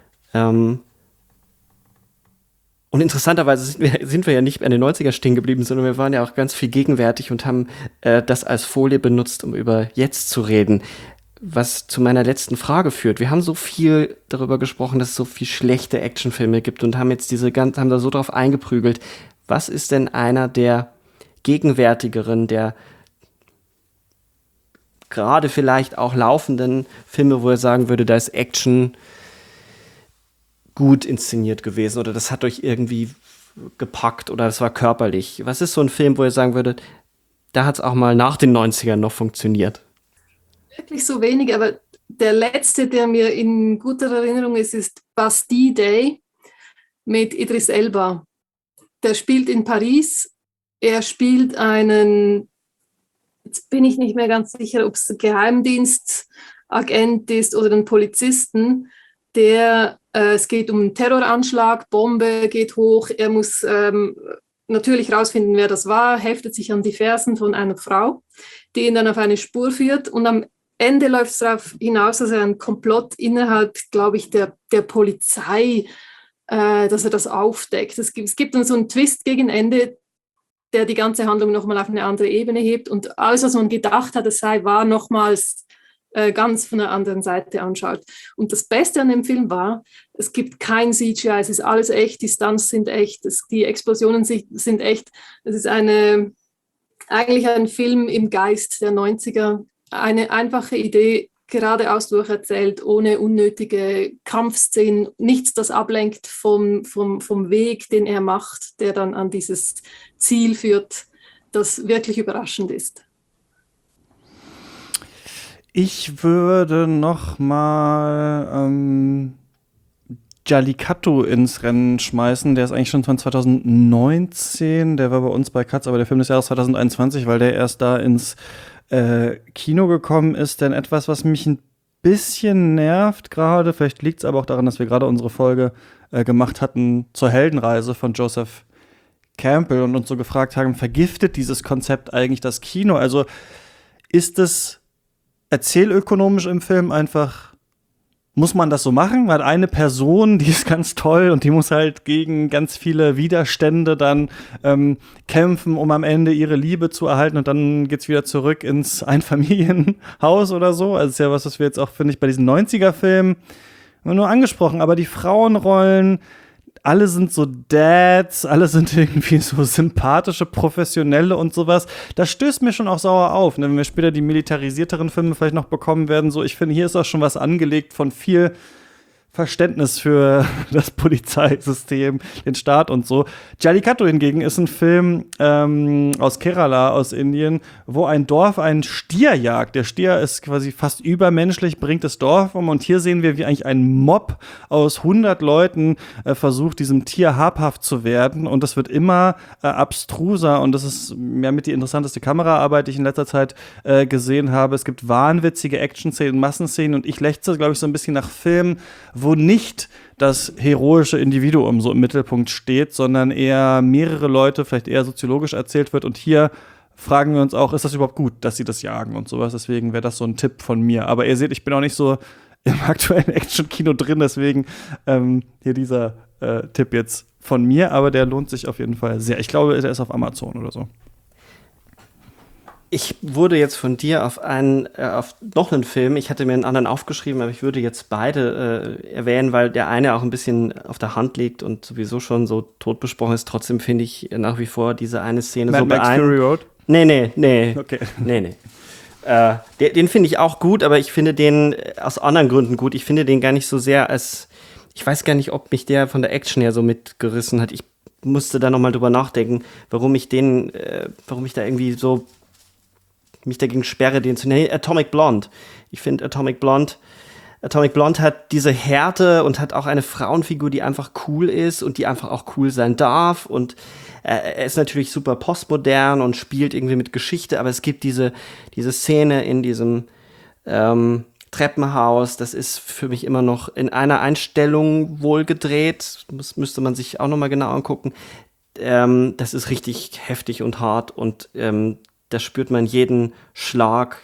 Und interessanterweise sind wir ja nicht an den 90er stehen geblieben, sondern wir waren ja auch ganz viel gegenwärtig und haben das als Folie benutzt, um über jetzt zu reden. Was zu meiner letzten Frage führt. Wir haben so viel darüber gesprochen, dass es so viel schlechte Actionfilme gibt und haben jetzt haben da so drauf eingeprügelt. Was ist denn einer der gegenwärtigeren, der gerade vielleicht auch laufenden Filme, wo er sagen würde, da ist Action gut inszeniert gewesen oder das hat euch irgendwie gepackt oder das war körperlich. Was ist so ein Film, wo ihr sagen würdet, da hat es auch mal nach den 90ern noch funktioniert? Wirklich so wenig, aber der letzte, der mir in guter Erinnerung ist Bastille Day mit Idris Elba. Der spielt in Paris. Er spielt einen, jetzt bin ich nicht mehr ganz sicher, ob es ein Geheimdienstagent ist oder ein Polizisten, es geht um einen Terroranschlag, Bombe geht hoch, er muss natürlich rausfinden, wer das war, heftet sich an die Fersen von einer Frau, die ihn dann auf eine Spur führt und am Ende läuft es darauf hinaus, dass er einen Komplott innerhalb, glaube ich, der Polizei, dass er das aufdeckt. Es gibt dann so einen Twist gegen Ende, der die ganze Handlung nochmal auf eine andere Ebene hebt und alles, was man gedacht hat, es sei, war nochmals ganz von der anderen Seite anschaut. Und das Beste an dem Film war, es gibt kein CGI, es ist alles echt, die Stunts sind echt, die Explosionen sind echt. Es ist eigentlich ein Film im Geist der 90er, eine einfache Idee, geradeaus durcherzählt, ohne unnötige Kampfszenen, nichts, das ablenkt vom Weg, den er macht, der dann an dieses Ziel führt, das wirklich überraschend ist. Ich würde noch mal Jallikattu ins Rennen schmeißen. Der ist eigentlich schon von 2019. Der war bei uns bei Katz, aber der Film des Jahres 2021, weil der erst da ins Kino gekommen ist. Denn etwas, was mich ein bisschen nervt gerade, vielleicht liegt es aber auch daran, dass wir gerade unsere Folge gemacht hatten zur Heldenreise von Joseph Campbell und uns so gefragt haben, vergiftet dieses Konzept eigentlich das Kino? Also ist es erzählökonomisch im Film einfach, muss man das so machen? Man hat eine Person, die ist ganz toll und die muss halt gegen ganz viele Widerstände dann kämpfen, um am Ende ihre Liebe zu erhalten und dann geht's wieder zurück ins Einfamilienhaus oder so. Also das ist ja was wir jetzt auch, finde ich, bei diesen 90er-Filmen nur angesprochen, aber die Frauenrollen, alle sind so Dads, alle sind irgendwie so sympathische Professionelle und sowas. Das stößt mir schon auch sauer auf, ne? Wenn wir später die militarisierteren Filme vielleicht noch bekommen werden. So, ich finde, hier ist auch schon was angelegt von viel Verständnis für das Polizeisystem, den Staat und so. Jallikattu hingegen ist ein Film aus Kerala, aus Indien, wo ein Dorf einen Stier jagt. Der Stier ist quasi fast übermenschlich, bringt das Dorf um. Und hier sehen wir, wie eigentlich ein Mob aus 100 Leuten versucht, diesem Tier habhaft zu werden. Und das wird immer abstruser. Und das ist ja mit die interessanteste Kameraarbeit, die ich in letzter Zeit gesehen habe. Es gibt wahnwitzige Action-Szenen, Massenszenen. Und ich lechze, glaube ich, so ein bisschen nach Filmen, wo nicht das heroische Individuum so im Mittelpunkt steht, sondern eher mehrere Leute, vielleicht eher soziologisch erzählt wird. Und hier fragen wir uns auch, ist das überhaupt gut, dass sie das jagen und sowas? Deswegen wäre das so ein Tipp von mir. Aber ihr seht, ich bin auch nicht so im aktuellen Action-Kino drin, deswegen hier dieser Tipp jetzt von mir. Aber der lohnt sich auf jeden Fall sehr. Ich glaube, der ist auf Amazon oder so. Ich wurde jetzt von dir auf noch einen Film, ich hatte mir einen anderen aufgeschrieben, aber ich würde jetzt beide erwähnen, weil der eine auch ein bisschen auf der Hand liegt und sowieso schon so tot besprochen ist. Trotzdem finde ich nach wie vor diese eine Szene Mad so Max Fury Road? Nee. Okay. Nee. Den finde ich auch gut, aber ich finde den aus anderen Gründen gut. Ich finde den gar nicht so sehr ich weiß gar nicht, ob mich der von der Action her so mitgerissen hat. Ich musste da nochmal drüber nachdenken, warum ich da irgendwie so mich dagegen sperre, den zu nennen. Atomic Blonde. Ich finde Atomic Blonde Atomic Blonde hat diese Härte und hat auch eine Frauenfigur, die einfach cool ist und die einfach auch cool sein darf. Und er ist natürlich super postmodern und spielt irgendwie mit Geschichte, aber es gibt diese Szene in diesem Treppenhaus, das ist für mich immer noch in einer Einstellung wohl gedreht. Müsste man sich auch noch mal genau angucken. Das ist richtig heftig und hart und da spürt man jeden Schlag,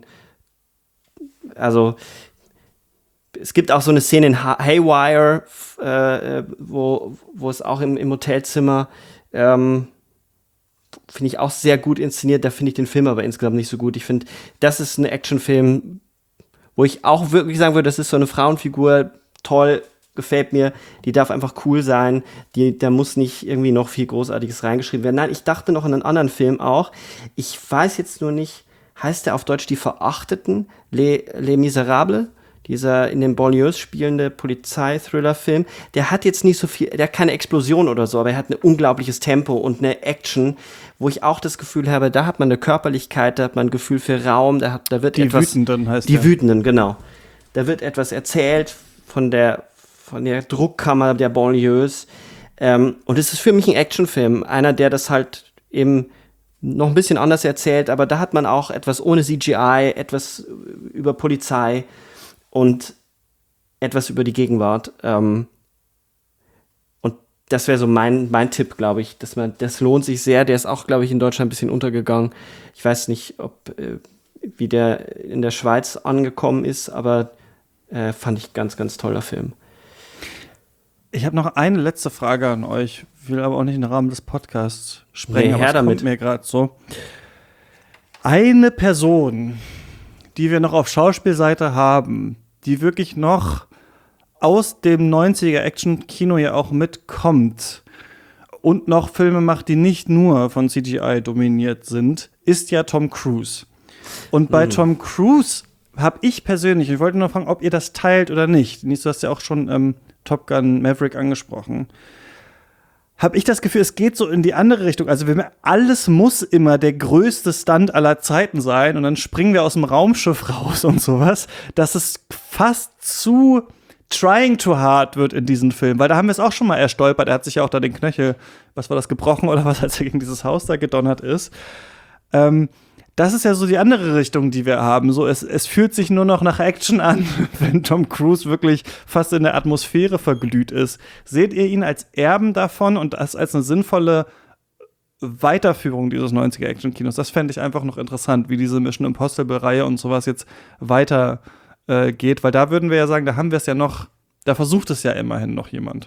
also es gibt auch so eine Szene in Haywire, wo es auch im Hotelzimmer finde ich auch sehr gut inszeniert. Da finde ich den Film aber insgesamt nicht so gut. Ich finde, das ist ein Actionfilm, wo ich auch wirklich sagen würde, das ist so eine Frauenfigur, toll, gefällt mir, die darf einfach cool sein, da muss nicht irgendwie noch viel Großartiges reingeschrieben werden. Nein, ich dachte noch an einen anderen Film auch. Ich weiß jetzt nur nicht, heißt der auf Deutsch Die Verachteten? Les Miserables? Dieser in den Banlieues spielende Polizeithriller-Film, der hat jetzt nicht so viel, der hat keine Explosion oder so, aber er hat ein unglaubliches Tempo und eine Action, wo ich auch das Gefühl habe, da hat man eine Körperlichkeit, da hat man ein Gefühl für Raum, da wird Die etwas... Wütenden heißt Die der. Wütenden, genau. Da wird etwas erzählt von der Druckkammer der Banlieues. Und es ist für mich ein Actionfilm, einer, der das halt eben noch ein bisschen anders erzählt, aber da hat man auch etwas ohne CGI, etwas über Polizei und etwas über die Gegenwart. Und das wäre so mein Tipp, glaube ich. Das lohnt sich sehr. Der ist auch, glaube ich, in Deutschland ein bisschen untergegangen. Ich weiß nicht, wie der in der Schweiz angekommen ist, aber fand ich ganz, ganz toller Film. Ich habe noch eine letzte Frage an euch. Will aber auch nicht im Rahmen des Podcasts sprengen, Nee, aber her es damit. kommt mir gerade so. Eine Person, die wir noch auf Schauspielseite haben, die wirklich noch aus dem 90er-Action-Kino ja auch mitkommt und noch Filme macht, die nicht nur von CGI dominiert sind, ist ja Tom Cruise. Und bei Tom Cruise habe ich persönlich, ich wollte nur fragen, ob ihr das teilt oder nicht. Nils, du hast ja auch schon Top Gun Maverick angesprochen. Habe ich das Gefühl, es geht so in die andere Richtung. Also alles muss immer der größte Stunt aller Zeiten sein und dann springen wir aus dem Raumschiff raus und sowas, dass es fast zu trying too hard wird in diesem Film. Weil da haben wir es auch schon mal erstolpert. Er hat sich ja auch da den Knöchel, was war das, gebrochen oder was, als er gegen dieses Haus da gedonnert ist. Das ist ja so die andere Richtung, die wir haben. So, es fühlt sich nur noch nach Action an, wenn Tom Cruise wirklich fast in der Atmosphäre verglüht ist. Seht ihr ihn als Erben davon und als eine sinnvolle Weiterführung dieses 90er-Action-Kinos? Das fände ich einfach noch interessant, wie diese Mission Impossible-Reihe und sowas jetzt weiter geht. Weil da würden wir ja sagen, da haben wir es ja noch, da versucht es ja immerhin noch jemand.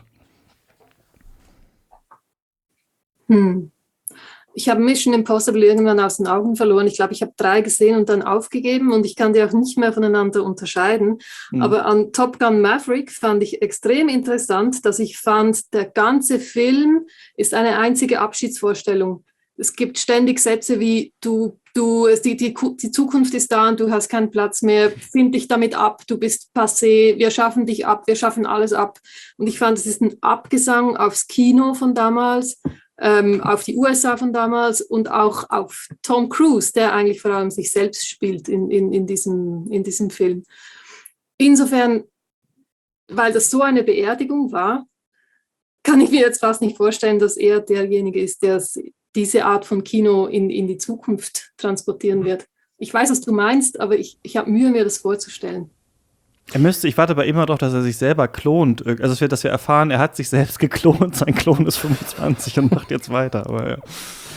Ich habe Mission Impossible irgendwann aus den Augen verloren. Ich glaube, ich habe 3 gesehen und dann aufgegeben und ich kann die auch nicht mehr voneinander unterscheiden. Aber an Top Gun Maverick fand ich extrem interessant, dass ich fand, der ganze Film ist eine einzige Abschiedsvorstellung. Es gibt ständig Sätze wie, die Zukunft ist da und du hast keinen Platz mehr, find dich damit ab, du bist passé, wir schaffen dich ab, wir schaffen alles ab. Und ich fand, es ist ein Abgesang aufs Kino von damals, auf die USA von damals und auch auf Tom Cruise, der eigentlich vor allem sich selbst spielt in diesem Film. Insofern, weil das so eine Beerdigung war, kann ich mir jetzt fast nicht vorstellen, dass er derjenige ist, der diese Art von Kino in die Zukunft transportieren wird. Ich weiß, was du meinst, aber ich habe Mühe, mir das vorzustellen. Ich warte bei ihm darauf, dass er sich selber klont. Also, dass wir erfahren, er hat sich selbst geklont, sein Klon ist 25 und macht jetzt weiter. Aber ja.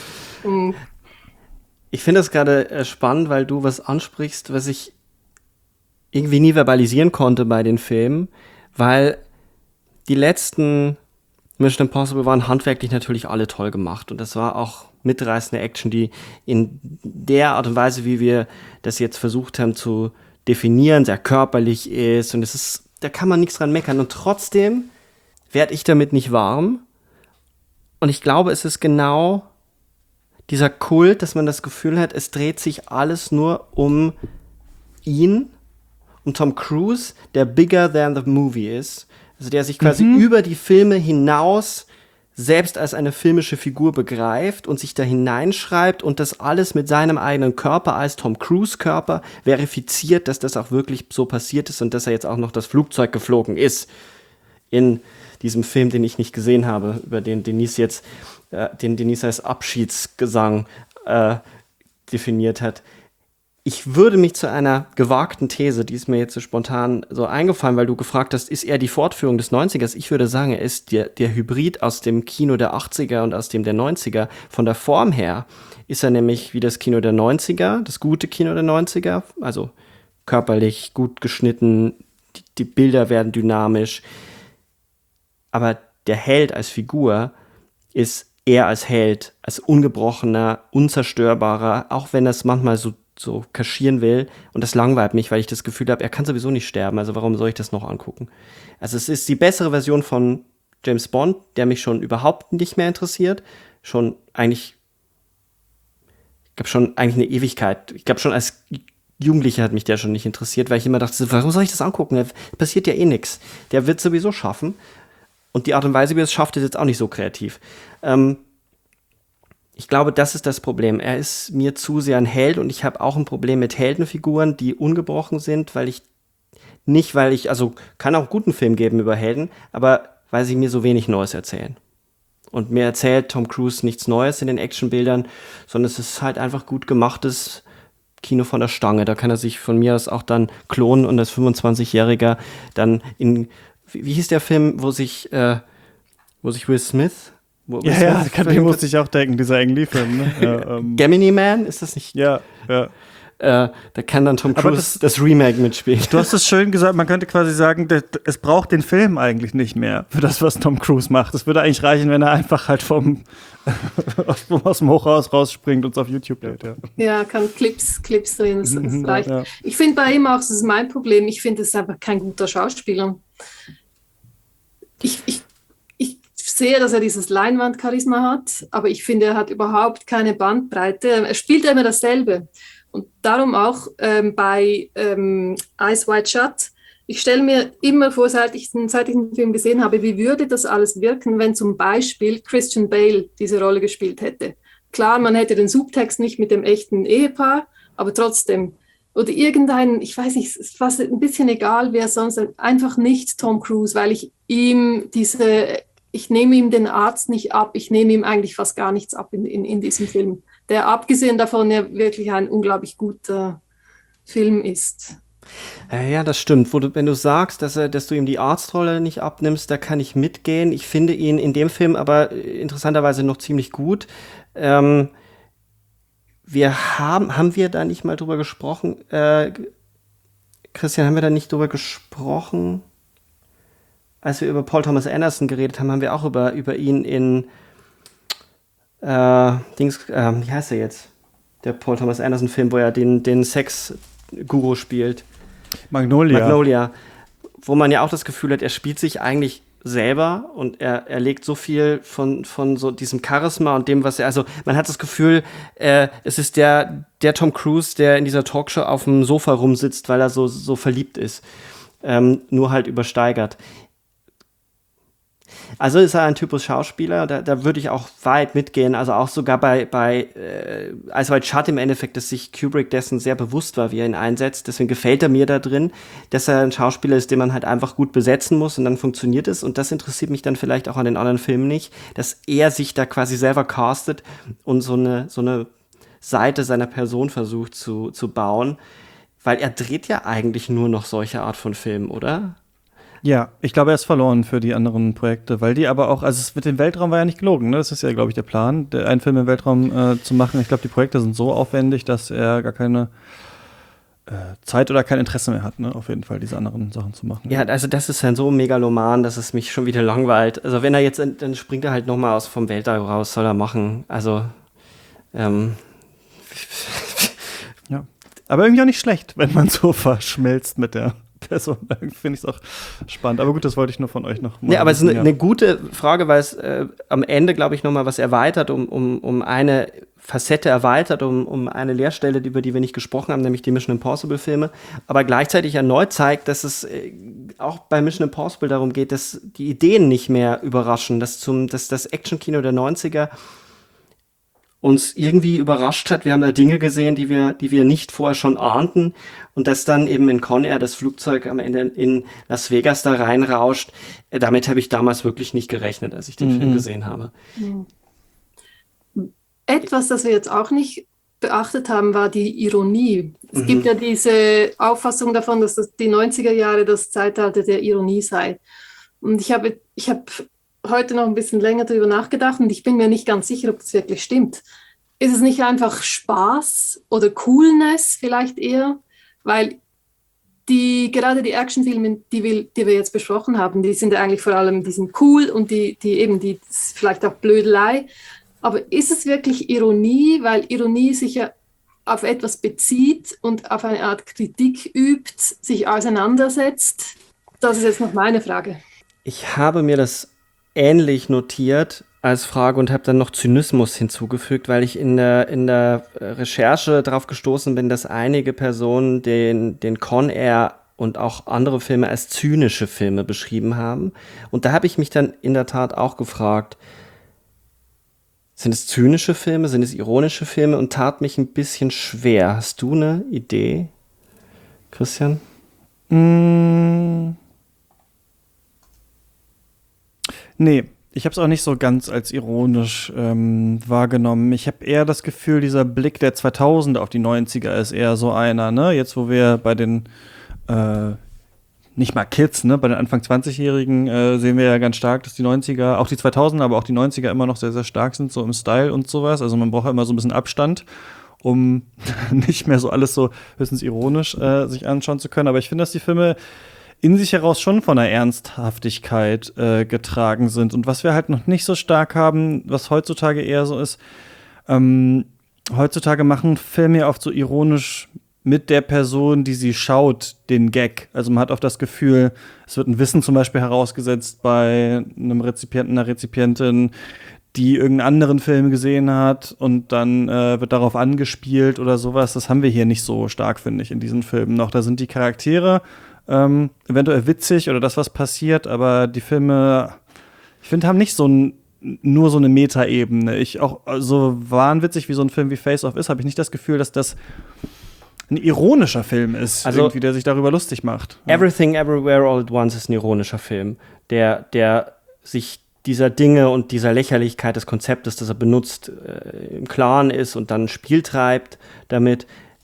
Ich finde es gerade spannend, weil du was ansprichst, was ich irgendwie nie verbalisieren konnte bei den Filmen, weil die letzten Mission Impossible waren handwerklich natürlich alle toll gemacht und das war auch mitreißende Action, die in der Art und Weise, wie wir das jetzt versucht haben zu definieren, sehr körperlich ist und da kann man nichts dran meckern und trotzdem werde ich damit nicht warm und ich glaube, es ist genau dieser Kult, dass man das Gefühl hat, es dreht sich alles nur um ihn, um Tom Cruise, der bigger than the movie ist, also der sich quasi über die Filme hinaus selbst als eine filmische Figur begreift und sich da hineinschreibt und das alles mit seinem eigenen Körper als Tom Cruise Körper verifiziert, dass das auch wirklich so passiert ist und dass er jetzt auch noch das Flugzeug geflogen ist in diesem Film, den ich nicht gesehen habe, über den Denise jetzt den Denise als Abschiedsgesang definiert hat. Ich würde mich zu einer gewagten These, die ist mir jetzt so spontan so eingefallen, weil du gefragt hast, ist er die Fortführung des 90ers? Ich würde sagen, er ist der Hybrid aus dem Kino der 80er und aus dem der 90er. Von der Form her ist er nämlich wie das Kino der 90er, das gute Kino der 90er, also körperlich gut geschnitten, die Bilder werden dynamisch. Aber der Held als Figur ist er als Held, als ungebrochener, unzerstörbarer, auch wenn er es manchmal so kaschieren will. Und das langweilt mich, weil ich das Gefühl habe, er kann sowieso nicht sterben. Also warum soll ich das noch angucken? Also es ist die bessere Version von James Bond, der mich schon überhaupt nicht mehr interessiert. Ich glaube schon eigentlich eine Ewigkeit. Ich glaube schon als Jugendlicher hat mich der schon nicht interessiert, weil ich immer dachte, warum soll ich das angucken? Da passiert ja eh nichts. Der wird sowieso schaffen. Und die Art und Weise, wie er es schafft, ist jetzt auch nicht so kreativ. Ich glaube, das ist das Problem. Er ist mir zu sehr ein Held und ich habe auch ein Problem mit Heldenfiguren, die ungebrochen sind, weil ich kann auch einen guten Film geben über Helden, aber weil sie mir so wenig Neues erzählen. Und mir erzählt Tom Cruise nichts Neues in den Actionbildern, sondern es ist halt einfach gut gemachtes Kino von der Stange. Da kann er sich von mir aus auch dann klonen und als 25-Jähriger dann wie hieß der Film, wo sich Will Smith den musste ich auch denken, dieser Ang Lee-Film. Ne? Gemini Man, ist das nicht? Ja. Da kann dann Tom Cruise das Remake mitspielen. Du hast es schön gesagt, man könnte quasi sagen, es braucht den Film eigentlich nicht mehr für das, was Tom Cruise macht. Es würde eigentlich reichen, wenn er einfach halt aus dem Hochhaus rausspringt und es auf YouTube lädt. Ja, kann Clips drehen, das reicht. Ja. Ich finde bei ihm auch, das ist mein Problem, ich finde, es ist einfach kein guter Schauspieler. Ich sehe, dass er dieses Leinwand-Charisma hat, aber ich finde, er hat überhaupt keine Bandbreite. Er spielt immer dasselbe. Und darum auch bei Eyes Wide Shut. Ich stelle mir immer vor, seit ich den Film gesehen habe, wie würde das alles wirken, wenn zum Beispiel Christian Bale diese Rolle gespielt hätte. Klar, man hätte den Subtext nicht mit dem echten Ehepaar, aber trotzdem. Oder irgendein, ich weiß nicht, es ist fast ein bisschen egal, wer sonst, einfach nicht Tom Cruise, weil ich nehme ihm den Arzt nicht ab, ich nehme ihm eigentlich fast gar nichts ab in diesem Film, der abgesehen davon ja wirklich ein unglaublich guter Film ist. Ja, das stimmt. Wenn du sagst, dass du ihm die Arztrolle nicht abnimmst, da kann ich mitgehen. Ich finde ihn in dem Film aber interessanterweise noch ziemlich gut. Haben wir da nicht mal drüber gesprochen? Christian, haben wir da nicht drüber gesprochen? Als wir über Paul Thomas Anderson geredet haben, haben wir auch über ihn in wie heißt er jetzt? Der Paul Thomas Anderson-Film, wo er den Sex-Guru spielt. Magnolia. Wo man ja auch das Gefühl hat, er spielt sich eigentlich selber und er legt so viel von so diesem Charisma und dem, was also man hat das Gefühl, es ist der Tom Cruise, der in dieser Talkshow auf dem Sofa rumsitzt, weil er so verliebt ist. Nur halt übersteigert. Also ist er ein Typus Schauspieler, da würde ich auch weit mitgehen, also auch sogar bei Eyes Wide Shut im Endeffekt, dass sich Kubrick dessen sehr bewusst war, wie er ihn einsetzt, deswegen gefällt er mir da drin, dass er ein Schauspieler ist, den man halt einfach gut besetzen muss und dann funktioniert es und das interessiert mich dann vielleicht auch an den anderen Filmen nicht, dass er sich da quasi selber castet und so eine Seite seiner Person versucht zu bauen, weil er dreht ja eigentlich nur noch solche Art von Filmen, oder? Ja, ich glaube, er ist verloren für die anderen Projekte, weil die aber auch, also es mit dem Weltraum war ja nicht gelogen, ne? Das ist ja, glaube ich, der Plan, einen Film im Weltraum zu machen. Ich glaube, die Projekte sind so aufwendig, dass er gar keine Zeit oder kein Interesse mehr hat, ne? Auf jeden Fall diese anderen Sachen zu machen. Ja, also das ist dann so megaloman, dass es mich schon wieder langweilt. Also wenn er jetzt, dann springt er halt noch mal vom Weltall raus, soll er machen. Also, ja. Aber irgendwie auch nicht schlecht, wenn man so verschmilzt mit der Person. Finde ich es auch spannend. Aber gut, das wollte ich nur von euch noch mal. Ja, aber es ist eine gute Frage, weil es am Ende, glaube ich, noch mal was erweitert um eine Facette erweitert um eine Leerstelle, über die wir nicht gesprochen haben, nämlich die Mission Impossible-Filme, aber gleichzeitig erneut zeigt, dass es auch bei Mission Impossible darum geht, dass die Ideen nicht mehr überraschen, dass das Actionkino der 90er uns irgendwie überrascht hat. Wir haben da Dinge gesehen, die wir nicht vorher schon ahnten, und dass dann eben in Con Air das Flugzeug am Ende in Las Vegas da reinrauscht. Damit habe ich damals wirklich nicht gerechnet, als ich den Film gesehen habe. Etwas, das wir jetzt auch nicht beachtet haben, war die Ironie. Es gibt ja diese Auffassung davon, dass die 90er Jahre das Zeitalter der Ironie sei. Und ich habe heute noch ein bisschen länger darüber nachgedacht und ich bin mir nicht ganz sicher, ob das wirklich stimmt. Ist es nicht einfach Spaß oder Coolness vielleicht eher? Weil gerade die Actionfilme, die wir jetzt besprochen haben, die sind eigentlich vor allem, die sind cool und die vielleicht auch Blödelei. Aber ist es wirklich Ironie, weil Ironie sich ja auf etwas bezieht und auf eine Art Kritik übt, sich auseinandersetzt? Das ist jetzt noch meine Frage. Ich habe mir das ähnlich notiert als Frage und habe dann noch Zynismus hinzugefügt, weil ich in der Recherche darauf gestoßen bin, dass einige Personen den Con Air und auch andere Filme als zynische Filme beschrieben haben. Und da habe ich mich dann in der Tat auch gefragt, sind es zynische Filme, sind es ironische Filme, und tat mich ein bisschen schwer. Hast du eine Idee, Christian? Nee, ich habe es auch nicht so ganz als ironisch wahrgenommen. Ich habe eher das Gefühl, dieser Blick der 2000er auf die 90er ist eher so einer, ne? Jetzt, wo wir bei den nicht mal Kids, ne? Bei den Anfang 20-Jährigen sehen wir ja ganz stark, dass die 90er, auch die 2000er, aber auch die 90er immer noch sehr, sehr stark sind, so im Style und sowas. Also man braucht ja immer so ein bisschen Abstand, um nicht mehr so alles so höchstens ironisch sich anschauen zu können. Aber ich finde, dass die Filme in sich heraus schon von einer Ernsthaftigkeit getragen sind. Und was wir halt noch nicht so stark haben, was heutzutage eher so ist, heutzutage machen Filme ja oft so ironisch mit der Person, die sie schaut, den Gag. Also man hat oft das Gefühl, es wird ein Wissen zum Beispiel herausgesetzt bei einem Rezipienten, einer Rezipientin, die irgendeinen anderen Film gesehen hat, und dann wird darauf angespielt oder sowas. Das haben wir hier nicht so stark, finde ich, in diesen Filmen noch. Da sind die Charaktere eventuell witzig oder das, was passiert, aber die Filme, ich finde, haben nicht nur so eine Metaebene. Auch so wahnwitzig wie so ein Film wie Face Off ist, habe ich nicht das Gefühl, dass das ein ironischer Film ist, also irgendwie, der sich darüber lustig macht. Everything Everywhere All at Once ist ein ironischer Film, der sich dieser Dinge und dieser Lächerlichkeit des Konzeptes, das er benutzt, im Klaren ist und dann ein Spiel treibt damit.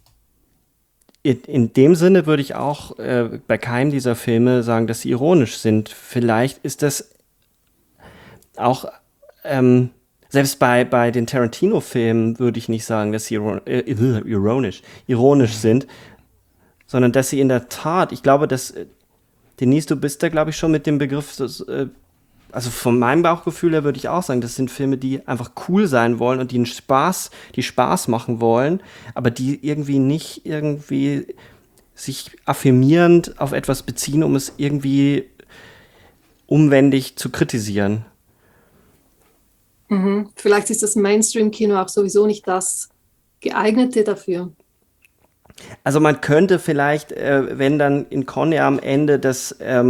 In dem Sinne würde ich auch bei keinem dieser Filme sagen, dass sie ironisch sind. Vielleicht ist das auch selbst bei den Tarantino-Filmen würde ich nicht sagen, dass sie ironisch sind, sondern dass sie in der Tat, ich glaube, dass, Denise, du bist da, glaube ich, schon mit dem Begriff, also von meinem Bauchgefühl her würde ich auch sagen, das sind Filme, die einfach cool sein wollen und die Spaß machen wollen, aber die nicht irgendwie sich affirmierend auf etwas beziehen, um es irgendwie umwendig zu kritisieren. Vielleicht ist das Mainstream-Kino auch sowieso nicht das Geeignete dafür. Also man könnte vielleicht, wenn dann in Con Air am Ende das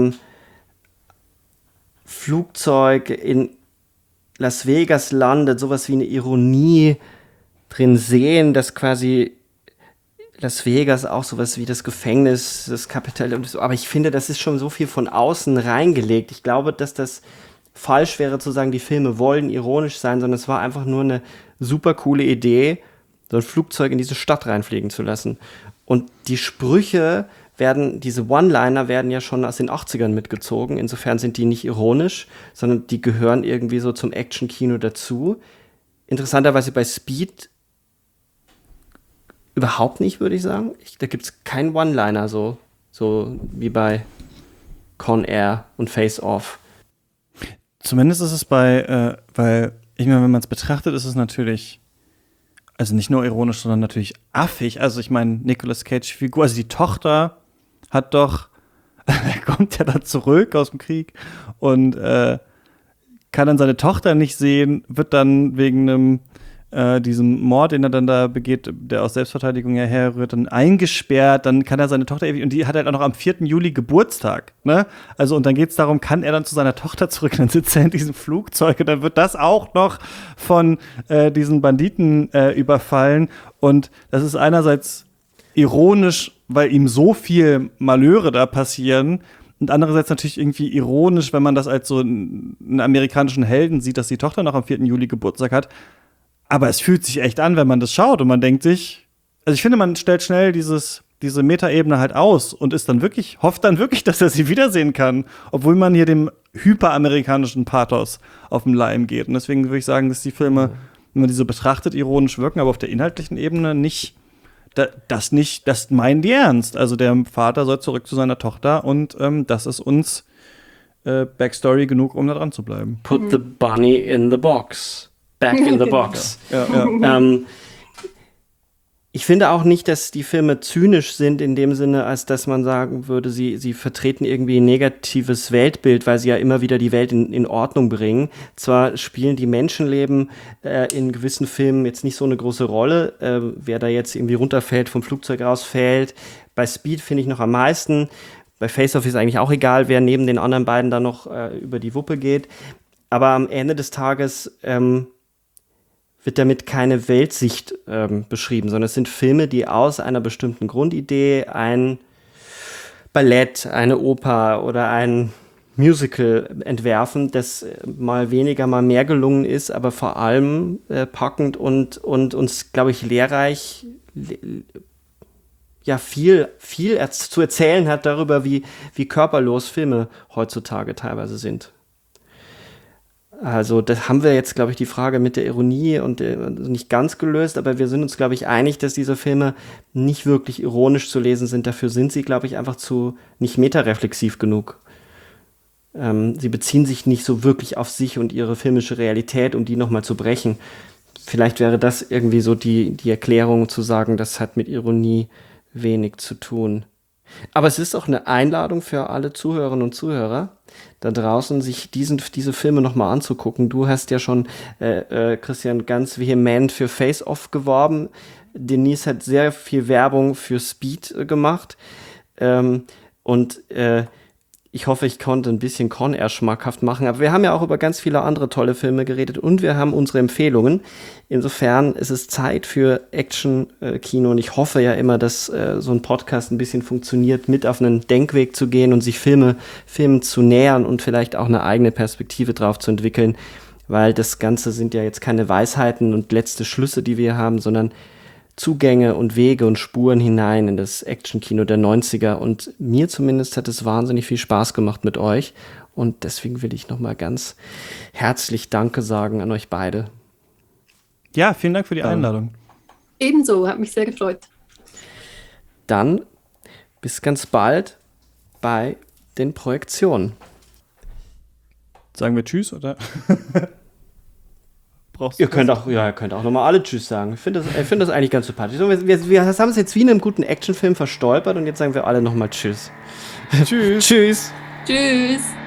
Flugzeug in Las Vegas landet, sowas wie eine Ironie drin sehen, dass quasi Las Vegas auch sowas wie das Gefängnis, das Kapitol und so. Aber ich finde, das ist schon so viel von außen reingelegt. Ich glaube, dass das falsch wäre zu sagen, die Filme wollen ironisch sein, sondern es war einfach nur eine super coole Idee, so ein Flugzeug in diese Stadt reinfliegen zu lassen. Und die Sprüche diese One-Liner werden ja schon aus den 80ern mitgezogen. Insofern sind die nicht ironisch, sondern die gehören irgendwie so zum Action-Kino dazu. Interessanterweise bei Speed überhaupt nicht, würde ich sagen. Da gibt es keinen One-Liner so wie bei Con Air und Face Off. Zumindest ist es weil ich meine, wenn man es betrachtet, ist es natürlich, also nicht nur ironisch, sondern natürlich affig. Also ich meine, Nicolas Cage-Figur, also die Tochter hat doch, er kommt ja da zurück aus dem Krieg und kann dann seine Tochter nicht sehen, wird dann wegen einem diesem Mord, den er dann da begeht, der aus Selbstverteidigung herrührt, dann eingesperrt, dann kann er seine Tochter ewig, und die hat halt auch noch am 4. Juli Geburtstag, ne? Also, und dann geht es darum, kann er dann zu seiner Tochter zurück, dann sitzt er in diesem Flugzeug und dann wird das auch noch von diesen Banditen überfallen, und das ist einerseits ironisch, weil ihm so viel Malheure da passieren, und andererseits natürlich irgendwie ironisch, wenn man das als so einen amerikanischen Helden sieht, dass die Tochter noch am 4. Juli Geburtstag hat. Aber es fühlt sich echt an, wenn man das schaut und man denkt sich, also ich finde, man stellt schnell diese Metaebene halt aus und hofft dann wirklich, dass er sie wiedersehen kann, obwohl man hier dem hyperamerikanischen Pathos auf den Leim geht. Und deswegen würde ich sagen, dass die Filme, wenn man die so betrachtet, ironisch wirken, aber auf der inhaltlichen Ebene nicht. Das meinen die ernst. Also der Vater soll zurück zu seiner Tochter, und das ist uns Backstory genug, um da dran zu bleiben. Put the bunny in the box. Back in the box. Ja. Ich finde auch nicht, dass die Filme zynisch sind in dem Sinne, als dass man sagen würde, sie vertreten irgendwie ein negatives Weltbild, weil sie ja immer wieder die Welt in Ordnung bringen. Zwar spielen die Menschenleben in gewissen Filmen jetzt nicht so eine große Rolle, wer da jetzt irgendwie runterfällt, vom Flugzeug rausfällt. Bei Speed finde ich noch am meisten. Bei Face Off ist eigentlich auch egal, wer neben den anderen beiden da noch über die Wuppe geht. Aber am Ende des Tages wird damit keine Weltsicht beschrieben, sondern es sind Filme, die aus einer bestimmten Grundidee ein Ballett, eine Oper oder ein Musical entwerfen, das mal weniger, mal mehr gelungen ist, aber vor allem packend und uns, glaube ich, lehrreich viel zu erzählen hat darüber, wie körperlos Filme heutzutage teilweise sind. Also das haben wir jetzt, glaube ich, die Frage mit der Ironie und nicht ganz gelöst, aber wir sind uns, glaube ich, einig, dass diese Filme nicht wirklich ironisch zu lesen sind. Dafür sind sie, glaube ich, einfach nicht metareflexiv genug. Sie beziehen sich nicht so wirklich auf sich und ihre filmische Realität, um die nochmal zu brechen. Vielleicht wäre das irgendwie so die Erklärung, zu sagen, das hat mit Ironie wenig zu tun. Aber es ist auch eine Einladung für alle Zuhörerinnen und Zuhörer da draußen, sich diese Filme nochmal anzugucken. Du hast ja schon, Christian, ganz vehement für Face Off geworben. Denise hat sehr viel Werbung für Speed gemacht. Ich hoffe, ich konnte ein bisschen Con Air schmackhaft machen. Aber wir haben ja auch über ganz viele andere tolle Filme geredet und wir haben unsere Empfehlungen. Insofern ist es Zeit für Action-Kino und ich hoffe ja immer, dass so ein Podcast ein bisschen funktioniert, mit auf einen Denkweg zu gehen und sich Filmen zu nähern und vielleicht auch eine eigene Perspektive drauf zu entwickeln, weil das Ganze sind ja jetzt keine Weisheiten und letzte Schlüsse, die wir haben, sondern Zugänge und Wege und Spuren hinein in das Actionkino der 90er. Und mir zumindest hat es wahnsinnig viel Spaß gemacht mit euch. Und deswegen will ich nochmal ganz herzlich Danke sagen an euch beide. Ja, vielen Dank für die Einladung. Ebenso, hat mich sehr gefreut. Dann bis ganz bald bei den Projektionen. Sagen wir Tschüss, oder? Ihr könnt auch nochmal alle Tschüss sagen. Ich finde das eigentlich ganz sympathisch. Wir haben es jetzt wie in einem guten Actionfilm verstolpert und jetzt sagen wir alle nochmal Tschüss. Tschüss. Tschüss. Tschüss.